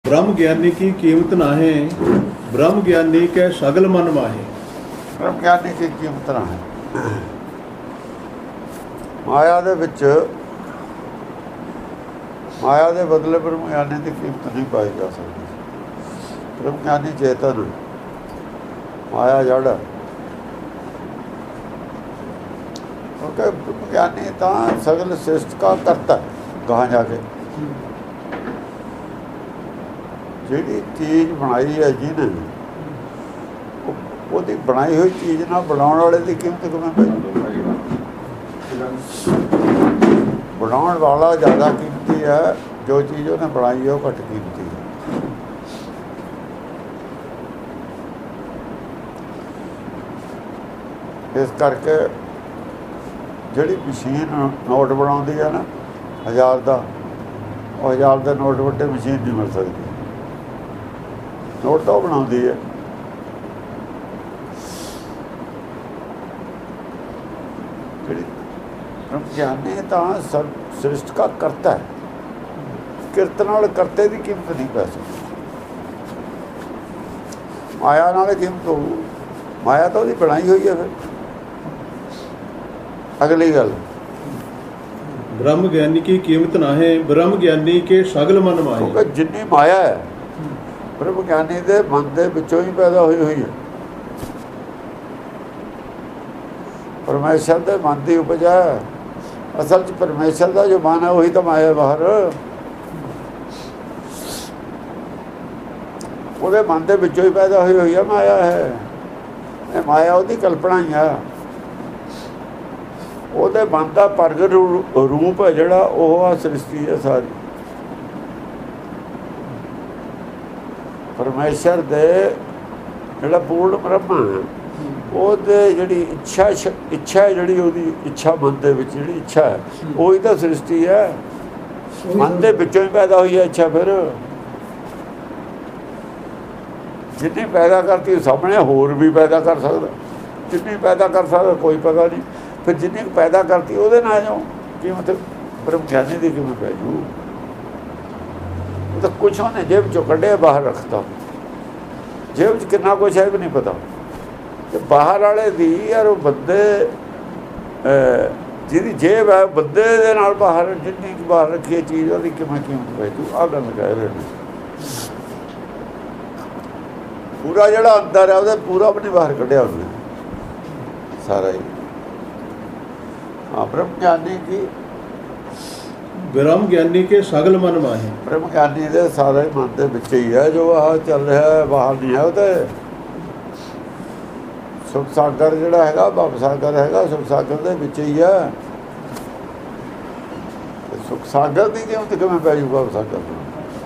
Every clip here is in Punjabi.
ब्रह्म ज्ञानी की कीमत नाहे, ब्रह्म ज्ञानी के सगल मन माहे। ब्रह्म ज्ञानी की कीमत ना है। माया दे विच माया दे बदले ब्रह्म ज्ञानी की कीमत नहीं पाई जा सकती। ब्रह्म ज्ञानी चेतन, माया जड़। क्योंकि ब्रह्म ज्ञानी तो सगल सृष्टि का करता है। कहाँ जाके ਜਿਹੜੀ ਚੀਜ਼ ਬਣਾਈ ਹੈ ਜਿਹਨੇ, ਉਹਦੀ ਬਣਾਈ ਹੋਈ ਚੀਜ਼ ਨਾਲ ਬਣਾਉਣ ਵਾਲੇ ਦੀ ਕੀਮਤ ਕਿਵੇਂ ਪਈ? ਬਣਾਉਣ ਵਾਲਾ ਜ਼ਿਆਦਾ ਕੀਮਤੀ ਹੈ, ਜੋ ਚੀਜ਼ ਉਹਨੇ ਬਣਾਈ ਹੈ ਉਹ ਘੱਟ ਕੀਮਤੀ ਹੈ। ਇਸ ਕਰਕੇ ਜਿਹੜੀ ਮਸ਼ੀਨ ਨੋਟ ਬਣਾਉਂਦੀ ਹੈ ਨਾ 1000 ਦਾ, ਉਹ 1000 ਦਾ ਨੋਟ ਵੱਡੇ ਮਸ਼ੀਨ ਨਹੀਂ ਮਿਲ ਸਕਦੀ। ਨੋਟ ਤਾਂ ਉਹ ਬਣਾਉਂਦੀ ਹੈ। ਜਿਹੜੀ ਬ੍ਰਹਮ ਗਿਆਨੀ ਤਾਂ ਸਭ ਸ੍ਰਿਸ਼ਟ ਦਾ ਕਰਤਾ ਹੈ। ਕਿਰਤ ਨਾਲ ਕਰਤੇ ਦੀ ਕੀਮਤ ਨਹੀਂ ਪੈ ਸਕਦੀ। ਮਾਇਆ ਨਾਲ ਕੀਮਤ ਹੋਊ। ਮਾਇਆ ਤਾਂ ਉਹਦੀ ਬਣਾਈ ਹੋਈ ਹੈ। ਫਿਰ ਅਗਲੀ ਗੱਲ, ब्रह्म ज्ञानी की कीमत ना है, ब्रह्म ज्ञानी के सगल मन माहे। ਕਿਉਂਕਿ ਜਿੰਨੀ ਮਾਇਆ ਹੈ ब्रह्म ज्ञानी के मन के विचों ही पैदा हुई हुई है। परमेश्वर के मन की उपज है। असल च परमेश्वर का जो मन है वही तो माया बाहर। वो मन के विचों ही पैदा हुई हुई है माया है। ये माया उसकी कल्पना ही है। वो मन का प्रगट रूप है जोड़ा वो सृष्टि है सारी। परमेश्वर दे जिहड़ा पूर्ण ब्रह्म है ਉਹਦੇ ਜਿਹੜੀ ਇੱਛਾ ਜਿਹੜੀ ਉਹਦੀ ਇੱਛਾ ਮਨ ਦੇ ਵਿੱਚ ਜਿਹੜੀ ਇੱਛਾ ਹੈ ਉਹੀ ਤਾਂ ਸ੍ਰਿਸ਼ਟੀ ਹੈ। ਮਨ ਦੇ ਵਿੱਚੋਂ ਹੀ ਪੈਦਾ ਹੋਈ ਹੈ ਇੱਛਾ। ਫਿਰ ਜਿੰਨੀ ਪੈਦਾ ਕਰਤੀ ਸਾਹਮਣੇ ਹੋਰ ਵੀ ਪੈਦਾ ਕਰ ਸਕਦਾ। ਜਿੰਨੀ ਪੈਦਾ ਕਰ ਸਕਦਾ ਕੋਈ ਪਤਾ ਨਹੀਂ। ਫਿਰ ਜਿੰਨੀ ਪੈਦਾ ਕਰਤੀ ਉਹਦੇ ਨਾਲ ਜਾਓ ਕੀ ਮਤਲਬ ਬ੍ਰਹਮ ਗਿਆਨੀ ਦੀ ਕਿਵੇਂ ਪੈ ਜੂ? ਤਾਂ ਕੁਛ ਉਹਨੇ ਜੇਬ ਚੋਂ ਕੱਢਿਆ ਬਾਹਰ ਰੱਖਤਾ। ਜੇਬ 'ਚ ਕਿੰਨਾ ਕੁਛ ਹੈ ਵੀ ਨਹੀਂ ਪਤਾ। ਤੇ ਬਾਹਰ ਵਾਲੇ ਦੀ ਯਾਰ ਉਹ ਬੰਦੇ ਜਿਹਦੀ ਜੇਬ ਹੈ ਬੰਦੇ ਦੇ ਨਾਲ ਬਾਹਰ ਜਿੰਨੀ ਬਾਹਰ ਰੱਖੀ ਚੀਜ਼ ਉਹਦੀ ਕਿਵੇਂ ਕੀਮਤ ਪੈ ਜੂ? ਆਹ ਗੱਲ ਕਹਿ ਰਹੇ ਨੇ। ਪੂਰਾ ਜਿਹੜਾ ਅੰਦਰ ਹੈ ਉਹਦੇ ਪੂਰਾ ਵੀ ਨਹੀਂ ਬਾਹਰ ਕੱਢਿਆ ਉਹਨੇ ਸਾਰਾ ਹੀ। ਹਾਂ, ਬ੍ਰਹਮ ਗਿਆਨੀ ਕੀ ब्रह्म ज्ञानी के सगल मन माहे। ब्रह्म ज्ञानी ਦੇ ਸਾਰੇ ਮਨ ਦੇ ਵਿੱਚ ਹੀ ਹੈ ਜੋ ਆਹ ਚੱਲ ਰਿਹਾ ਹੈ, ਬਾਹਰ ਨਹੀਂ ਹੈ। ਉਹ ਤੇ ਸੁਖ ਸਾਗਰ ਜਿਹੜਾ ਹੈਗਾ ਭਵ ਸਾਗਰ ਹੈਗਾ, ਸੁਖ ਸਾਗਰ ਦੇ ਵਿੱਚ ਹੀ ਹੈ। ਸੁਖ ਸਾਗਰ ਦੀ ਕੀਮਤ ਕਿਵੇਂ ਪੈ ਜੂ ਭਵ ਸਾਗਰ ਨੂੰ?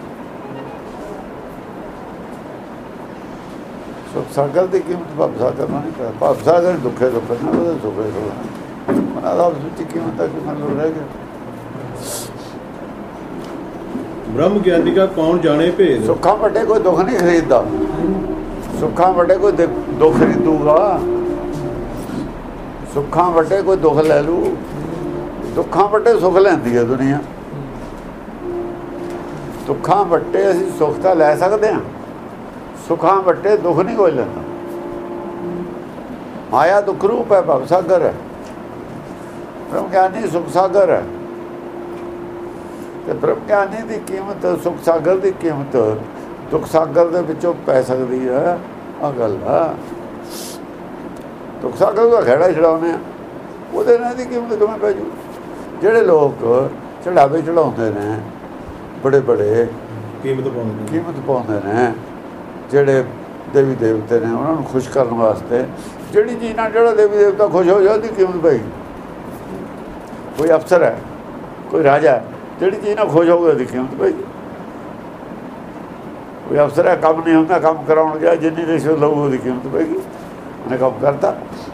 ਸੁਖ ਸਾਗਰ ਦੀ ਕੀਮਤ ਭਵ ਸਾਗਰ ਨੂੰ ਨਹੀਂ ਪੈ। ਭਵ ਸਾਗਰ ਦੁੱਖੇ ਦੁੱਖੇ ਨਾਲ ਉਹਦੇ ਸੁਖੇ ਸੁਖੇ ਉਹਨਾਂ ਦਾ ਵਿੱਚ ਕੀਮਤ ਹੈ ਕਿ ਮੈਨੂੰ ਰਹਿ ਗਿਆ। ब्रह्म ज्ञानी का कौन जाने भेद। सुखा वड्डे कोई दुख नहीं खरीदता। सुखा वड्डे कोई दुख खरीदूगा। सुखा वड्डे कोई दुख ले लू। दुखा वड्डे सुख लैंदी है दुनिया। दुखा वड्डे असीं सुख तो लै सकते हैं, सुखा वड्डे दुख नहीं कोई लैंदा। माया दुख रूप है, भव सागर है। ब्रह्म ज्ञानी सुख सागर है। ਤੇ ਬ੍ਰਹਮ ਗਿਆਨੀ ਦੀ ਕੀਮਤ ਸੁਖ ਸਾਗਰ ਦੀ ਕੀਮਤ ਦੁੱਖ ਸਾਗਰ ਦੇ ਵਿੱਚੋਂ ਪੈ ਸਕਦੀ ਹੈ। ਆਹ ਗੱਲ ਆ। ਦੁੱਖ ਸਾਗਰ ਦਾ ਖਹਿੜਾ ਛਡਾਉਂਦੇ ਆ, ਉਹਦੇ ਨਾਲ ਦੀ ਕੀਮਤ ਕਿਵੇਂ ਪੈ ਜੂ? ਜਿਹੜੇ ਲੋਕ ਚੜਾਵੇ ਚੜਾਉਂਦੇ ਨੇ, ਬੜੇ ਬੜੇ ਕੀਮਤ ਪਾਉਂਦੇ ਨੇ, ਜਿਹੜੇ ਦੇਵੀ ਦੇਵਤੇ ਨੇ ਉਹਨਾਂ ਨੂੰ ਖੁਸ਼ ਕਰਨ ਵਾਸਤੇ ਜਿਹੜੀ ਚੀਜ਼ ਨਾਲ ਜਿਹੜਾ ਦੇਵੀ ਦੇਵਤਾ ਖੁਸ਼ ਹੋ ਜਾਏ ਉਹਦੀ ਕੀਮਤ ਪਈ। ਕੋਈ ਅਫਸਰ ਹੈ, ਕੋਈ ਰਾਜਾ, ਜਿਹੜੀ ਚੀਜ਼ ਨਾਲ ਖੁਸ਼ ਹੋਊਗਾ ਉਹਦੀ ਕੀਮਤ ਪਈ। ਕੋਈ ਅਫਸਰ ਹੈ, ਕੰਮ ਨਹੀਂ ਹੁੰਦਾ, ਕੰਮ ਕਰਾਉਣ ਗਿਆ, ਜਿੰਨੀ ਰਿਸ਼ਵਤ ਲਊ ਉਹਦੀ ਕੀਮਤ ਪਏਗੀ। ਉਹਨੇ ਕੰਮ ਕਰਤਾ।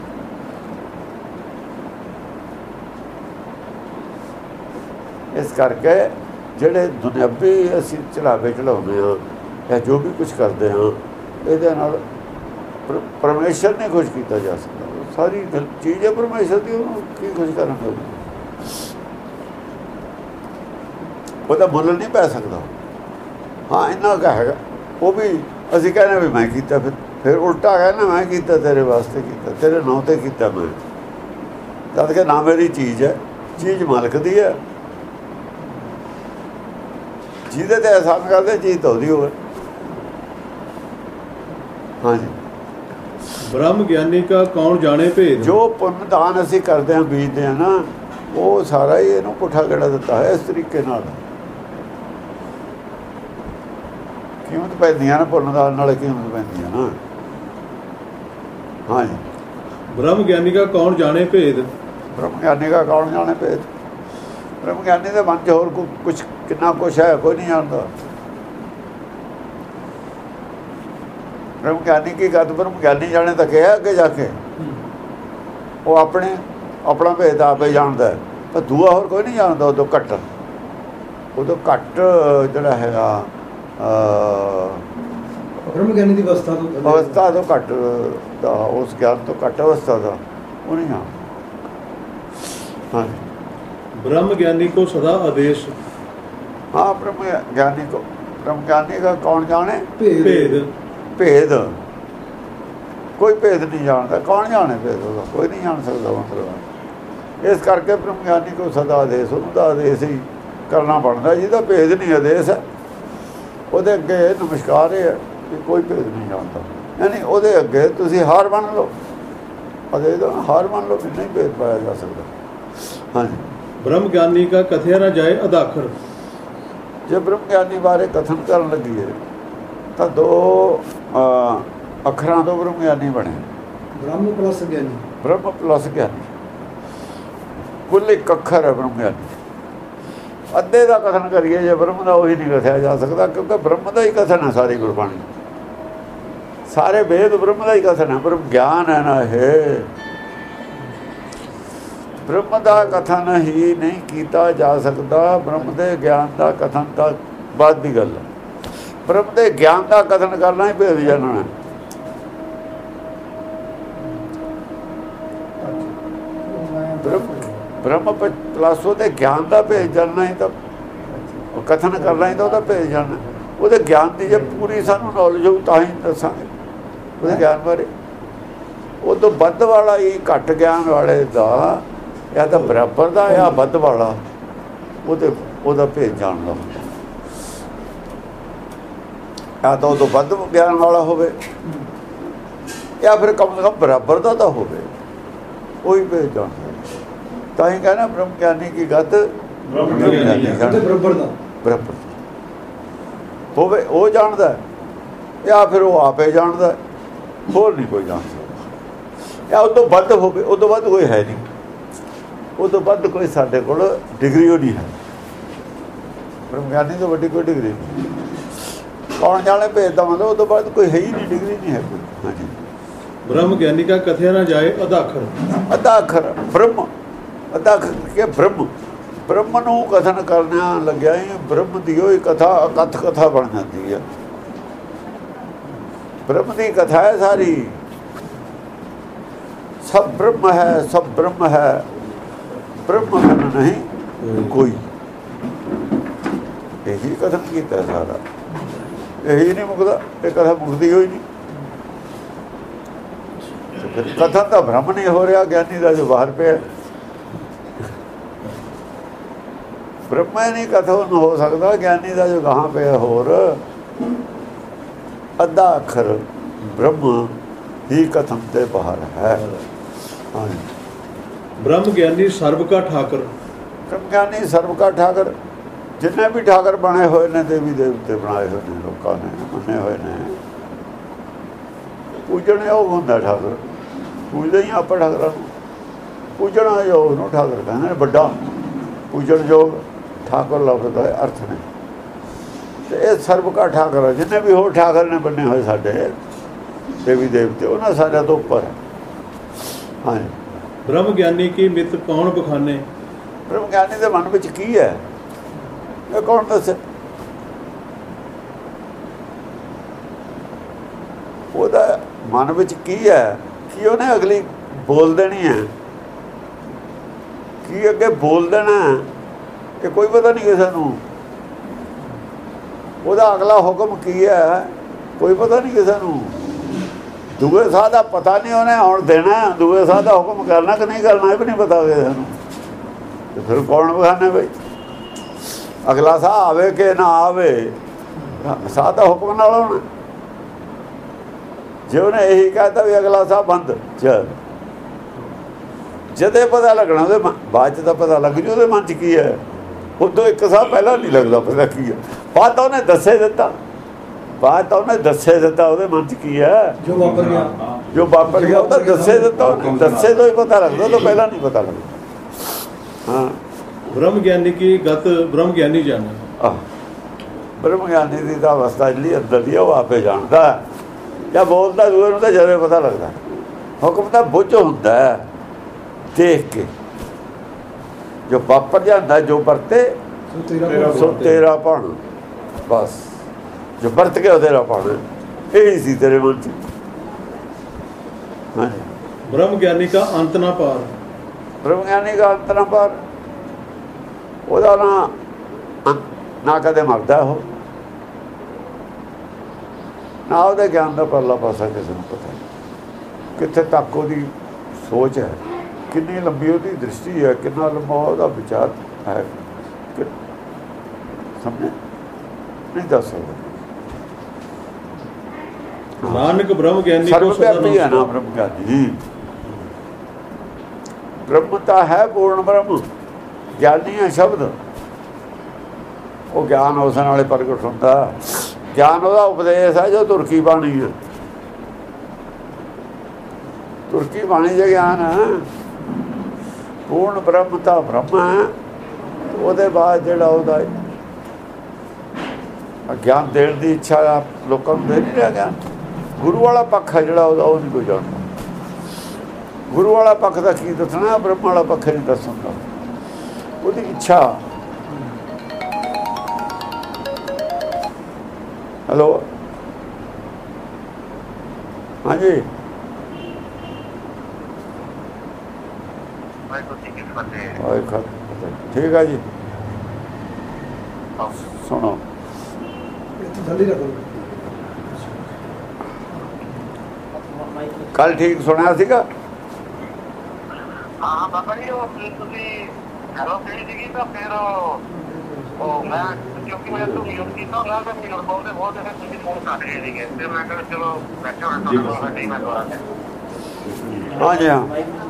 ਇਸ ਕਰਕੇ ਜਿਹੜੇ ਦੁਨਿਆਵੀ ਅਸੀਂ ਚੜਾਵੇ ਚੜਾਉਂਦੇ ਹਾਂ ਜਾਂ ਜੋ ਵੀ ਕੁਛ ਕਰਦੇ ਹਾਂ ਇਹਦੇ ਨਾਲ ਪਰਮੇਸ਼ਰ ਨੇ ਖੁਸ਼ ਕੀਤਾ ਜਾ ਸਕਦਾ। ਸਾਰੀ ਚੀਜ਼ ਹੈ ਪਰਮੇਸ਼ਰ ਦੀ, ਉਹਨੂੰ ਕੀ ਖੁਸ਼ ਕਰਨਾ? ਉਹਦਾ ਮੁੱਲ ਨਹੀਂ ਪੈ ਸਕਦਾ। ਹਾਂ ਇੰਨਾ ਕੁ ਹੈਗਾ। ਉਹ ਵੀ ਅਸੀਂ ਕਹਿੰਦੇ ਵੀ ਮੈਂ ਕੀਤਾ, ਫਿਰ ਉਲਟਾ ਕਹਿੰਦਾ ਮੈਂ ਕੀਤਾ, ਤੇਰੇ ਵਾਸਤੇ ਕੀਤਾ, ਤੇਰੇ ਨਾਂ ਤੇ ਕੀਤਾ ਮੈਂ। ਜਦ ਕਿ ਨਾ ਮੇਰੀ ਚੀਜ਼ ਹੈ, ਚੀਜ਼ ਮਾਲਕ ਦੀ ਹੈ। ਜਿਹਦੇ ਤੇ ਅਹਿਸਾਨ ਕਰਦੇ ਚੀਜ਼ ਤਾਂ ਉਹਦੀ ਹੋਵੇ। ਹਾਂਜੀ। ਬ੍ਰਹਮ ਗਿਆਨੀ ਕਾ ਕੌਣ ਜਾਣੇ ਭੇਦ। ਜੋ ਪੁੰਨ ਦਾਨ ਅਸੀਂ ਕਰਦੇ ਹਾਂ, ਬੀਜਦੇ ਹਾਂ ਨਾ, ਉਹ ਸਾਰਾ ਹੀ ਇਹਨੂੰ ਪੁੱਠਾ ਗੇੜਾ ਦਿੱਤਾ ਹੈ। ਇਸ ਤਰੀਕੇ ਨਾਲ ਕੀਮਤ ਪੈਂਦੀਆਂ ਨਾ, ਪੁੰਨ ਦਾਨ ਨਾਲ ਕੀਮਤ ਪੈਂਦੀਆਂ ਨਾ। ਹਾਂਜੀ। ਬ੍ਰਹਮ ਗਿਆਨੀ ਕਾ ਕੌਣ ਜਾਣੇ ਭੇਦ। ਬ੍ਰਹਮ ਗਿਆਨੀ ਦਾ ਕੌਣ ਜਾਣੇ ਭੇਦ। ਬ੍ਰਹਮ ਗਿਆਨੀ ਦੇ ਮਨ 'ਚ ਹੋਰ ਕੁਛ ਕਿੰਨਾ ਕੁਛ ਹੈ, ਕੋਈ ਨਹੀਂ ਜਾਣਦਾ। ਬ੍ਰਹਮ ਗਿਆਨੀ ਕੀ ਗੱਲ, ਬ੍ਰਹਮ ਗਿਆਨੀ ਜਾਣੇ ਤਾਂ ਕਿਹਾ ਅੱਗੇ ਜਾ ਕੇ। ਉਹ ਆਪਣਾ ਭੇਦ ਆਪੇ ਜਾਣਦਾ, ਪਰ ਦੂਆ ਹੋਰ ਕੋਈ ਨਹੀਂ ਜਾਣਦਾ। ਉਦੋਂ ਘੱਟ ਜਿਹੜਾ ਹੈਗਾ ਬ੍ਰਹਮ ਗਿਆਨੀ ਦੀ ਅਵਸਥਾ ਤੋਂ ਘੱਟ ਦਾ, ਉਸ ਗਿਆਨ ਤੋਂ ਘੱਟ ਅਵਸਥਾ ਦਾ ਉਹ ਨਹੀਂ ਜਾਣਦਾ। ਹਾਂਜੀ। ब्रह्म ज्ञानी को सदा आदेश। हाँ, ब्रह्म ज्ञानी को, ब्रह्म ज्ञानी का कौन जाने भेद। भेद कोई भेद नहीं जानता। कौन जाने भेद होगा, कोई नहीं जान सकता। मतलब इस करके ब्रह्म ज्ञानी को सदा आदेश, उनका आदेश ही करना पड़ता। जिसका भेद नहीं आदेश है, वो अगे नमस्कार है कि कोई भेद नहीं जानता। यानी वो अगे तुम हार मान लो, आदेश हार मान लो कि नहीं भेद पाया जा सकता। हाँ जी। ब्रह्म ज्ञानी का कथया ना जाए अदाखर। जे ब्रह्म ज्ञानी बारे कथन कर लगी है तो दो अखरां तो ब्रह्म ज्ञानी बने। ब्रह्म प्लस ज्ञानी, ब्रह्म प्लस ज्ञानी, कुल एक अखर है ब्रह्म ज्ञानी। अद्धे का कथन करिए जे ब्रह्म का वही नहीं कथया जा सकता, क्योंकि ब्रह्म का ही कथन है सारी गुरबाणी, सारे वेद ब्रह्म का ही कथन है। ब्रह्म ज्ञान है ना, है ब्रह्म का कथन ही नहीं किया जा सकता। ब्रह्म के ज्ञान का कथन तो बाद की गल है। ब्रह्म के ज्ञान का कथन करना ही भेद जानना है। ब्रह्म प्लस वो ज्ञान का भेद जानना ही, तो कथन करना ही तो भेद जानना। वो ज्ञान की जो पूरी सानू नॉलेज हो तो ही दसांगे वो ज्ञान बारे। वो तो बद वाला ही घट ज्ञान वाले का या तो बराबर का या बद वाला वो भेद जान लो। या तो उदों बद ज्ञान वाला होवे या फिर कम से कम बराबर का तो होवे, वही भेद जान। तो ही कहना ब्रह्म ज्ञानी की गत बराबर होवे, वो जानता है या फिर वो आपे जानता है, होर नहीं कोई जान सकता। या उदों बद होवे, उदों बद कोई है नहीं, उदों बद कोई साडे कोल डिग्री हो नहीं है। ब्रह्म ज्ञानी तो वड्डी कोई डिग्री नहीं। कौन जाने भेद का मतलब उदों बाद कोई है ही नहीं, डिग्री नहीं है कोई। हाँ जी। ब्रह्म ज्ञानी का कथया ना जाए अदाखर। अदाखर ब्रह्म, अदाखर के ब्रह्म, ब्रह्म नूं कथन करना लग्या ही ब्रह्म दी ही कथा अकथ कथा बन जाती है। ब्रह्म की कथा है सारी, सब ब्रह्म है, सब ब्रह्म है, ब्रह्म नहीं कोई। यही कथन किया है सारा, यही नहीं मुकता, ये कथा मुकती ही नहीं। तो फिर कथन तो ब्रह्म नहीं हो रहा, ज्ञानी का जो बाहर पे है। ब्रह्म नहीं कथन हो सकता, ज्ञानी का जो कहाँ पे है होर। अद्धा अखर ब्रह्म ही कथन से बाहर है। हाँ, ब्रह्म ज्ञानी सर्व का ठाकर। ब्रह्म ज्ञानी सर्व का ठाकर, जिन्हें भी ठाकर बने हुए ने, देवी देवते बनाए हुए ने, लोगों ने बने हुए ने। पूजन योग होंगे ठाकर, पूजते ही आप ठाकर पूजना योग ठाकर कहते बड़ा पूजन योग ठाकुर लफ्ज़ का अर्थ ने। तो ये सर्व का ठाकर है, जिन्हें भी हो ठाकर ने बने हुए साढ़े देवी देवते, उन्होंने सारे तो उपर है। हाँ जी। ब्रह्म ज्ञानी की मित कौन बखाने। ब्रह्म ज्ञानी के मन में की है, ये कौन दसे। ਉਹਦਾ मन में की है कि उन्हें अगली बोल देनी है, कि अगे बोल देना है, कि कोई पता नहीं किसी को। ਉਹਦਾ ਅਗਲਾ ਹੁਕਮ ਕੀ ਹੈ ਕੋਈ ਪਤਾ ਨਹੀਂ ਕਿਸੇ ਨੂੰ। ਦੂਏ ਸਾਹ ਦਾ ਪਤਾ ਨਹੀਂ ਉਹਨੇ ਹੁਣ ਦੇਣਾ, ਦੂਏ ਸਾਹ ਦਾ ਹੁਕਮ ਕਰਨਾ ਕਿ ਨਹੀਂ ਕਰਨਾ ਇਹ ਵੀ ਨਹੀਂ ਪਤਾ ਕਿਸੇ ਨੂੰ। ਤੇ ਫਿਰ ਕੌਣ ਬਖਾਨੇ ਬਈ? ਅਗਲਾ ਸਾਹ ਆਵੇ ਕਿ ਨਾ ਆਵੇ, ਸਾਹ ਦਾ ਹੁਕਮ ਨਾਲ ਹੋਣਾ। ਜੇ ਉਹਨੇ ਇਹੀ ਕਹਿਤਾ ਵੀ ਅਗਲਾ ਸਾਹ ਬੰਦ, ਚੱਲ ਜਦੇ ਪਤਾ ਲੱਗਣਾ ਉਹਦੇ ਬਾਅਦ 'ਚ ਤਾਂ ਪਤਾ ਲੱਗ ਜੂ ਉਹਦੇ ਮਨ 'ਚ ਕੀ ਹੈ। ਉਦੋਂ ਇੱਕ ਸਾਹ ਪਹਿਲਾਂ ਨਹੀਂ ਲੱਗਦਾ ਪਤਾ ਕੀ ਹੈ, ਬਾਅਦ ਤਾਂ ਉਹਨੇ ਦੱਸੇ ਦਿੱਤਾ, ਬਾਅਦ ਤਾਂ ਉਹਨੇ ਦੱਸੇ ਦਿੱਤਾ ਉਹਦੇ ਮਨ 'ਚ ਕੀ ਹੈ। ਜੋ ਵਾਪਰ ਗਿਆ, ਜੋ ਵਾਪਰ ਗਿਆ ਉਹ ਤਾਂ ਦੱਸੇ ਦਿੱਤਾ ਉਹਨੇ, ਦੱਸੇ ਤੋਂ ਹੀ ਪਤਾ ਲੱਗਦਾ, ਤਾਂ ਪਹਿਲਾਂ ਨਹੀਂ ਪਤਾ ਲੱਗਦਾ। ਹਾਂ, ब्रह्म ज्ञानी की गत ब्रह्म ज्ञानी जाना। ਬ੍ਰਹਮ ਗਿਆਨੀ ਦੀ ਤਾਂ ਅਵਸਥਾ ਜਿਹੜੀ ਅੰਦਰ ਦੀ ਉਹ ਆਪੇ ਜਾਣਦਾ। ਜਾਂ ਬੋਲਦਾ ਦੂਏ ਨੂੰ ਤਾਂ ਜਦੋਂ ਪਤਾ ਲੱਗਦਾ। ਹੁਕਮ ਤਾਂ ਬੁੱਝ ਹੁੰਦਾ ਦੇਖ ਕੇ, ਜੋ ਵਾਪਰ ਜਾਂਦਾ ਜੋ ਵਰਤੇ ਸੋ ਤੇਰਾ ਭਾਣ, ਬਸ ਜੋ ਵਰਤ ਕੇ ਤੇਰਾ ਭਾਣ ਇਹੀ ਸੀ ਤੇਰੇ ਮਨ 'ਚ। ਹਾਂਜੀ, ब्रह्म ज्ञानी का अंत ना पार। ਬ੍ਰਹਮ ਗਿਆਨੀ ਦਾ ਅੰਤ ਨਾ ਪਾਰ, ਉਹਦਾ ਨਾ ਕਦੇ ਮਰਦਾ ਉਹ, ਨਾ ਉਹਦੇ ਗਿਆਨ ਦਾ ਪਰਲਾ ਪਾਸਾ ਕਿਸੇ ਨੂੰ ਪਤਾ ਨਹੀਂ। ਕਿੱਥੇ ਤੱਕ ਉਹਦੀ ਸੋਚ ਹੈ, ਕਿੰਨੀ ਲੰਬੀ ਉਹਦੀ ਦ੍ਰਿਸ਼ਟੀ ਹੈ, ਕਿੰਨਾ ਲੰਬਾ ਉਹਦਾ ਵਿਚਾਰ ਹੈ, ਸਮਝ ਨਹੀਂ ਦੱਸ ਸਕਦਾ। नानक ब्रह्म ज्ञानी को सदा ਸਰਵਵਿਆਪੀ ਹੈ ਨਾ ਬ੍ਰਹਮ ਗਿਆਨੀ। ਬ੍ਰਹਮ ਤਾਂ ਹੈ ਪੂਰਨ ਬ੍ਰਹਮ, ਗਿਆਨੀ ਹੈ ਸ਼ਬਦ। ਉਹ ਗਿਆਨ ਉਸ ਨਾਲੇ ਪ੍ਰਗਟ ਹੁੰਦਾ। ਗਿਆਨ ਉਹਦਾ ਉਪਦੇਸ਼ ਹੈ ਜੋ ਤੁਰਕੀ ਬਾਣੀ ਹੈ। ਤੁਰਕੀ ਬਾਣੀ ਦਾ ਗਿਆਨ ਹੈ। ਪੂਰਨ ਬ੍ਰਹਮ ਤਾਂ ਬ੍ਰਹਮ ਹੈ, ਉਹਦੇ ਬਾਅਦ ਜਿਹੜਾ ਉਹਦਾ ਗਿਆਨ ਦੇਣ ਦੀ ਇੱਛਾ ਲੋਕਾਂ ਨੂੰ ਦੇ ਨਹੀਂ ਰਿਹਾ ਗਿਆਨ। ਗੁਰੂ ਵਾਲਾ ਪੱਖ ਹੈ ਜਿਹੜਾ ਉਹਦਾ, ਉਹ ਨਹੀਂ ਕੋਈ ਜਾਣਦਾ। ਗੁਰੂ ਵਾਲਾ ਪੱਖ ਦਾ ਕੀ ਦੱਸਣਾ, ਬ੍ਰਹਮ ਵਾਲਾ ਪੱਖ ਨਹੀਂ ਦੱਸਦਾ। ਉਹਦੀ ਇੱਛਾ। ਹੈਲੋ, ਹਾਂਜੀ, ਠੀਕ ਹੈ ਜੀ। ਸੁਣੋ, ਕੱਲ ਠੀਕ ਸੁਣਿਆ ਸੀਗਾ। ਹਾਂ ਬਾਬਾ ਜੀ, ਉਹ ਤੁਸੀਂ ਹੈਲੋ ਕਹੀ ਸੀਗੀ ਤਾਂ ਫਿਰ ਉਹ ਮੈਂ ਕਿਉਂਕਿ ਮੈਂ ਤੋਂ ਮਿਊਟ ਕੀਤਾ ਉਹਨਾਂ ਦਾ ਮਿਊਟ ਬੋਲਦੇ ਬਹੁਤ ਜਿਹੜੇ ਤੁਸੀਂ ਫੋਨ ਕਰ ਰਹੇ ਸੀਗੇ, ਤੇ ਮੈਂ ਕਿਹਾ ਚਲੋ ਬੈਠੇ ਹੋਣਾ ਤੁਹਾਨੂੰ ਹੱਡੀ ਮੈਂ ਦੁਆਰਾ ਤੇ ਹਾਂਜੀ ਹਾਂ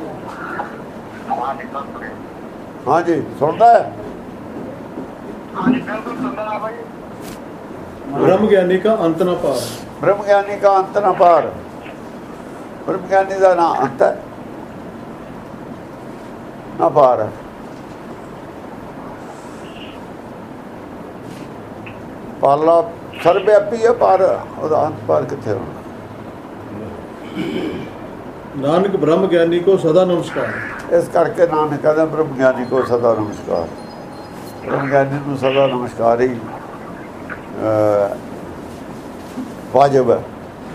ਹਾਂਜੀ ਸੁਣਦਾ ਹੈ। ਹਾਂਜੀ ਬਿਲਕੁਲ ਸੁਣਦਾ ਬਾਬਾ ਜੀ। ब्रह्म ज्ञानी का अंत ना पार। ਬ੍ਰਹਮ ਗਿਆਨੀ ਦਾ ਅੰਤ ਨਾ ਪਾਰ। ਬ੍ਰਹਮ ਗਿਆਨੀ ਦਾ ਨਾ ਅੰਤ ਹੈ ਨਾ ਪਾਰ ਹੈ। ਪਾਲਾ ਸਰਵਵਿਆਪੀ ਹੈ, ਪਰ ਉਹਦਾ ਅੰਤ ਪਾਰ ਕਿੱਥੇ ਹੋਣਾ। नानक ब्रह्म ज्ञानी को सदा नमस्कार। ਇਸ ਕਰਕੇ ਨਾਨਕ ਕਹਿੰਦਾ ਬ੍ਰਹਮ ਗਿਆਨੀ ਕੋ ਸਦਾ ਨਮਸਕਾਰ। ਬ੍ਰਹਮ ਗਿਆਨੀ ਨੂੰ ਸਦਾ ਨਮਸਕਾਰ ਹੀ ਵਾਜਬ ਹੈ।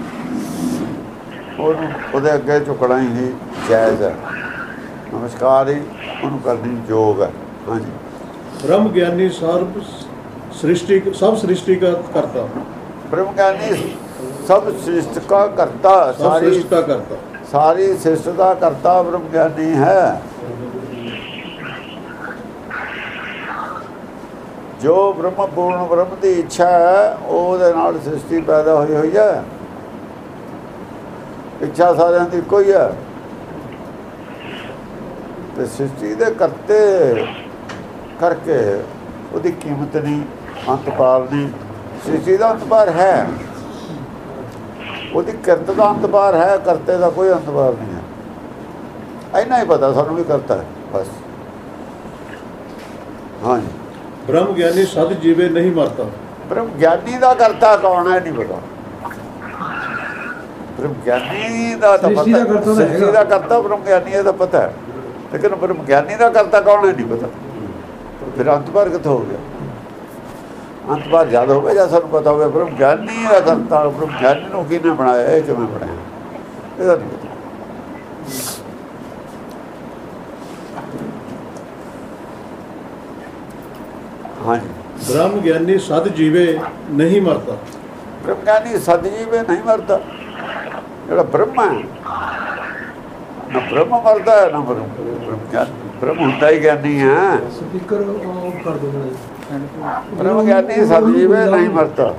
ਉਹਨੂੰ ਉਹਦੇ ਅੱਗੇ ਝੁਕਣਾ ਹੀ ਜਾਇਜ਼ ਹੈ। ਨਮਸਕਾਰ ਹੀ ਉਹਨੂੰ ਕਰਨੀ ਯੋਗ ਹੈ। ਹਾਂਜੀ, ब्रह्म ज्ञानी सर्व सृष्टि सब सृष्टि का करता। ਬ੍ਰਹਮ ਗਿਆਨੀ ਸਭ ਸ੍ਰਿਸ਼ਟ का ਕਰਤਾ, सब ਸਾਰੀ सृष्टि का करता। ਸਾਰੀ ਸ੍ਰਿਸ਼ਟ ਦਾ ਕਰਤਾ ਬ੍ਰਹਮ ਗਿਆਨੀ ਹੈ। ਜੋ ਬ੍ਰਹਮ ਪੂਰਨ ਬ੍ਰਹਮ ਦੀ ਇੱਛਾ ਹੈ, ਉਹਦੇ ਨਾਲ ਸ੍ਰਿਸ਼ਟੀ ਪੈਦਾ ਹੋਈ ਹੈ। ਇੱਛਾ ਸਾਰਿਆਂ ਦੀ ਕੋਈ ਹੈ, ਤੇ ਸ੍ਰਿਸ਼ਟੀ ਦੇ ਕਰਤੇ ਕਰਕੇ ਉਹਦੀ ਕੀਮਤ ਨਹੀਂ, ਅੰਤ ਪਾਰ ਨਹੀਂ। ਸ੍ਰਿਸ਼ਟੀ ਦਾ ਅੰਤ ਪਾਰ ਹੈ, ਉਹਦੀ ਕਿਰਤ ਦਾ ਅੰਤ ਪਾਰ ਹੈ, ਕਰਤੇ ਦਾ ਕੋਈ ਅੰਤ ਪਾਰ ਨਹੀਂ ਹੈ। ਇੰਨਾ ਹੀ ਪਤਾ ਸਾਨੂੰ ਵੀ ਕਰਤਾ ਹੈ ਬਸ। ਹਾਂਜੀ, ब्रह्म ज्ञानी सद जीवे नहीं मरता। ਬ੍ਰਹਮ ਗਿਆਨੀ ਦਾ ਕਰਤਾ ਕੌਣ ਹੈ ਨਹੀਂ ਪਤਾ। ਬ੍ਰਹਮ ਗਿਆਨੀ ਦਾ ਤਾਂ ਪਤਾ, ਸ੍ਰਿਸ਼ਟੀ ਦਾ ਕਰਤਾ ਬ੍ਰਹਮ ਗਿਆਨੀ ਹੈ ਤਾਂ ਪਤਾ ਹੈ, ਲੇਕਿਨ ਬ੍ਰਹਮ ਗਿਆਨੀ ਦਾ ਕਰਤਾ ਕੌਣ ਹੈ ਨਹੀਂ ਪਤਾ। ਫਿਰ ਅੰਤ ਪਾਰ ਕਿੱਥੋਂ ਹੋ ਗਿਆ? ਅੰਤ ਪਾਰ ਜਦ ਹੋਵੇ ਜਾਂ ਸਾਨੂੰ ਪਤਾ ਹੋਵੇ ਬ੍ਰਹਮ ਗਿਆਨੀ ਦਾ ਕਰਤਾ, ਬ੍ਰਹਮ ਗਿਆਨੀ ਨੂੰ ਕਿਹਨੇ ਬਣਾਇਆ, ਇਹ ਕਿਵੇਂ ਬਣਾਇਆ, ਇਹਦਾ ਨਹੀਂ ਪਤਾ। ਹਾਂਜੀ, ਬ੍ਰਹਮ ਗਿਆਨੀ ਸਦ ਜੀਵੇ ਨਹੀਂ ਮਰਦਾ। ਬ੍ਰਹਮ ਗਿਆਨੀ ਸਦ ਜੀਵੇ ਨਹੀਂ ਮਰਦਾ। ਜਿਹੜਾ ਬ੍ਰਹਮ ਹੈ ਨਾ ਬ੍ਰਹਮ ਮਰਦਾ ਹੈ ਨਾ ਬ੍ਰਹਮ ਗਿਆਨੀ। ਬ੍ਰਹਮ ਹੁੰਦਾ ਹੀ ਗਿਆਨੀ ਹੈ। ਸਪੀਕਰ ਆਫ ਕਰ ਦੋ ਨਾ। ਬ੍ਰਹਮ ਗਿਆਨੀ ਸਦ ਜੀਵੇ ਨਹੀਂ ਮਰਦਾ।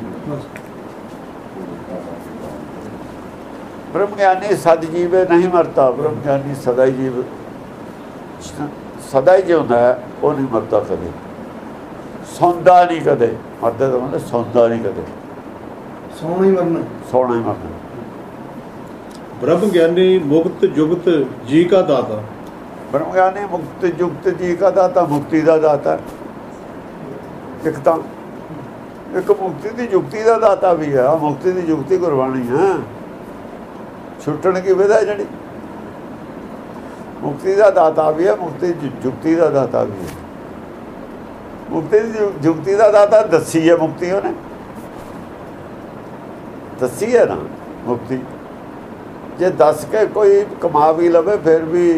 ਬ੍ਰਹਮ ਗਿਆਨੀ ਸਦ ਜੀਵੇ ਨਹੀਂ ਮਰਦਾ। ਬ੍ਰਹਮ ਗਿਆਨੀ ਸਦਾ ਹੀ ਜੀਵ ਸਦਾ ਹੀ ਜਿਉਂਦਾ ਹੈ, ਉਹ ਨਹੀਂ ਮਰਦਾ ਕਦੇ, ਸੌਂਦਾ ਨਹੀਂ ਕਦੇ। ਮਰਦਾ ਤਾਂ ਮਤਲਬ ਸੌਂਦਾ ਨਹੀਂ ਕਦੇ, ਸੌਣਾ ਹੀ ਮਰਨਾ। ਸੌਣਾ ਹੀ ਮਰਨਾ। ਬ੍ਰਹਮ ਗਿਆਨੀ ਮੁਕਤ ਜੁਗਤ ਜੀ ਕਾ ਦਾਤਾ। ਬ੍ਰਹਮ ਗਿਆਨੀ ਮੁਕਤ ਜੁਗਤ ਜੀ ਕਾ ਦਾਤਾ, ਮੁਕਤੀ ਦਾ ਦਾਤਾ। ਇੱਕ ਤਾਂ ਇੱਕ ਮੁਕਤੀ ਦੀ ਜੁਗਤੀ ਦਾ ਦਾਤਾ ਵੀ ਹੈ। ਮੁਕਤੀ ਦੀ ਜੁਗਤੀ ਗੁਰਬਾਣੀ ਹੈ। ਛੁੱਟਣ ਕੀ ਵਿਧਾ ਜਿਹੜੀ ਮੁਕਤੀ ਦਾ ਦਾਤਾ ਵੀ ਹੈ, ਮੁਕਤੀ ਜੁਗਤੀ ਦਾ ਦਾਤਾ ਵੀ ਹੈ। ਮੁਕਤੀ ਦੀ ਜੁਗਤੀ ਦਾ ਦਾਤਾ ਦੱਸੀ ਹੈ ਮੁਕਤੀ, ਉਹਨੇ ਦੱਸੀ ਹੈ ਨਾ ਮੁਕਤੀ। ਜੇ ਦੱਸ ਕੇ ਕੋਈ ਕਮਾ ਵੀ ਲਵੇ ਫਿਰ ਵੀ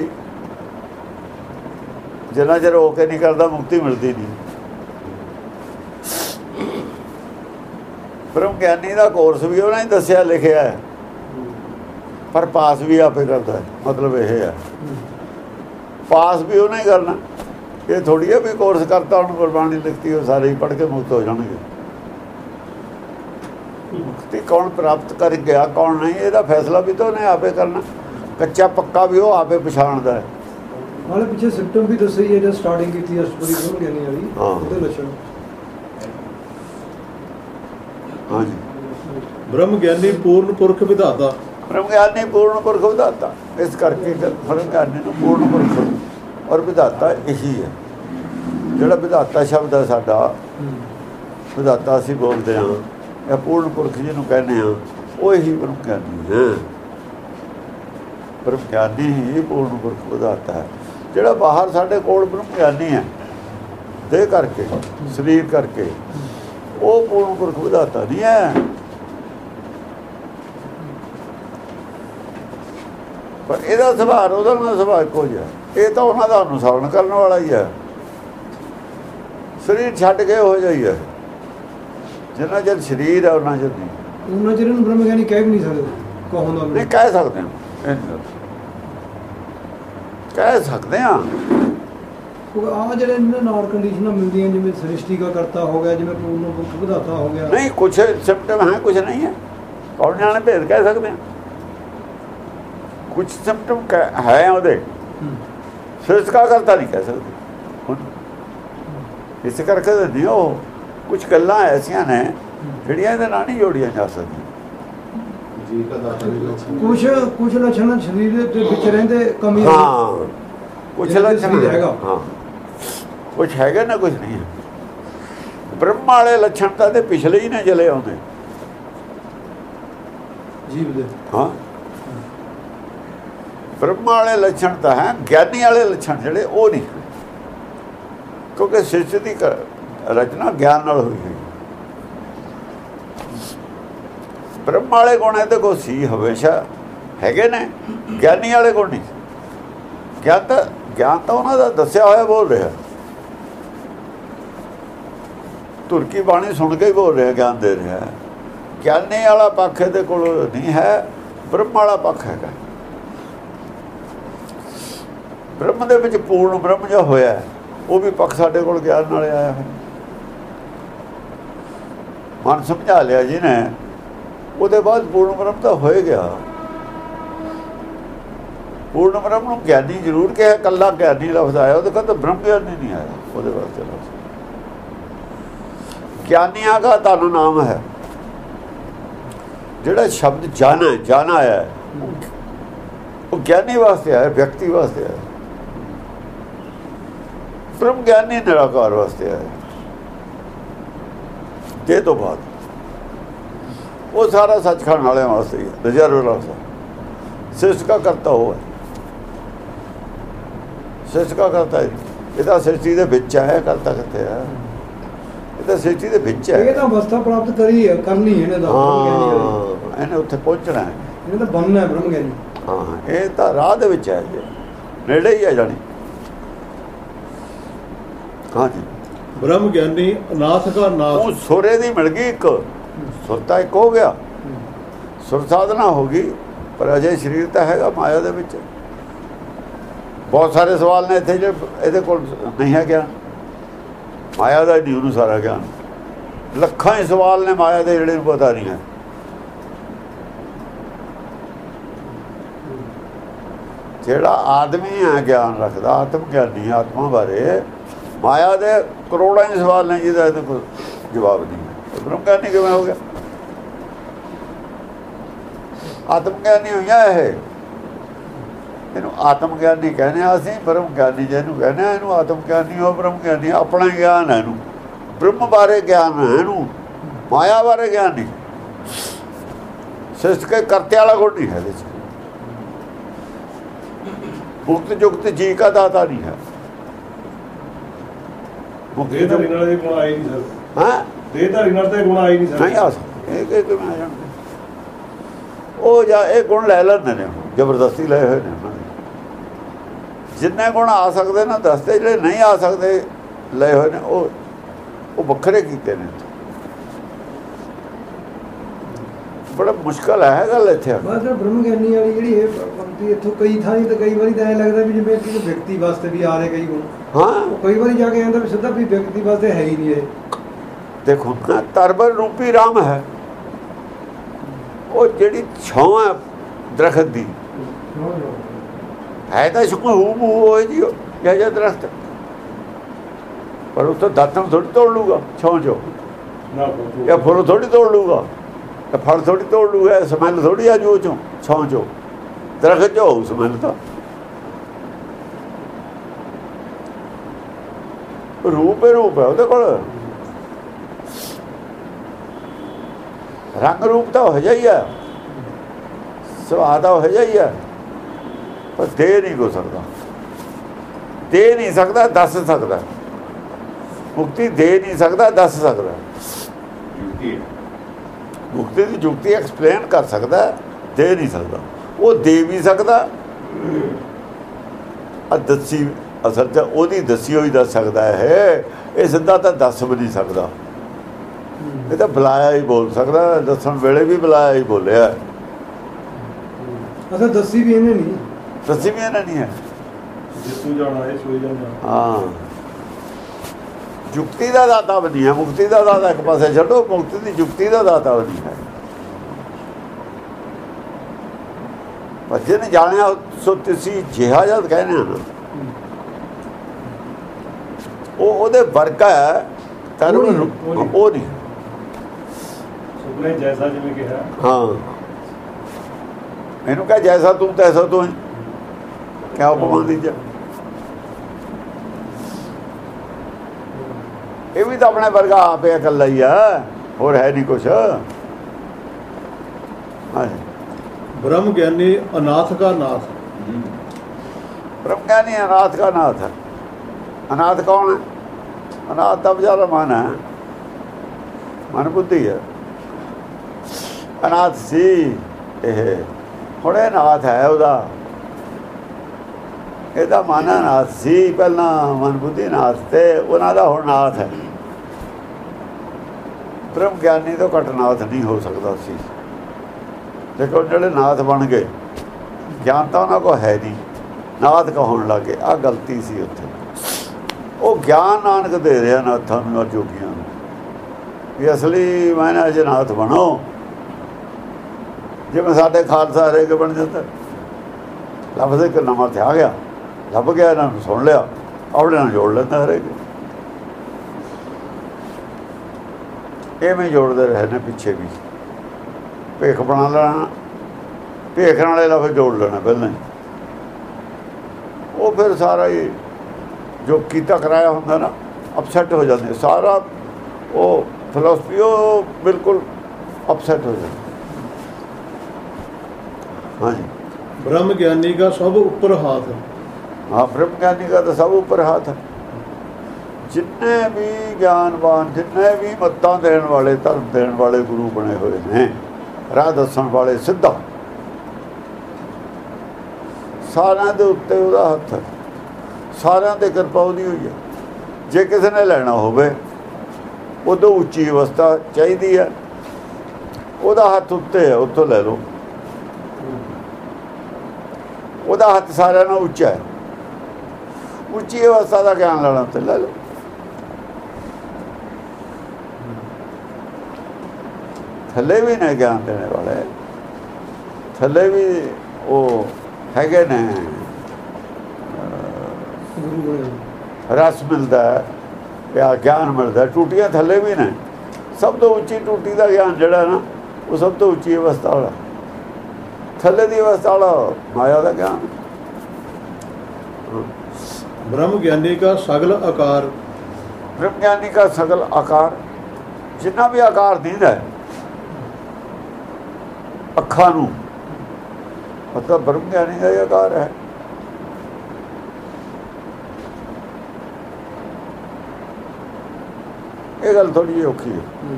ਜਿੰਨਾ ਚਿਰ ਹੋ ਕੇ ਨਹੀਂ ਕਰਦਾ ਮੁਕਤੀ ਮਿਲਦੀ ਨਹੀਂ। ਬ੍ਰਹਮ ਗਿਆਨੀ ਦਾ ਕੋਰਸ ਵੀ ਉਹਨਾਂ ਨੇ ਦੱਸਿਆ ਲਿਖਿਆ ਹੈ, ਪਰ ਪਾਸ ਵੀ ਆਪੇ ਕਰਦਾ ਹੈ। ਮਤਲਬ ਇਹ ਹੈ ਪਾਸ ਵੀ ਉਹਨੇ ਹੀ ਕਰਨਾ। ਇਹ ਥੋੜ੍ਹੀ ਹੈ ਵੀ ਕੋਰਸ ਕਰਤਾ ਹੁਣ ਗੁਰਬਾਣੀ ਲਿਖਤੀ ਉਹ ਸਾਰੇ ਹੀ ਪੜ੍ਹ ਕੇ ਮੁਕਤ ਹੋ ਜਾਣਗੇ। ਮੁਕਤੀ ਕੌਣ ਪ੍ਰਾਪਤ ਕਰ ਗਿਆ ਕੌਣ ਨਹੀਂ, ਇਹਦਾ ਫੈਸਲਾ ਵੀ ਤਾਂ ਉਹਨੇ ਆਪੇ ਕਰਨਾ। ਕੱਚਾ ਪੱਕਾ ਵੀ ਉਹ ਆਪੇ ਪਛਾਣਦਾ ਹੈ। ਨਾਲੇ ਪਿੱਛੇ ਸਿੰਪਟਮ ਵੀ ਦੱਸੇ ਹੀ ਜਿਹੜਾ ਸਟਾਰਟਿੰਗ ਕੀਤੀ ਅਸ਼ਟਪਦੀ ਬ੍ਰਹਮ ਗਿਆਨੀ ਵਾਲੀ, ਉਹਦੇ ਲੱਛਣ। ਹਾਂਜੀ ਬ੍ਰਹਮ ਗਿਆਨੀ ਪੂਰਨ ਪੁਰਖ ਵਿਧਾਤਾ। ਬ੍ਰਹਮ ਗਿਆਨੀ ਪੂਰਨ ਪੁਰਖ ਵਿਧਾਤਾ। ਇਸ ਕਰਕੇ ਬ੍ਰਹਮ ਗਿਆਨੀ ਨੂੰ ਪੂਰਨ ਪੁਰਖ ਔਰ ਵਿਧਾਤਾ ਇਹੀ ਹੈ। ਜਿਹੜਾ ਵਿਧਾਤਾ ਸ਼ਬਦ ਹੈ ਸਾਡਾ, ਵਿਧਾਤਾ ਅਸੀਂ ਬੋਲਦੇ ਹਾਂ ਜਾਂ ਪੂਰਨ ਪੁਰਖ ਜਿਹਨੂੰ ਕਹਿੰਦੇ ਹਾਂ, ਉਹ ਇਹੀ ਬ੍ਰਹਮ ਗਿਆਨੀ ਹੈ। ਬ੍ਰਹਮ ਗਿਆਨੀ ਹੀ ਪੂਰਨ ਪੁਰਖ ਵਿਧਾਤਾ ਹੈ। ਜਿਹੜਾ ਬਾਹਰ ਸਾਡੇ ਕੋਲ ਬ੍ਰਹਮ ਗਿਆਨੀ ਹੈ ਦੇਹ ਕਰਕੇ ਸਰੀਰ ਕਰਕੇ, ਉਹ ਪੂਰਨ ਪੁਰਖ ਵਿਧਾਤਾ ਨਹੀਂ ਹੈ। ਪਰ ਇਹਦਾ ਸੁਭਾਅ ਉਹਦਾ ਨਾਲ ਸੁਭਾਅ ਇੱਕੋ ਜਿਹਾ। ਇਹ ਤਾਂ ਉਹਨਾਂ ਦਾ ਅਨੁਸਰਨ ਕਰਨ ਵਾਲਾ ਹੀ ਹੈ। ਸਰੀਰ ਛੱਡ ਕੇ ਹੋ ਜਾਈ ਹੈ। ਜਿੰਨਾ ਚਿਰ ਸਰੀਰ ਹੈ ਉਹਨਾਂ ਚਿਰ ਨਹੀਂ। ਉਹਨਾਂ ਚਿਰ ਨੂੰ ਬ੍ਰਹਮ ਗਿਆਨੀ ਕਹਿ ਵੀ ਨਹੀਂ ਸਕਦੇ। ਕਹੋਂ ਦਾ ਨਹੀਂ ਕਹਿ ਸਕਦੇ ਹਾਂ, ਕਹਿ ਸਕਦੇ ਹਾਂ। ਆਹ ਜਿਹੜੇ ਨਾਲ ਕੰਡੀਸ਼ਨਾਂ ਮਿਲਦੀਆਂ, ਜਿਵੇਂ ਸ੍ਰਿਸ਼ਟੀ ਦਾ ਕਰਤਾ ਹੋ ਗਿਆ, ਜਿਵੇਂ ਪੂਰਨ ਪੁਰਖ ਵਿਧਾਤਾ ਹੋ ਗਿਆ। ਨਹੀਂ ਕੁਛ ਸਿੰਪਟਮ ਹੈ, ਕੁਛ ਨਹੀਂ ਹੈ। ਕੌਣ ਜਾਣੇ ਭੇਦ ਕਹਿ ਸਕਦੇ ਹਾਂ। ਕੁਛ ਸਿੰਪਟਮ ਹੈ ਉਹਦੇ, ਸ੍ਰਿਸ਼ਟਿਕਾ ਕਰਤਾ ਨਹੀਂ ਕਹਿ ਸਕਦੇ ਹੁਣ। ਇਸ ਕਰਕੇ ਨਹੀਂ ਉਹ ਕੁਛ ਗੱਲਾਂ ਐਸੀਆਂ ਨੇ ਜਿਹੜੀਆਂ ਇਹਦੇ ਨਾਲ ਨਹੀਂ ਜੋੜੀਆਂ ਜਾ ਸਕਦੀਆਂ। ਕੁਛ ਲੱਛਣ ਸਰੀਰ ਦੇ ਵਿੱਚ ਰਹਿੰਦੇ ਕਮੀ। ਹਾਂ ਕੁਛ ਲੱਛਣ ਹੈਗਾ। ਹਾਂ ਕੁਛ ਹੈਗਾ ਨਾ ਕੁਛ ਨਹੀਂ ਹੈ। ਬ੍ਰਹਮ ਵਾਲੇ ਲੱਛਣ ਤਾਂ ਇਹਦੇ ਪਿਛਲੇ ਹੀ ਨੇ ਚਲੇ ਆਉਂਦੇ ਜੀਵ ਦੇ। ਹਾਂ ਬ੍ਰਹਮ ਵਾਲੇ ਲੱਛਣ ਤਾਂ ਹੈ, ਗਿਆਨੀ ਵਾਲੇ ਲੱਛਣ ਜਿਹੜੇ ਉਹ ਨਹੀਂ। ਕਿਉਂਕਿ ਸ੍ਰਿਸ਼ਟੀ ਦੀ ਰਚਨਾ ਗਿਆਨ ਨਾਲ ਹੋਈ ਹੈ। ਬ੍ਰਹਮ ਵਾਲੇ ਗੁਣ ਇਹਦੇ ਕੋਲ ਸੀ ਹਮੇਸ਼ਾ ਹੈਗੇ ਨੇ, ਗਿਆਨੀ ਵਾਲੇ ਗੁਣ ਨਹੀਂ। ਗਿਆਨ ਤਾਂ ਉਹਨਾਂ ਦਾ ਦੱਸਿਆ ਹੋਇਆ ਬੋਲ ਰਿਹਾ। ਤੁਰਕੀ ਬਾਣੀ ਸੁਣ ਕੇ ਹੀ ਬੋਲ ਰਿਹਾ, ਗਿਆਨ ਦੇ ਰਿਹਾ। ਗਿਆਨੀ ਵਾਲਾ ਪੱਖ ਇਹਦੇ ਕੋਲ ਨਹੀਂ ਹੈ, ਬ੍ਰਹਮ ਵਾਲਾ ਪੱਖ ਹੈਗਾ। ਬ੍ਰਹਮ ਦੇ ਵਿੱਚ ਪੂਰਨ ਬ੍ਰਹਮ ਜੋ ਹੋਇਆ ਉਹ ਵੀ ਪੱਖ ਸਾਡੇ ਕੋਲ ਗਿਆਨ ਨਾਲ ਆਇਆ ਹੈ। ਮਨ ਸਮਝਾ ਲਿਆ ਜੀ ਨੇ, ਉਹਦੇ ਬਾਅਦ ਪੂਰਨ ਬ੍ਰਹਮ ਤਾਂ ਹੋਏ ਗਿਆ। ਪੂਰਨ ਬ੍ਰਹਮ ਨੂੰ ਗਿਆਨੀ ਜ਼ਰੂਰ ਕਿਹਾ, ਇਕੱਲਾ ਗਿਆਨੀ ਲਫ਼ਜ਼ ਆਇਆ, ਉਹਦੇ ਕਹਿੰਦਾ ਬ੍ਰਹਮ ਗਿਆਨੀ ਨਹੀਂ ਆਇਆ। ਉਹਦੇ ਵਾਸਤੇ ਲਫ਼ਜ਼ ਗਿਆਨੀਆਂ ਦਾ ਧਨ ਨਾਮ ਹੈ। ਜਿਹੜਾ ਸ਼ਬਦ ਜਾਣਾ ਆਇਆ ਉਹ ਗਿਆਨੀ ਵਾਸਤੇ ਆਇਆ, ਵਿਅਕਤੀ ਵਾਸਤੇ ਆਇਆ। ਬ੍ਰਹਮ ਗਿਆਨੀ ਨਿਰਾਕਾਰ ਵਾਸਤੇ ਆਇਆ। ਦੇ ਤੋਂ ਬਾਅਦ ਉਹ ਸਾਰਾ ਸੱਚ ਖਾਣ ਵਾਲਿਆਂ ਵਾਸਤੇ ਹੀ ਹੈ। ਰਿਜ਼ਰਵ ਵਾਸਤੇ ਸ੍ਰਿਸ਼ਟੀ ਕਰਤਾ ਉਹ ਹੈ। ਸ੍ਰਿਸ਼ਟੀ ਕਰਤਾ ਇਹਦਾ ਸ੍ਰਿਸ਼ਟੀ ਦੇ ਵਿੱਚ ਆਇਆ, ਕਰਤਾ ਕਿੱਥੇ ਹੈ? ਇਹ ਤਾਂ ਸ੍ਰਿਸ਼ਟੀ ਦੇ ਵਿੱਚ ਹੈ। ਇਹ ਤਾਂ ਅਵਸਥਾ ਪ੍ਰਾਪਤ ਕਰਨੀ ਇਹਨੇ ਦਾ। ਹਾਂ ਇਹਨੇ ਉੱਥੇ ਪਹੁੰਚਣਾ ਹੈ, ਇਹਨੇ ਤਾਂ ਬਣਨਾ ਹੈ ਬ੍ਰਹਮ ਗਿਆਨੀ। ਹਾਂ ਇਹ ਤਾਂ ਰਾਹ ਦੇ ਵਿੱਚ ਹੈ, ਨੇੜੇ ਹੀ ਹੈ ਜਾਣੀ। ਹਾਂਜੀ ਬ੍ਰਹਮ ਗਿਆਨੀ ਅਨਾਥ ਕਾ ਨਾਥ। ਉਹ ਸੁਰੇ ਦੀ ਮਿਲ ਗਈ ਇੱਕ, ਸੁਰਤਾ ਇੱਕ ਹੋ ਗਿਆ, ਸੁਰ ਸਾਧਨਾ ਹੋ ਗਈ, ਪਰ ਅਜੇ ਸਰੀਰ ਤਾਂ ਹੈਗਾ ਮਾਇਆ ਦੇ ਵਿੱਚ। ਬਹੁਤ ਸਾਰੇ ਸਵਾਲ ਨੇ ਇੱਥੇ ਜੇ ਇਹਦੇ ਕੋਲ ਨਹੀਂ ਹੈ ਗਿਆਨ, ਮਾਇਆ ਦਾ ਨਹੀਂ ਉਹਨੂੰ ਸਾਰਾ ਗਿਆਨ। ਲੱਖਾਂ ਹੀ ਸਵਾਲ ਨੇ ਮਾਇਆ ਦੇ ਜਿਹੜੇ ਨੂੰ ਪਤਾ ਨਹੀਂ ਹੈ। ਜਿਹੜਾ ਆਦਮੀ ਹੈ ਗਿਆਨ ਰੱਖਦਾ, ਆਤਮ ਗਿਆਨੀ, ਆਤਮਾ ਬਾਰੇ, ਮਾਇਆ ਦੇ ਕਰੋੜਾਂ ਹੀ ਸਵਾਲ ਨੇ ਜਿਹਦਾ ਇਹਦੇ ਕੋਲ ਜਵਾਬ ਨਹੀਂ। ਬ੍ਰਹਮ ਗਿਆਨੀ ਕਿਵੇਂ ਹੋ ਗਿਆ? ਆਤਮ ਗਿਆਨੀ ਹੋਈਆਂ ਇਹ, ਇਹਨੂੰ ਆਤਮ ਗਿਆਨੀ ਕਹਿੰਦੇ ਆ ਅਸੀਂ। ਬ੍ਰਹਮ ਗਿਆਨੀ ਜਿਹਨੂੰ ਕਹਿੰਦੇ ਆ, ਇਹਨੂੰ ਆਤਮ ਗਿਆਨੀ ਹੋ, ਬ੍ਰਹਮ ਗਿਆਨੀ ਆਪਣਾ ਗਿਆਨ ਹੈ ਇਹਨੂੰ, ਬ੍ਰਹਮ ਬਾਰੇ ਗਿਆਨ ਹੈ ਇਹਨੂੰ, ਮਾਇਆ ਬਾਰੇ ਗਿਆਨ ਨਹੀਂ। ਸਿਸਟ ਕੇ ਕਰਤੇ ਵਾਲਾ ਗੁਣ ਨਹੀਂ ਹੈ ਇਹਦੇ 'ਚ। ਮੁਕਤ ਜੁਗਤ ਜੀ ਕਾ ਦਾਤਾ ਨਹੀਂ ਹੈ। ਦੇਹਧਾਰੀ ਨਾਲ ਇਹ ਗੁਣ ਆਏ ਨਹੀਂ ਸਰ। ਹਾਂ, ਦੇਹਧਾਰੀ ਨਾਲ ਤਾਂ ਇਹ ਗੁਣ ਆਏ ਨਹੀਂ ਸਰ। ਨਹੀਂ ਆ ਸਕਦੇ ਇਹ ਕਿਵੇਂ ਆ ਜਾਣਗੇ? ਉਹ ਜਾਂ ਇਹ ਗੁਣ ਲੈ ਲੈਂਦੇ ਨੇ, ਜ਼ਬਰਦਸਤੀ ਲਏ ਹੋਏ ਨੇ ਉਹਨਾਂ ਨੇ। ਜਿੰਨੇ ਗੁਣ ਆ ਸਕਦੇ ਨਾ ਦੱਸਦੇ, ਜਿਹੜੇ ਨਹੀਂ ਆ ਸਕਦੇ ਲਏ ਹੋਏ ਨੇ ਉਹ ਵੱਖਰੇ ਕੀਤੇ ਨੇ। ਬੜਾ ਮੁਸ਼ਕਲ ਹੈ ਗੱਲ ਇੱਥੇ। ਬਸ ਬ੍ਰਹਮ ਗਿਆਨੀ ਵਾਲੀ ਜਿਹੜੀ ਇਹ ਪੰਕਤੀ ਇੱਥੋਂ ਕਈ ਥਾਂ ਤੇ ਕਈ ਵਾਰੀ ਤਾਂ ਐਂ ਲੱਗਦਾ ਵੀ ਜਿਵੇਂ ਕਿਸੇ ਵਿਅਕਤੀ ਵਾਸਤੇ ਵੀ ਆ ਰਹੇ ਕਈ ਗੁਣ। ਹਾਂ, ਕਈ ਵਾਰੀ ਜਾ ਕੇ ਆਂਦਾ ਵੀ ਸਿੱਧਾ ਵੀ ਵਿਅਕਤੀ ਵਾਸਤੇ ਹੈ ਹੀ ਨਹੀਂ ਇਹ। ਦੇਖੋ ਤਰਬਰ ਰੂਪੀ ਰਾਮ ਹੈ, ਉਹ ਜਿਹੜੀ ਛਾਂ ਹੈ ਦਰਖਤ ਦੀ ਹੈ ਤਾਂ ਸ਼ੁਕਰ ਹੋਏ ਜੀ ਜਿਹਾ ਦਰਖਤ, ਪਰ ਉਹ ਤਾਂ ਦਾਤਣ ਥੋੜੀ ਤੋੜ ਲੂਗਾ ਛਾਂ ਚੋਂ, ਜਾਂ ਫੁੱਲ ਥੋੜੀ ਤੋੜ ਲੂਗਾ, ਜਾਂ ਫਲ ਥੋੜੀ ਤੋੜ ਲੂਗਾ, ਸਮੈਲ ਥੋੜੀ ਆ ਜੂ ਚੋਂ ਛਾਂ ਚੋਂ, ਦਰਖਤ ਚੋਂ ਹੋਊ ਸਮੈਲ। ਤਾਂ ਰੂਪ ਹੈ ਉਹਦੇ ਕੋਲ, ਰੰਗ ਰੂਪ ਤਾਂ ਹੋ ਜਾਈਆ, ਸੁਭਾਅ ਦਾ ਹੋ ਜਾਈਆ, ਪਰ ਦੇ ਨਹੀਂ ਹੋ ਸਕਦਾ, ਦੇ ਨਹੀਂ ਸਕਦਾ, ਦੱਸ ਸਕਦਾ। ਮੁਕਤੀ ਦੇ ਨਹੀਂ ਸਕਦਾ, ਦੱਸ ਸਕਦਾ। ਮੁਕਤੀ ਦੀ ਜੁਗਤੀ ਐਕਸਪਲੇਨ ਕਰ ਸਕਦਾ, ਦੇ ਨਹੀਂ ਸਕਦਾ। ਉਹ ਦੇ ਵੀ ਸਕਦਾ, ਦੱਸੀ ਅਸਲ 'ਚ ਉਹਦੀ ਦੱਸੀ ਹੋਈ ਦੱਸ ਸਕਦਾ ਹੈ। ਇਹ ਸਿੱਧਾ ਤਾਂ ਦੱਸ ਵੀ ਨਹੀਂ ਸਕਦਾ, ਇਹ ਤਾਂ ਬੁਲਾਇਆ ਹੀ ਬੋਲ ਸਕਦਾ। ਦੱਸਣ ਵੇਲੇ ਵੀ ਬੁਲਾਇਆ ਹੀ ਬੋਲਿਆ। ਅਸਾਂ ਦੱਸੀ ਵੀ ਇਹਨੇ ਨਹੀਂ, ਦੱਸੀ ਵੀ ਇਹਨਾਂ ਨਹੀਂ ਹੈ। ਜਿੱਥੋਂ ਜਾਣਾ ਹੈ ਸੋਈ ਜਾਣਾ। ਹਾਂ, ਜੁਗਤੀ ਦਾ ਦਾਤਾ ਵੀ ਨਹੀਂ ਹੈ, ਮੁਕਤੀ ਦਾ ਦਾਤਾ ਇੱਕ ਪਾਸੇ ਛੱਡੋ, ਮੁਕਤੀ ਦੀ ਜੁਗਤੀ ਦਾ ਦਾਤਾ ਵੀ ਨਹੀਂ ਹੈ। ਪਰ ਜਿਹਨੇ ਜਾਣਿਆ ਸੋ ਤੁਸੀਂ ਜਿਹਾ ਜਦ ਕਹਿੰਦੇ ਆ ਨਾ, ਉਹ ਉਹਦੇ ਵਰਗਾ ਹੈ, ਤੈਨੂੰ ਉਹ ਨਹੀਂ। ਸੁਪਨੇ ਜੈਸਾ ਜਿਵੇਂ ਕਿਹਾ, ਹਾਂ, ਇਹਨੂੰ ਕਹੇ ਜੈਸਾ ਤੂੰ ਤੈਸਾ ਤੂੰ ਹੀ, ਕਿਆ ਉਪਮਾ ਦੀ ਜਾ। ਇਹ ਵੀ ਤਾਂ ਆਪਣੇ ਵਰਗਾ ਆਪੇ ਇਕੱਲਾ ਹੀ ਆ, ਹੋਰ ਹੈ ਨਹੀਂ ਕੁਛ। ਬ੍ਰਹਮ ਗਿਆਨੀ ਅਨਾਥ ਕਾ ਨਾਥ। ਬ੍ਰਹਮ ਗਿਆਨੀ ਅਨਾਥ ਕਾ ਨਾਥ ਹੈ। ਅਨਾਥ ਕੌਣ ਹੈ? ਅਨਾਥ ਦਾ ਵਿਚਾਰਾ ਮਨ ਹੈ, ਮਨ ਬੁੱਧੀ ਹੈ। ਅਨਾਥ ਸੀ ਇਹ, ਹੁਣ ਇਹ ਨਾਥ ਹੈ ਉਹਦਾ। ਇਹਦਾ ਮਨ ਨਾਥ ਸੀ ਪਹਿਲਾਂ, ਮਨ ਬੁੱਧੀ ਨਾਥ ਤੇ ਉਹਨਾਂ ਦਾ ਹੁਣ ਨਾਥ ਹੈ। ਬ੍ਰਹਮ ਗਿਆਨੀ ਤੋਂ ਘੱਟ ਨਾਥ ਨਹੀਂ ਹੋ ਸਕਦਾ ਸੀ। ਦੇਖੋ ਜਿਹੜੇ ਨਾਥ ਬਣ ਗਏ, ਗਿਆਨ ਤਾਂ ਉਹਨਾਂ ਕੋਲ ਹੈ ਨਹੀਂ, ਨਾਥ ਕਹਾਉਣ ਲੱਗੇ। ਆਹ ਗਲਤੀ ਸੀ ਉੱਥੇ। ਉਹ ਗਿਆਨ ਨਾਨਕ ਦੇ ਰਿਹਾ ਨਾਥਾਂ ਨੂੰ, ਜੋਗੀਆਂ ਨੂੰ, ਵੀ ਅਸਲੀ ਮਾਇਨਾ 'ਚ ਨਾਥ ਬਣੋ। ਜਿਵੇਂ ਸਾਡੇ ਖਾਲਸਾ ਹਰੇਕ ਬਣ ਜਾਂਦਾ, ਲਫ਼ਜ਼ ਇੱਕ ਨਵਾਂ ਤੇ ਆ ਗਿਆ, ਲੱਭ ਗਿਆ, ਇਹਨਾਂ ਨੂੰ ਸੁਣ ਲਿਆ, ਆਪਣੇ ਨਾਲ ਜੋੜ ਲੈਂਦਾ ਹਰੇਕ। ਇਵੇਂ ਜੋੜਦੇ ਰਹੇ ਨੇ ਪਿੱਛੇ ਵੀ। ਭੇਖ ਬਣਾ ਲੈਣਾ, ਭੇਖ ਨਾਲੇ ਲਫ਼ਜ਼ ਜੋੜ ਲੈਣਾ ਪਹਿਲਾਂ ਹੀ। ਉਹ ਫਿਰ ਸਾਰਾ ਹੀ ਜੋ ਕੀਤਾ ਕਰਾਇਆ ਹੁੰਦਾ ਨਾ, ਅਪਸੈਟ ਹੋ ਜਾਂਦੇ ਸਾਰਾ। ਉਹ ਫਿਲਾਸਫੀ ਉਹ ਬਿਲਕੁਲ ਅਪਸੈਟ ਹੋ ਜਾਂਦੀ। ਹਾਂਜੀ, ब्रह्म ज्ञानी का सब ऊपर हाथ है। हाँ, ब्रह्म ज्ञानी का तो सब ऊपर हाथ है। जिन्ने भी ज्ञानवान, जिन्ने भी मत्तां देण वाले, धर्म देण वाले गुरु बने हुए ने, राह दस्सण वाले सिद्धा, सारिਆਂ ਦੇ ਉੱਤੇ ਉਹਦਾ ਹੱਥ ਹੈ, ਸਾਰਿਆਂ ਤੇ ਕਿਰਪਾ ਉਹਦੀ ਹੋਈ ਹੈ। ਜੇ ਕਿਸੇ ਨੇ ਲੈਣਾ ਹੋਵੇ ਉਦੋਂ ਉੱਚੀ ਅਵਸਥਾ ਚਾਹੀਦੀ ਹੈ, ਉਹਦਾ ਹੱਥ ਉੱਤੇ ਹੈ, ਉੱਥੋਂ ਲੈ ਲਓ। ਉਹਦਾ ਹੱਥ ਸਾਰਿਆਂ ਨਾਲੋਂ ਉੱਚਾ ਹੈ, ਉੱਚੀ ਅਵਸਥਾ ਦਾ ਗਿਆਨ ਲੈਣਾ ਤੇ ਲੈ ਲਓ। ਥੱਲੇ ਵੀ ਨੇ ਗਿਆਨ ਦੇਣੇ ਵਾਲੇ, ਥੱਲੇ ਵੀ ਉਹ ਹੈਗੇ ਨੇ, ਰਸ ਮਿਲਦਾ ਹੈ, ਪਿਆ ਗਿਆਨ ਮਿਲਦਾ। ਟੂਟੀਆਂ ਥੱਲੇ ਵੀ ਨੇ। ਸਭ ਤੋਂ ਉੱਚੀ ਟੂਟੀ ਦਾ ਗਿਆਨ ਜਿਹੜਾ ਨਾ, ਉਹ ਸਭ ਤੋਂ ਉੱਚੀ ਅਵਸਥਾ ਵਾਲਾ। ਥੱਲੇ ਦੀ ਅਵਸਥਾ ਵਾਲਾ ਮਾਇਆ ਦਾ ਗਿਆਨ। ब्रह्म ज्ञानी का सगल आकार, ब्रह्म ज्ञानी का सगल आकार, जिन्ना भी आकार दीदा है अखा नूं, मतलब ब्रह्म ज्ञानी का ही आकार है। ये गल थोड़ी जी औखी है।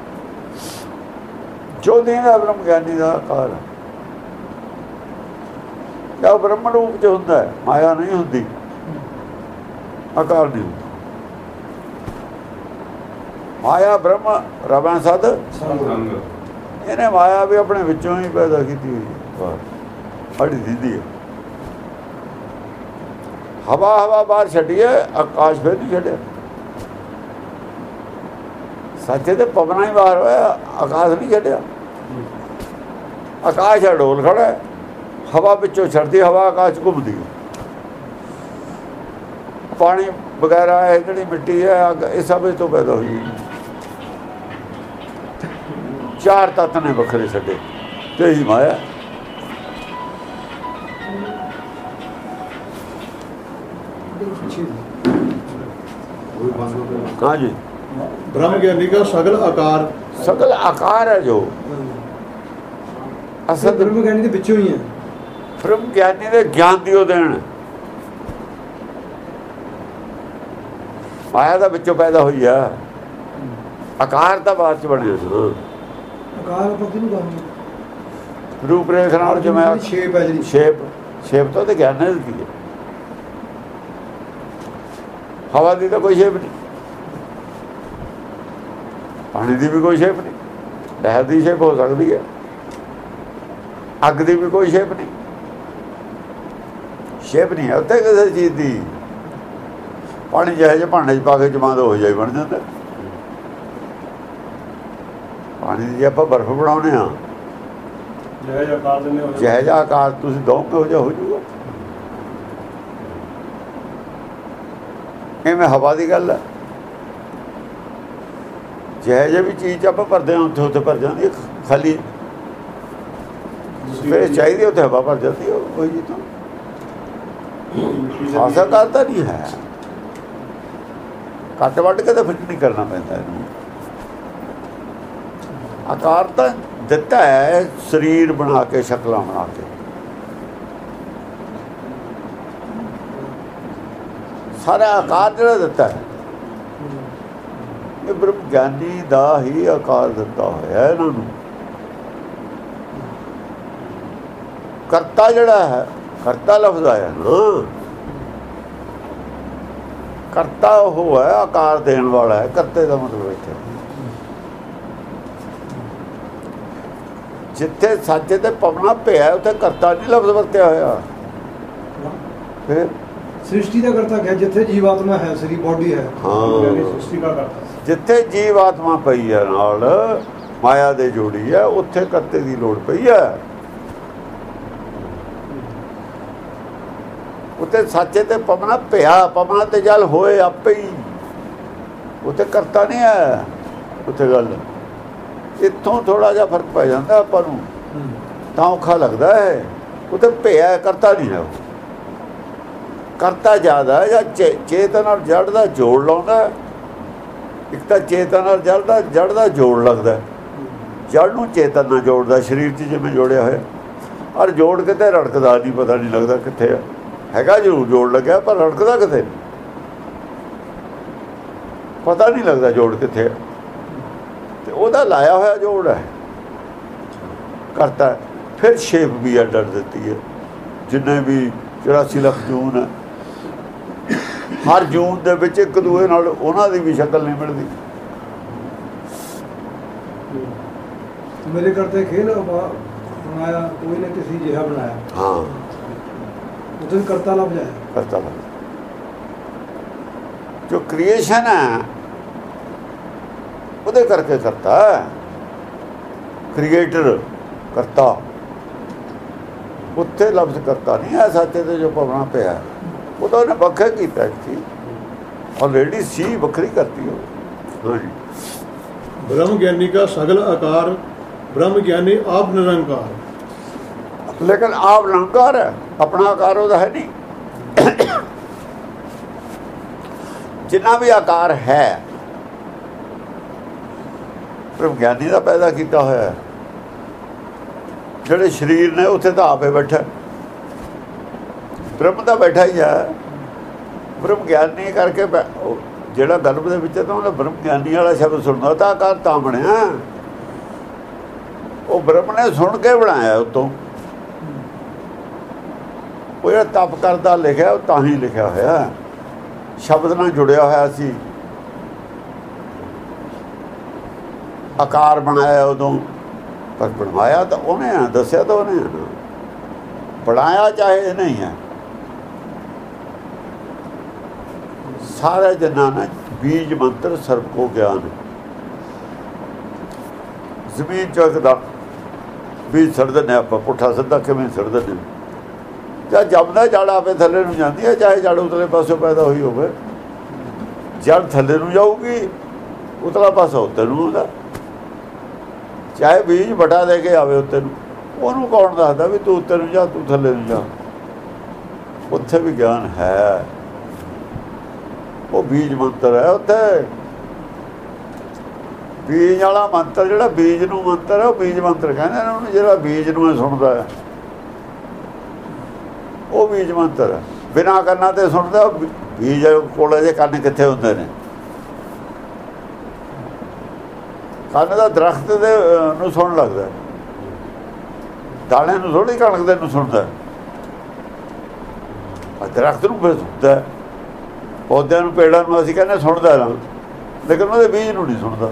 जो दीदा ब्रह्म ज्ञानी का आकार है, क्या ब्रह्म रूप च हुंदा है, माया नहीं हुंदी, आकार नहीं होता। माया ब्रह्म रवां सद इन्हें माया भी अपने विचों ही पैदा की हुई बड़ी दीदी है। हवा हवा बाहर छड़ी है, आकाश फिर नहीं छड़िया। सच्चे तो पवना ही बाहर होया, आकाश नहीं छड़िया। आकाश है डोल खड़ा है, हवा पिछों छड़ती, हवा आकाश घूमती है। पानी वगैरह है, जी मिट्टी है, अग, ये सब इस तो पैदा हुई। चार तत्त ने वखरे छड़े ते ही माया। हाँ जी, ब्रह्म ज्ञानी का सगल आकार, सगल आकार है जो असल ब्रह्म ज्ञानी के पिछों ही है। ब्रह्म ज्ञानी ने ज्ञान दियो देन, माया दा विचों पैदा हुई है। आकार तो बाद च बने आकार ਆਪਾਂ ਕਿਹਨੂੰ ਕਹਾਂਗੇ? रूप रेख नाल जिवें शेप है जी, शेप शेप तो ज्ञान ने दी है। हवा की तो कोई शेप नहीं, पानी की भी कोई शेप नहीं, लहर की शेप हो सकती है, अग की भी कोई शेप नहीं, शेप नहीं है उत्ते किसी चीज़ की। पानी जिहे भांडे च पा के जमा दो हो जाए बन जाता। पानी की आप बर्फ बनाने ਜਿਹੋ ਜਿਹਾ ਆਕਾਰ ਤੁਸੀਂ ਦੋਗੇ ਹੋ ਜਾ ਹੋ ਜਾਊਗਾ। ਇਵੇਂ ਹਵਾ ਦੀ ਗੱਲ ਹੈ, ਜਿਹੋ ਜਿਹੀ ਵੀ ਚੀਜ਼ ਆਪਾਂ ਭਰਦੇ ਹਾਂ ਉੱਥੇ ਉੱਥੇ ਭਰ ਜਾਂਦੀ ਹੈ। ਖਾਲੀ ਫਿਰ ਚਾਹੀਦੀ ਉੱਥੇ ਹਵਾ ਭਰ ਜਾਂਦੀ ਹੈ। ਕੋਈ ਜੀ ਤਾਂ ਖਾਸ ਆਕਾਰ ਤਾਂ ਨਹੀਂ ਹੈ, ਕੱਟ ਵੱਢ ਕੇ ਤਾਂ ਫਿੱਟ ਨਹੀਂ ਕਰਨਾ ਪੈਂਦਾ ਇਹਨੂੰ। आकार तो दिता है शरीर बना के, शक्ल बना के, सारा आकार जो दिता है ये ब्रह्म ज्ञानी दा ही आकार दिता होया है। इन्होंने करता जड़ा है, करता लफ्ज आया ना, करता वो है आकार देने वाला है। करते का मतलब इत्थे जिथे साचे ते पवना पिया उत्थे करता नहीं लफ्ज वरत्या होया। फिर सृष्टि का करता क्या, जिथे जीवात्मा है, शरीर बॉडी है, हाँ, सृष्टि का करता। जिथे जीवात्मा पई है नाल माया दे जोड़ी है, उत्थे करते की लोड़ पई है। उत्थे साचे ते पवना पिया, पवना ते जल होए आपे ही, उत्थे करता नहीं है। उत्थे गल इत्थों थोड़ा जिहा फर्क पै जाता आपां नूं, तां औखा लगता है। उत्थे पिया करता नहीं है, करता ज़्यादा है या चेतन और जड़ का जोड़ लाउंदा। एक तो चेतन और जड़ का जोड़ लगता, जड़ नूं चेतन नाल जोड़दा, शरीर च जिवें जोड़िया होया, और जोड़ के ते रड़कदा नहीं, पता नहीं लगता कित्थे हैगा। जरूर जोड़ लग्या पर रड़कदा कित्थे, पता नहीं लगता जोड़ कित्थे। ਉਹਦਾ ਲਾਇਆ ਹੋਇਆ ਜੋੜ ਹੈ, ਕਰਤਾ। ਫਿਰ ਸ਼ੇਪ ਵੀ ਅੱਡ ਦਿੱਤੀ ਹੈ, ਜਿੰਨੇ ਵੀ 84 ਲੱਖ ਜੂਨ ਹੈ ਹਰ ਜੂਨ ਦੇ ਵਿੱਚ ਇੱਕ ਦੂਏ ਨਾਲ ਉਹਨਾਂ ਦੀ ਵੀ ਸ਼ਕਲ ਨਹੀਂ ਮਿਲਦੀ। ਮੇਰੇ ਕਰਤੇ ਖੇਲ ਬਣਾਇਆ ਕੋਈ ਨੇ ਕਿਸੇ ਜਿਹਾ ਬਣਾਇਆ। ਹਾਂ ਉਦੋਂ ਕਰਤਾ ਲੱਭ ਜਾਏ ਕਰਤਾ ਲੱਭ। ਜੋ ਕ੍ਰੀਏਸ਼ਨ ਹੈ ਉਹਦੇ ਕਰਕੇ ਕਰਤਾ ਹੈ। ਕ੍ਰੀਏਟਰ ਕਰਤਾ, ਉੱਥੇ ਲਫ਼ਜ਼ ਕਰਤਾ ਨਹੀਂ ਹੈ। ਸਾਚੇ ਤੇ ਜੋ ਭਵਨਾ ਪਿਆ ਉਹ ਤਾਂ ਉਹਨੇ ਵੱਖਰਾ ਕੀਤਾ ਸੀ, ਆਲਰੇਡੀ ਸੀ ਵੱਖਰੀ ਕਰਤੀ ਉਹ। ਹਾਂਜੀ ब्रह्म ज्ञानी का सगल आकार, ब्रह्म ज्ञानी आप निरंकार। लेकिन आप निरंकार है, अपना आकार ਉਹਦਾ ਹੈ ਨਹੀਂ। जिन्ना भी आकार है ब्रह्म ज्ञानी ਦਾ ਪੈਦਾ ਕੀਤਾ ਹੋਇਆ ਹੈ। ਜਿਹੜੇ ਸਰੀਰ ਨੇ ਉੱਥੇ ਤਾਂ ਆਪੇ ਬੈਠਾ, ਬ੍ਰਹਮ ਦਾ ਬੈਠਾ ਹੀ ਹੈ। ਬ੍ਰਹਮ ਗਿਆਨੀ ਕਰਕੇ ਜਿਹੜਾ ਗਰਭ ਦੇ ਵਿੱਚ ਤਾਂ ਉਹਦਾ ਬ੍ਰਹਮ ਗਿਆਨੀ ਵਾਲਾ ਸ਼ਬਦ ਸੁਣਦਾ ਤਾਂ ਆਕਾਰ ਤਾਂ ਬਣਿਆ। ਉਹ ਬ੍ਰਹਮ ਨੇ ਸੁਣ ਕੇ ਬਣਾਇਆ ਉਤੋਂ। ਉਹ ਜਿਹੜਾ ਤਪ ਕਰਦਾ ਲਿਖਿਆ ਉਹ ਤਾਂ ਹੀ ਲਿਖਿਆ ਹੋਇਆ, ਸ਼ਬਦ ਨਾਲ ਜੁੜਿਆ ਹੋਇਆ ਸੀ। ਆਕਾਰ ਬਣਾਇਆ ਉਦੋਂ, ਪਰ ਬਣਵਾਇਆ ਤਾਂ ਉਹਨੇ ਆ, ਦੱਸਿਆ ਤਾਂ ਉਹਨੇ ਆ, ਬਣਾਇਆ ਚਾਹੇ ਨਹੀਂ ਹੈ। सारे जना ने बीज मंत्र सर्व को ज्ञान। जमीन चौकदा बीज सड़ दें आप पुठा सीधा किमें सड़ दें। चाहे जमदा जड़ आपे थले नूं जांदी है, चाहे जड़ उतले पासों पैदा हुई होवे। जड़ थले नूं जाऊगी, उतला पासा उत्ते नूं आउंदा। चाहे बीज बटा दे के आवे उत्ते नूं, ओनूं कौन दसदा भी तू उत्ते नूं जा, तू थले नूं जा। उत्थे भी ज्ञान है, वो बीज मंत्र है। उत्थे बीज वाला मंत्र जिहड़ा बीज नूं मंत्र है, वो बीज मंत्र कहंदे ने उहनूं। जिहड़ा बीज नूं सुणदा है वो बीज मंत्र है। बिना कन्नां ते सुणदा बीज कोले जे कंन कित्थे हुंदे ने? ਕੰਨ ਦਾ ਦਰਖਤ ਦੇ ਨੂੰ ਸੁਣ ਲੱਗਦਾ, ਦਾਣੇ ਨੂੰ ਥੋੜ੍ਹੀ ਕਣਕ ਦੇ ਨੂੰ ਸੁਣਦਾ। ਦਰਖਤ ਨੂੰ ਫਿਰ ਸੁਣਦਾ, ਪੌਦਿਆਂ ਨੂੰ ਪੇੜਾਂ ਨੂੰ ਅਸੀਂ ਕਹਿੰਦੇ ਸੁਣਦਾ ਨਾ, ਲੇਕਿਨ ਉਹਦੇ ਬੀਜ ਨੂੰ ਨਹੀਂ ਸੁਣਦਾ।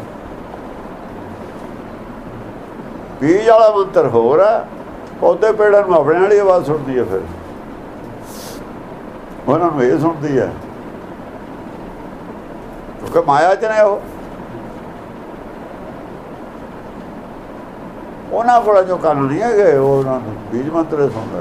ਬੀਜ ਵਾਲਾ ਮੰਤਰ ਹੋਰ ਹੈ, ਪੌਦੇ ਪੇੜਾਂ ਨੂੰ ਆਪਣੇ ਵਾਲੀ ਆਵਾਜ਼ ਸੁਣਦੀ ਹੈ। ਫਿਰ ਉਹਨਾਂ ਨੂੰ ਇਹ ਸੁਣਦੀ ਹੈ ਕਿਉਂਕਿ ਮਾਇਆ 'ਚ ਨੇ ਉਹ। ਉਹਨਾਂ ਕੋਲ ਜੋ ਕੰਨ ਨਹੀਂ ਹੈਗੇ, ਉਹ ਉਹਨਾਂ ਨੂੰ ਬੀਜ ਮੰਤਰ ਸੁਣਦਾ।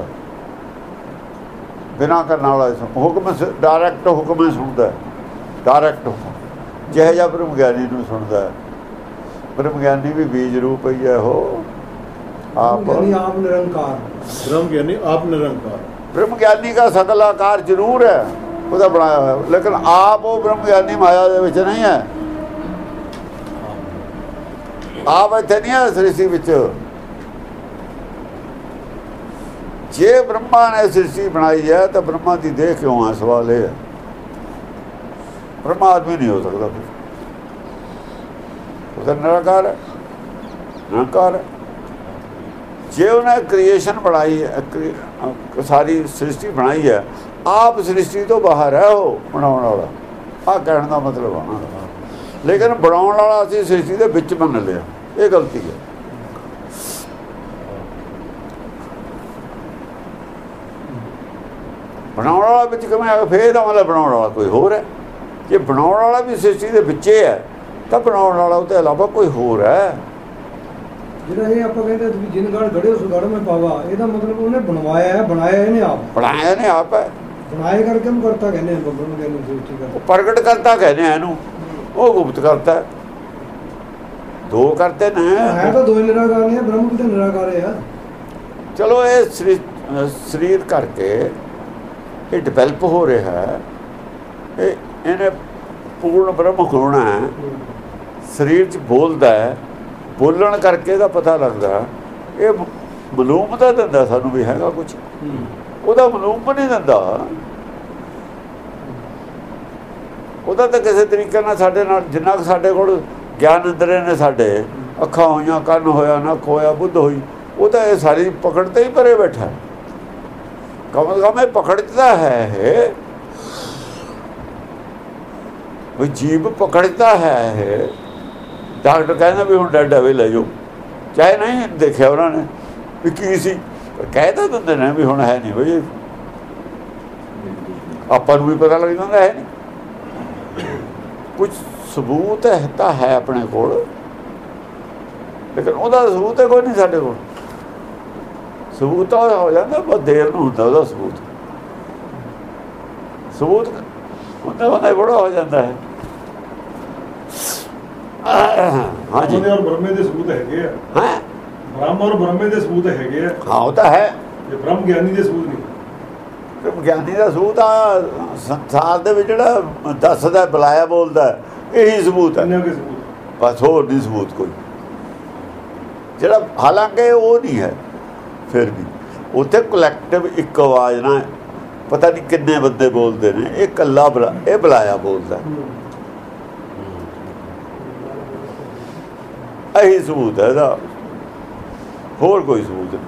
ਬਿਨਾਂ ਕਰਨ ਵਾਲਾ ਹੁਕਮ ਡਾਇਰੈਕਟ ਹੁਕਮ ਸੁਣਦਾ, ਡਾਇਰੈਕਟ ਹੁਕਮ ਜਿਹੋ ਜਿਹਾ ਬ੍ਰਹਮ ਗਿਆਨੀ ਨੂੰ ਸੁਣਦਾ। ਬ੍ਰਹਮ ਗਿਆਨੀ ਵੀ ਬੀਜ ਰੂਪ ਹੀ ਹੈ ਉਹ ਆਪ ਨਿਰੰਕਾਰ। ब्रह्म ज्ञानी आप निरंकार। ब्रह्म ज्ञानी का सकल आकार जरूर है ਉਹਦਾ ਬਣਾਇਆ ਹੋਇਆ, ਲੇਕਿਨ ਆਪ ਉਹ ਬ੍ਰਹਮ ਗਿਆਨੀ ਮਾਇਆ ਦੇ ਵਿੱਚ ਨਹੀਂ ਹੈ। ਆਪ ਇੱਥੇ ਨਹੀਂ ਹੈ ਸ੍ਰਿਸ਼ਟੀ ਵਿੱਚ। ਜੇ ਬ੍ਰਹਮਾ ਨੇ ਸ੍ਰਿਸ਼ਟੀ ਬਣਾਈ ਹੈ ਤਾਂ ਬ੍ਰਹਮਾ ਦੀ ਦੇਹ ਕਿਉਂ ਹੈ? ਸਵਾਲ ਇਹ ਹੈ। ਬ੍ਰਹਮਾ ਆਦਮੀ ਨਹੀਂ ਹੋ ਸਕਦਾ, ਉਹਦਾ ਨਿਰਾਕਾਰ ਹੈ, ਨਿਰੰਕਾਰ ਹੈ। ਜੇ ਉਹਨੇ ਕ੍ਰੀਏਸ਼ਨ ਬਣਾਈ ਹੈ, ਸਾਰੀ ਸ੍ਰਿਸ਼ਟੀ ਬਣਾਈ ਹੈ, ਆਪ ਸ੍ਰਿਸ਼ਟੀ ਤੋਂ ਬਾਹਰ ਹੈ ਉਹ ਬਣਾਉਣ ਵਾਲਾ। ਆਹ ਕਹਿਣ ਦਾ ਮਤਲਬ ਆ। ਲੇਕਿਨ ਬਣਾਉਣ ਵਾਲਾ ਅਸੀਂ ਸ੍ਰਿਸ਼ਟੀ ਦੇ ਵਿੱਚ ਮੰਨ ਲਿਆ, ਇਹ ਗਲਤੀ ਹੈ। ਬਣਾਉਣ ਵਾਲਾ ਵਿੱਚ ਕਿਵੇਂ ਆ? ਫੇਰ ਦਾ ਮਤਲਬ ਬਣਾਉਣ ਵਾਲਾ ਕੋਈ ਹੋਰ ਹੈ। ਜੇ ਬਣਾਉਣ ਵਾਲਾ ਵੀ ਸ੍ਰਿਸ਼ਟੀ ਦੇ ਵਿੱਚ ਹੈ ਤਾਂ ਬਣਾਉਣ ਵਾਲਾ ਉਹ ਤੋਂ ਇਲਾਵਾ ਕੋਈ ਹੋਰ ਹੈ। ਜਿਹੜਾ ਇਹ ਆਪਾਂ ਕਹਿੰਦੇ ਵੀ ਜਿਨ ਗੜ ਗੜੇ ਉਸ ਗੜ ਮੈਂ ਪਾਵਾ, ਇਹਦਾ ਮਤਲਬ ਉਹਨੇ ਬਣਵਾਇਆ ਹੈ, ਬਣਾਇਆ ਇਹਨੇ ਆਪ। ਬਣਾਇਆ ਇਹਨੇ ਆਪ ਹੈ, ਬਣਾਏ ਕਰਕੇ हम करता कहने हैं बब्बर में कहने सृष्टि का ਪ੍ਰਗਟ ਕਰਤਾ ਕਹਿੰਦੇ ਆ ਇਹਨੂੰ, ਉਹ ਗੁਪਤ ਕਰਤਾ। ਦੋ ਕਰਤੇ ਨੇ, है तो दो ही निराकार ने, ब्रह्म भी तो निराकार है यार। ਚਲੋ ਇਹ ਸਰੀਰ ਕਰਕੇ ਇਹ ਡਿਵੈਲਪ ਹੋ ਰਿਹਾ ਹੈ। ਇਹਨੇ ਪੂਰਨ ਬ੍ਰਹਮ ਹੋਣਾ ਹੈ, ਸਰੀਰ 'ਚ ਬੋਲਦਾ ਹੈ, ਬੋਲਣ ਕਰਕੇ ਦਾ ਪਤਾ ਲੱਗਦਾ। ਇਹ ਮਲੂਮ ਤਾਂ ਦਿੰਦਾ ਸਾਨੂੰ ਵੀ ਹੈਗਾ ਕੁਝ, ਉਹਦਾ ਮਲੂਮ ਨਹੀਂ ਦਿੰਦਾ। ਉਹਦਾ ਤਾਂ ਕਿਸੇ ਤਰੀਕੇ ਨਾਲ ਸਾਡੇ ਨਾਲ ਜਿੰਨਾ ਕੁ ਸਾਡੇ ਕੋਲ ਗਿਆਨ ਇੰਦਰੇ ਨੇ, ਸਾਡੇ ਅੱਖਾਂ ਹੋਈਆਂ, ਕੰਨ ਹੋਇਆ, ਨੱਕ ਹੋਇਆ, ਬੁੱਧ ਹੋਈ, ਉਹ ਤਾਂ ਇਹ ਸਾਰੀ ਪਕੜ ਤੇ ਹੀ ਪਰੇ ਬੈਠਾ। ਕਮ ਸੇ ਕਮ ਇਹ ਪਕੜਦਾ ਹੈ। ਕੋਈ ਜੀਵ ਪਕੜਦਾ ਹੈ ਇਹ। ਡਾਕਟਰ ਕਹਿੰਦਾ ਵੀ ਹੁਣ ਡੈਡ ਹੈ ਲੈ ਜਾਓ, ਚਾਹੇ ਨਹੀਂ ਦੇਖਿਆ ਉਹਨਾਂ ਨੇ ਵੀ ਕੀ ਸੀ, ਪਰ ਕਹਿ ਤਾਂ ਦਿੰਦੇ ਨੇ ਵੀ ਹੁਣ ਹੈ ਨਹੀਂ ਬਈ, ਆਪਾਂ ਨੂੰ ਵੀ ਪਤਾ ਲੱਗ ਜਾਂਦਾ ਹੈ ਨਹੀਂ। ਕੁਝ ਸਬੂਤ ਹੈ ਤਾਂ ਹੈ ਆਪਣੇ ਕੋਲ, ਲੇਕਿਨ ਉਹਦਾ ਸਬੂਤ ਹੈ ਕੋਈ ਨਹੀਂ ਸਾਡੇ ਕੋਲ। ਸਬੂਤ ਤਾਂ ਹੋ ਜਾਂਦਾ, ਬਹੁਤ ਦੇਰ ਨੂੰ ਹੁੰਦਾ ਉਹਦਾ ਸਬੂਤ। ਸਬੂਤ ਹੁੰਦਾ ਬੜਾ ਹੋ ਜਾਂਦਾ ਹੈ। ਹਾਂਜੀ, ਔਰ ਬ੍ਰਹਮੇ ਦੇ ਸਬੂਤ ਹੈਗੇ ਆ। ਹਾਂ, ਬ੍ਰਹਮ ਔਰ ਬ੍ਰਹਮੇ ਦੇ ਸਬੂਤ ਹੈਗੇ ਆ। ਹਾਂ ਉਹ ਤਾਂ ਹੈ, ਜੇ ਬ੍ਰਹਮ ਗਿਆਨੀ ਦੇ ਸਬੂਤ ਨਹੀਂ। ਗਿਆਨੀ ਦਾ ਸਬੂਤ ਆ ਸੰਸਾਰ ਦੇ ਵਿੱਚ ਜਿਹੜਾ ਦੱਸਦਾ ਬੁਲਾਇਆ ਬੋਲਦਾ ਇਹੀ ਸਬੂਤ ਹੈ, ਇੰਨਾ ਕੇ ਸਬੂਤ ਬਸ, ਹੋਰ ਨਹੀਂ ਸਬੂਤ ਕੋਈ। ਜਿਹੜਾ ਹਾਲਾਂਕਿ ਉਹ ਨਹੀਂ ਹੈ, ਫਿਰ ਵੀ ਉੱਥੇ ਕਲੈਕਟਿਵ ਇੱਕ ਆਵਾਜ਼ ਨਾਲ ਪਤਾ ਨਹੀਂ ਕਿੰਨੇ ਬੰਦੇ ਬੋਲਦੇ ਨੇ, ਇਹ ਇਕੱਲਾ ਇਹ ਬੁਲਾਇਆ ਬੋਲਦਾ, ਇਹੀ ਸਬੂਤ ਹੈ ਇਹਦਾ, ਹੋਰ ਕੋਈ ਸਬੂਤ ਨਹੀਂ।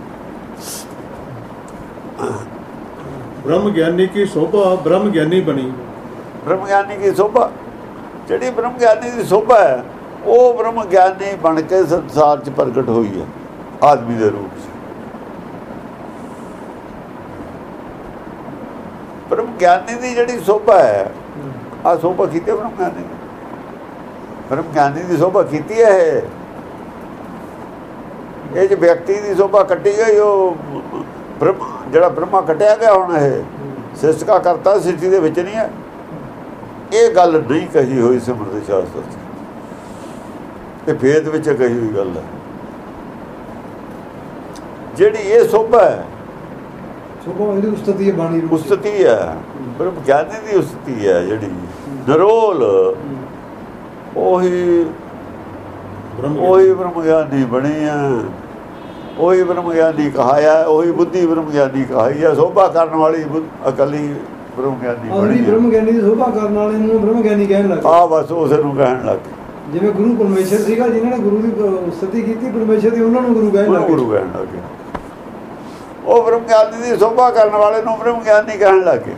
ब्रह्म ज्ञानी की शोभा ब्रह्म ज्ञानी बनी। ब्रह्म ज्ञानी की शोभा, ਜਿਹੜੀ ब्रह्म ज्ञानी की शोभा है ਉਹ ब्रह्म ज्ञानी बन के संसार च प्रगट हुई है आदमी के रूप च। ब्रह्म ज्ञानी की ਜਿਹੜੀ शोभा है आ शोभा की ब्रह्म ज्ञानी ने, ब्रह्म ज्ञानी की शोभा की है। ये जो व्यक्ति की शोभा कटी गई वो ब्रह्म ਜਿਹੜਾ ਬ੍ਰਹਮਾ ਕੱਟਿਆ ਗਿਆ ਹੁਣ ਇਹ ਸਿਸ਼ਟ ਕਾ ਕਰਤਾ ਸ੍ਰਿਸ਼ਟੀ ਦੇ ਵਿੱਚ ਨਹੀਂ ਹੈ। ਇਹ ਗੱਲ ਨਹੀਂ ਕਹੀ ਹੋਈ ਸਿਮਰਤ ਸ਼ਾਸਤਰ 'ਚ, ਇਹ ਵੇਦ ਵਿੱਚ ਕਹੀ ਹੋਈ ਗੱਲ ਹੈ। ਜਿਹੜੀ ਇਹ ਸੋਭਾ ਹੈ, ਸੋਭਾ ਇਹਦੀ ਉਸਤਤੀ ਹੈ, ਬਾਣੀ ਰੂਪ ਉਸਤਤੀ ਹੈ, ਬ੍ਰਹਮ ਗਿਆਨੀ ਦੀ ਉਸਤਤੀ ਹੈ ਜਿਹੜੀ ਨਰੋਲ, ਉਹੀ ਬ੍ਰਹਮ ਗਿਆਨੀ ਬਣੀ ਹੈ, ਉਹੀ ਬ੍ਰਹਮ ਗਿਆਨੀ ਕਹਾਇਆ, ਉਹੀ ਬੁੱਧੀ ਬ੍ਰਹਮ ਗਿਆਨੀ ਕਹਾਈ ਹੈ। ਸੋਭਾ ਕਰਨ ਵਾਲੀ ਅਕਲੀ ਬ੍ਰਹਮ ਗਿਆਨੀ ਬਣੀ ਹੈ। ਬ੍ਰਹਮ ਗਿਆਨੀ ਦੀ ਸੋਭਾ ਕਰਨ ਵਾਲੇ ਨੂੰ ਬ੍ਰਹਮ ਗਿਆਨੀ ਕਹਿਣ ਲੱਗ ਆ ਬਸ ਉਸ ਨੂੰ ਕਹਿਣ ਲੱਗ, ਜਿਵੇਂ ਗੁਰੂ ਪਰਮੇਸ਼ਰ ਸੀਗਾ, ਜਿਨ੍ਹਾਂ ਨੇ ਗੁਰੂ ਦੀ ਉਸਤਤੀ ਕੀਤੀ ਪਰਮੇਸ਼ਰ ਦੀ, ਉਹਨਾਂ ਨੂੰ ਗੁਰੂ ਕਹਿਣ ਲੱਗ। ਗੁਰੂ ਕਹਿਣ ਲੱਗੇ, ਉਹ ਬ੍ਰਹਮ ਗਿਆਨੀ ਦੀ ਸੋਭਾ ਕਰਨ ਵਾਲੇ ਨੂੰ ਬ੍ਰਹਮ ਗਿਆਨੀ ਕਹਿਣ ਲੱਗੇ।